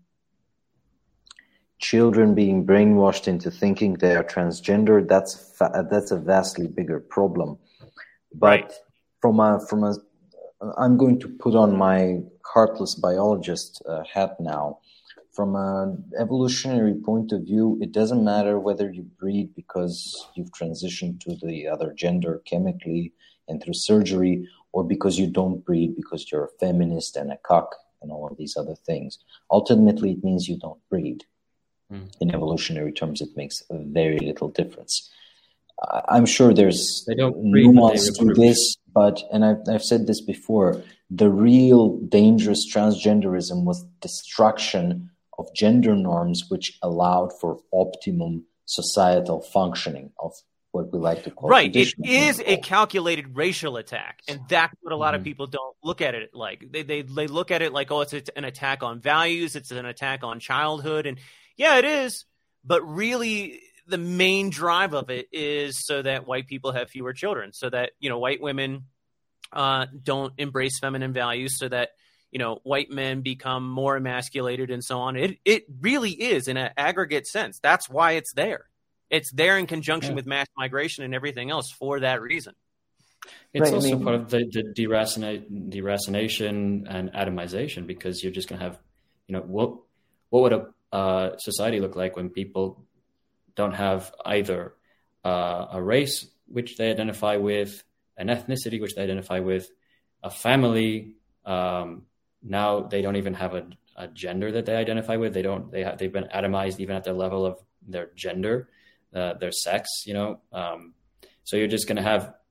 children being brainwashed into thinking they are transgender, that's fa- that's a vastly bigger problem. But Right. from a from a, I'm going to put on my heartless biologist uh, hat now. From an evolutionary point of view, it doesn't matter whether you breed because you've transitioned to the other gender chemically and through surgery, or because you don't breed because you're a feminist and a cuck and all of these other things. Ultimately, it means you don't breed. Mm. In evolutionary terms, it makes very little difference. Uh, I'm sure there's they don't breed, nuance they to this, but, and I've, I've said this before, the real dangerous transgenderism was destruction of gender norms which allowed for optimum societal functioning of what we like to call right. It is control. a calculated racial attack, and that's what a lot mm-hmm. of people don't look at it like. They they they look at it like, oh, it's an attack on values, it's an attack on childhood, and yeah, it is. But really, the main drive of it is so that white people have fewer children, so that, you know, white women uh, don't embrace feminine values, so that, you know, white men become more emasculated and so on. It it really is, in an aggregate sense. That's why it's there. It's there in conjunction yeah. with mass migration and everything else for that reason. It's right, also I mean, part of the, the deracina- deracination and atomization, because you're just going to have, you know, what what would a uh, society look like when people don't have either uh, a race which they identify with, an ethnicity which they identify with, a family. Um, now they don't even have a, a gender that they identify with. They don't. They have, they've been atomized even at the level of their gender. Uh, their sex, you know, um, so you're just going to have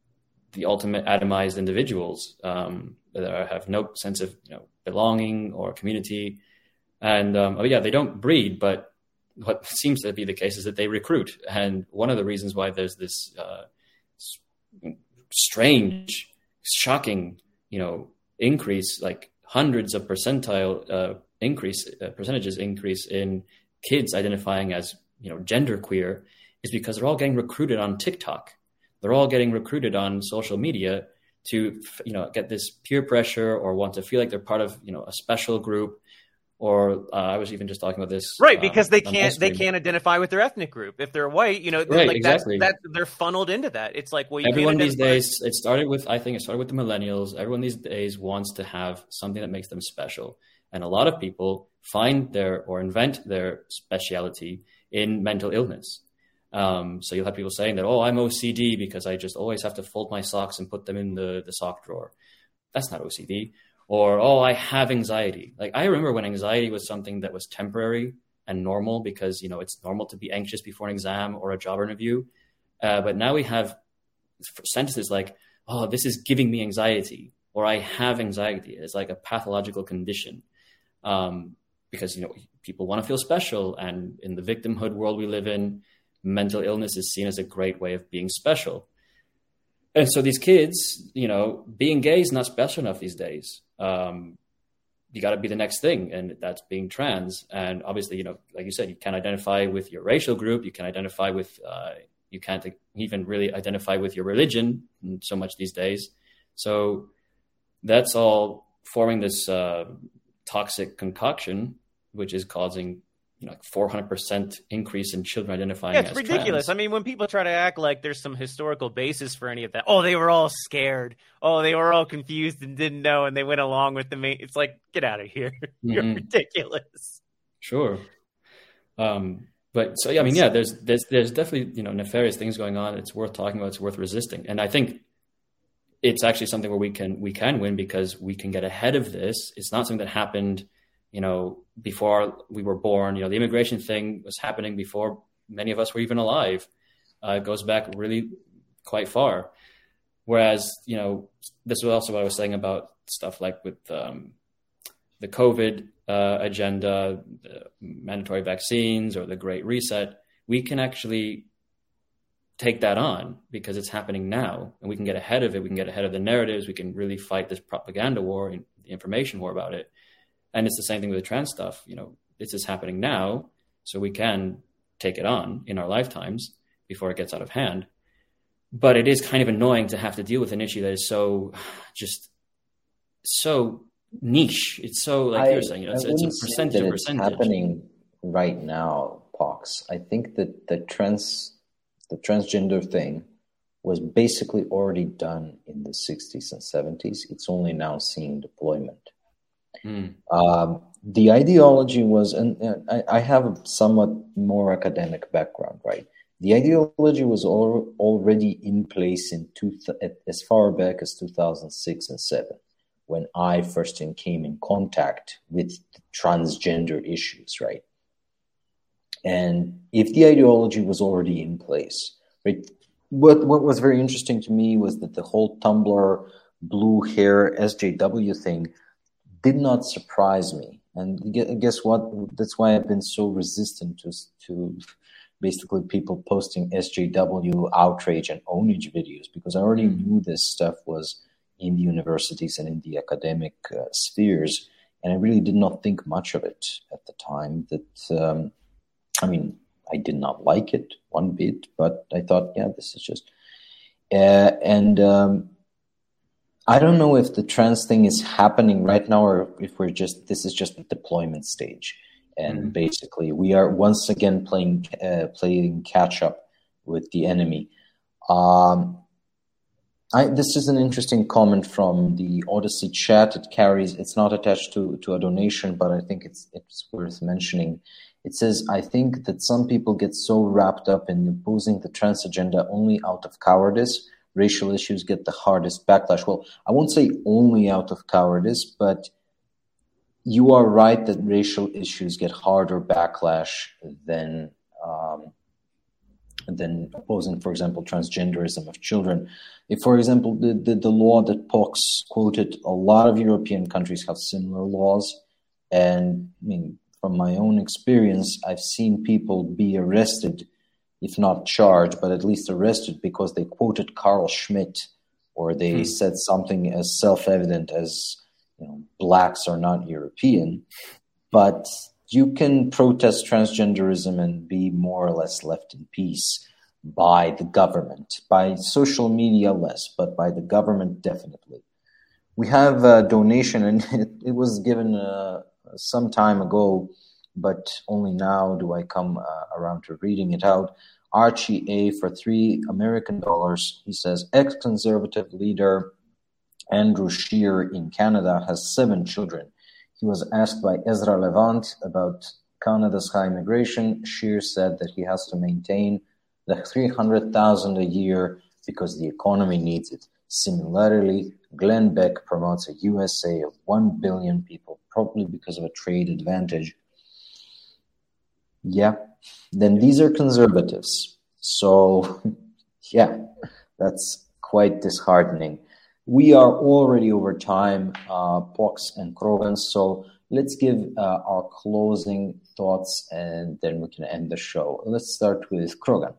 the ultimate atomized individuals um, that are, have no sense of you know belonging or community. And um, oh yeah, they don't breed, but what seems to be the case is that they recruit. And one of the reasons why there's this uh, strange, shocking, you know, increase, like hundreds of percentile uh, increase, uh, percentages increase in kids identifying as, you know, genderqueer, is because they're all getting recruited on TikTok. They're all getting recruited on social media to, you know, get this peer pressure or want to feel like they're part of, you know, a special group. Or uh, I was even just talking about this, right? Because um, they can't they can't identify with their ethnic group. If they're white, you know, right, like exactly. That, that they're funneled into that. It's like, well, you everyone can't these days. It started with, I think, it started with the millennials. Everyone these days wants to have something that makes them special, and a lot of people find their or invent their speciality in mental illness. Um, so you'll have people saying that, oh, I'm O C D because I just always have to fold my socks and put them in the the sock drawer. That's not O C D. Or, oh, I have anxiety. Like, I remember when anxiety was something that was temporary and normal because, you know, it's normal to be anxious before an exam or a job interview. Uh, but now we have sentences like, oh, this is giving me anxiety, or I have anxiety. It's like a pathological condition um, because, you know, people want to feel special. And in the victimhood world we live in, mental illness is seen as a great way of being special. And so these kids, you know, being gay is not special enough these days. Um, you got to be the next thing, and that's being trans. And obviously, you know, like you said, you can't identify with your racial group. You can identify with, uh, you can't even really identify with your religion so much these days. So that's all forming this uh, toxic concoction, which is causing, you know, like four hundred percent increase in children identifying yeah, it's as ridiculous. trans. I mean, when people try to act like there's some historical basis for any of that, oh, they were all scared. Oh, they were all confused and didn't know, and they went along with the main. It's like, get out of here. You're mm-hmm. ridiculous. Sure. Um, but so, yeah, I mean, yeah, there's, there's, there's definitely, you know, nefarious things going on. It's worth talking about. It's worth resisting. And I think it's actually something where we can, we can win because we can get ahead of this. It's not something that happened, you know, before we were born. You know, the immigration thing was happening before many of us were even alive. Uh, it goes back really quite far. Whereas, you know, this was also what I was saying about stuff like with um, the COVID uh, agenda, the mandatory vaccines, or the Great Reset. We can actually take that on because it's happening now, and we can get ahead of it. We can get ahead of the narratives. We can really fight this propaganda war and the information war about it. And it's the same thing with the trans stuff. You know, this is happening now, so we can take it on in our lifetimes before it gets out of hand. But it is kind of annoying to have to deal with an issue that is so just so niche. It's so, like I, you're saying, you know, it's, it's a percentage of percentage. It's happening right now, Pox. I think that the trans, the transgender thing was basically already done in the sixties and seventies. It's only now seeing deployment. Mm. Um, the ideology was, and, and I, I have a somewhat more academic background, right? The ideology was al- already in place in two th- as far back as two thousand six and seven, when I first came in contact with transgender issues, right? And if the ideology was already in place, right? What what was very interesting to me was that the whole Tumblr blue hair S J W thing did not surprise me. And guess what? That's why I've been so resistant to to basically people posting S J W outrage and ownage videos, because I already knew this stuff was in the universities and in the academic uh, spheres. And I really did not think much of it at the time. That, um, I mean, I did not like it one bit, but I thought, yeah, this is just, uh, and, um, I don't know if the trans thing is happening right now, or if we're just, this is just the deployment stage. And mm-hmm. basically we are once again playing, uh, playing catch up with the enemy. Um, I, this is an interesting comment from the Odyssey chat. It carries, it's not attached to, to a donation, but I think it's, it's worth mentioning. It says, I think that some people get so wrapped up in opposing the trans agenda only out of cowardice. Racial issues get the hardest backlash. Well, I won't say only out of cowardice, but you are right that racial issues get harder backlash than um, than opposing, for example, transgenderism of children. If, for example, the, the, the law that Pox quoted, a lot of European countries have similar laws. And I mean, from my own experience, I've seen people be arrested, if not charged, but at least arrested because they quoted Carl Schmitt, or they hmm. said something as self-evident as, you know, blacks are not European. But you can protest transgenderism and be more or less left in peace by the government. By social media, less, but by the government, definitely. We have a donation, and it, it was given uh, some time ago, but only now do I come uh, around to reading it out. Archie A. for three American dollars. He says, ex-conservative leader Andrew Scheer in Canada has seven children. He was asked by Ezra Levant about Canada's high immigration. Scheer said that he has to maintain the three hundred thousand dollars a year because the economy needs it. Similarly, Glenn Beck promotes a U S A of one billion people, probably because of a trade advantage. Yeah, then these are conservatives. So, yeah, that's quite disheartening. We are already over time, uh, Pox and Krogan, so let's give uh, our closing thoughts and then we can end the show. Let's start with Krogan.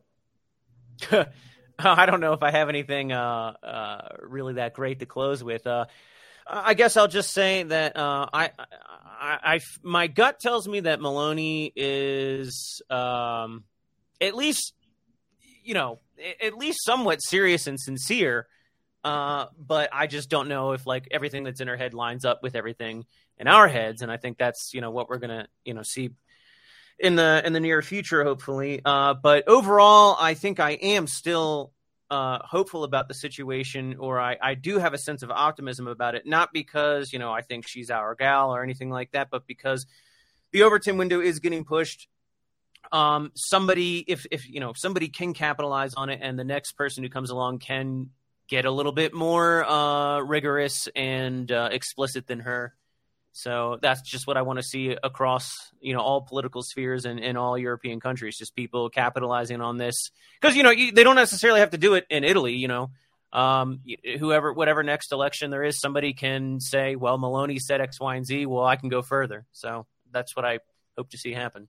I don't know if I have anything uh, uh, really that great to close with. Uh, I guess I'll just say that uh, I, I, I, my gut tells me that Meloni is um, at least, you know, at least somewhat serious and sincere. Uh, but I just don't know if like everything that's in her head lines up with everything in our heads. And I think that's, you know, what we're going to, you know, see in the, in the near future, hopefully. Uh, but overall, I think I am still, uh, hopeful about the situation, or I, I do have a sense of optimism about it. Not because, you know, I think she's our gal or anything like that, but because the Overton window is getting pushed. Um, somebody, if, if, you know, somebody can capitalize on it and the next person who comes along can get a little bit more uh, rigorous and uh, explicit than her. So that's just what I want to see across, you know, all political spheres and in all European countries, just people capitalizing on this. Because, you know, you, they don't necessarily have to do it in Italy, you know. Um, whoever, whatever next election there is, somebody can say, well, Meloni said X, Y, and Z. Well, I can go further. So that's what I hope to see happen.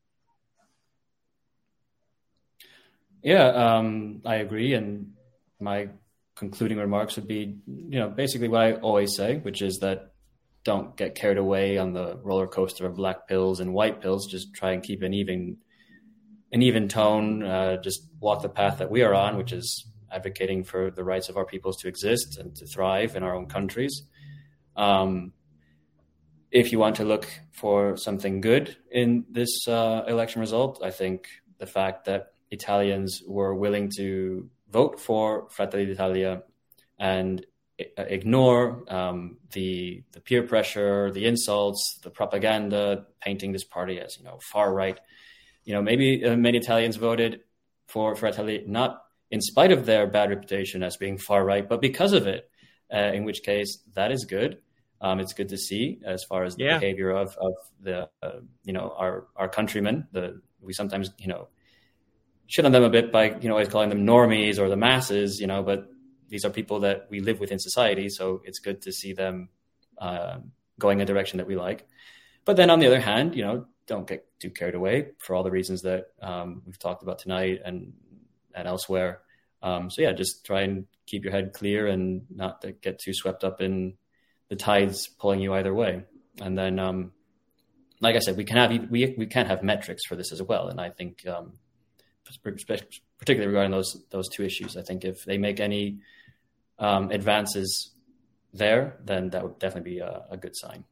Yeah, um, I agree. And my concluding remarks would be, you know, basically what I always say, which is that don't get carried away on the roller coaster of black pills and white pills. Just try and keep an even, an even tone. Uh, just walk the path that we are on, which is advocating for the rights of our peoples to exist and to thrive in our own countries. Um, if you want to look for something good in this uh, election result, I think the fact that Italians were willing to vote for Fratelli d'Italia and ignore um, the the peer pressure, the insults, the propaganda, painting this party as, you know, far right. You know, maybe uh, many Italians voted for Fratelli not in spite of their bad reputation as being far right, but because of it. Uh, in which case, that is good. Um, it's good to see as far as the yeah. behavior of of the uh, you know our our countrymen. The we sometimes you know. shit on them a bit by, you know, always calling them normies or the masses, you know, but these are people that we live with in society. So it's good to see them uh, going a direction that we like. But then on the other hand, you know, don't get too carried away for all the reasons that um, we've talked about tonight and, and elsewhere. Um, so yeah, just try and keep your head clear and not to get too swept up in the tides pulling you either way. And then, um, like I said, we can have, we, we can have metrics for this as well. And I think, um, particularly regarding those those two issues, I think if they make any um, advances there, then that would definitely be a, a good sign.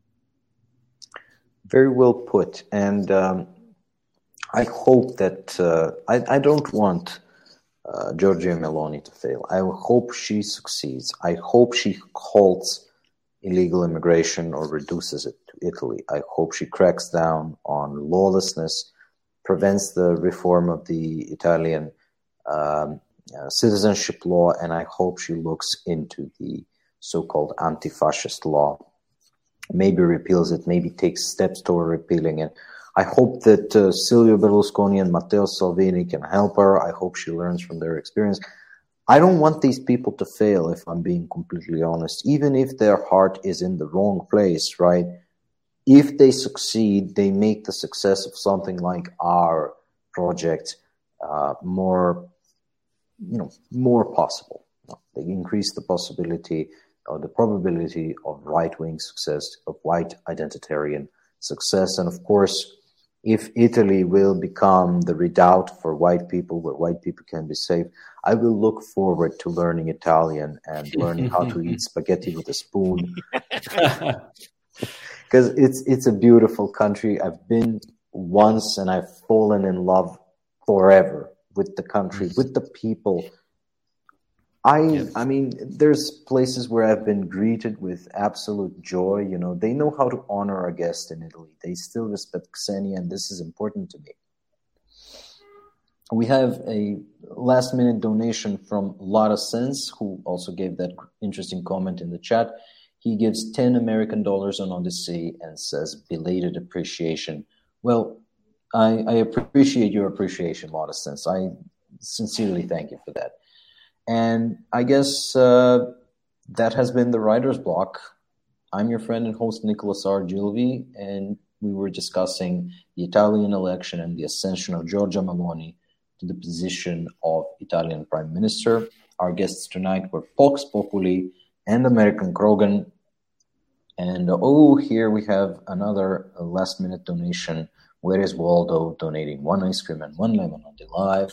Very well put. And um, I hope that uh, I, I don't want uh, Giorgia Meloni to fail. I hope she succeeds. I hope she halts illegal immigration or reduces it to Italy. I hope she cracks down on lawlessness, prevents the reform of the Italian um, uh, citizenship law, and I hope she looks into the so-called anti-fascist law, maybe repeals it, maybe takes steps toward repealing it. I hope that uh, Silvio Berlusconi and Matteo Salvini can help her. I hope she learns from their experience. I don't want these people to fail, if I'm being completely honest, even if their heart is in the wrong place, right? If they succeed, they make the success of something like our project uh, more, you know, more possible. They increase the possibility or the probability of right-wing success, of white identitarian success. And of course, if Italy will become the redoubt for white people, where white people can be safe, I will look forward to learning Italian and learning how to eat spaghetti with a spoon. Because it's it's a beautiful country. I've been once and I've fallen in love forever with the country, with the people. I Yep. I mean, there's places where I've been greeted with absolute joy. You know, they know how to honor a guest in Italy. They still respect Xenia, and this is important to me. We have a last-minute donation from Lara Sense, who also gave that interesting comment in the chat. He gives ten American dollars on Odyssey and says, belated appreciation. Well, I, I appreciate your appreciation, Lara Sense. I sincerely thank you for that. And I guess uh, that has been the writer's block. I'm your friend and host, Nicholas R. Gilvi, and we were discussing the Italian election and the ascension of Giorgia Meloni to the position of Italian Prime Minister. Our guests tonight were Vox Populi and American Krogan. And oh, here we have another last-minute donation. Where is Waldo donating one ice cream and one lemon on the live?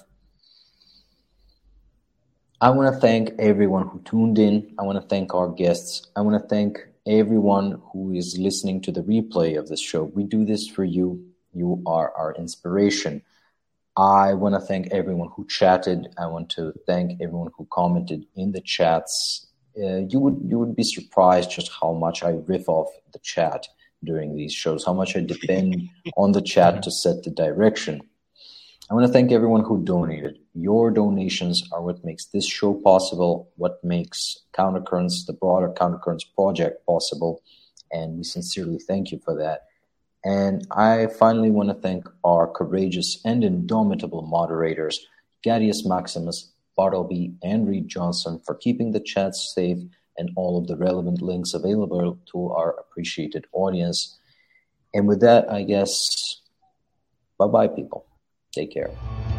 I want to thank everyone who tuned in. I want to thank our guests. I want to thank everyone who is listening to the replay of this show. We do this for you. You are our inspiration. I want to thank everyone who chatted. I want to thank everyone who commented in the chats. Uh, you would you would be surprised just how much I riff off the chat during these shows, how much I depend on the chat to set the direction. I want to thank everyone who donated. Your donations are what makes this show possible, what makes Countercurrents, the broader Countercurrents project possible, and we sincerely thank you for that. And I finally want to thank our courageous and indomitable moderators, Gadius Maximus, Bartleby, and Reed Johnson, for keeping the chat safe and all of the relevant links available to our appreciated audience. And with that, I guess, bye-bye, people. Take care.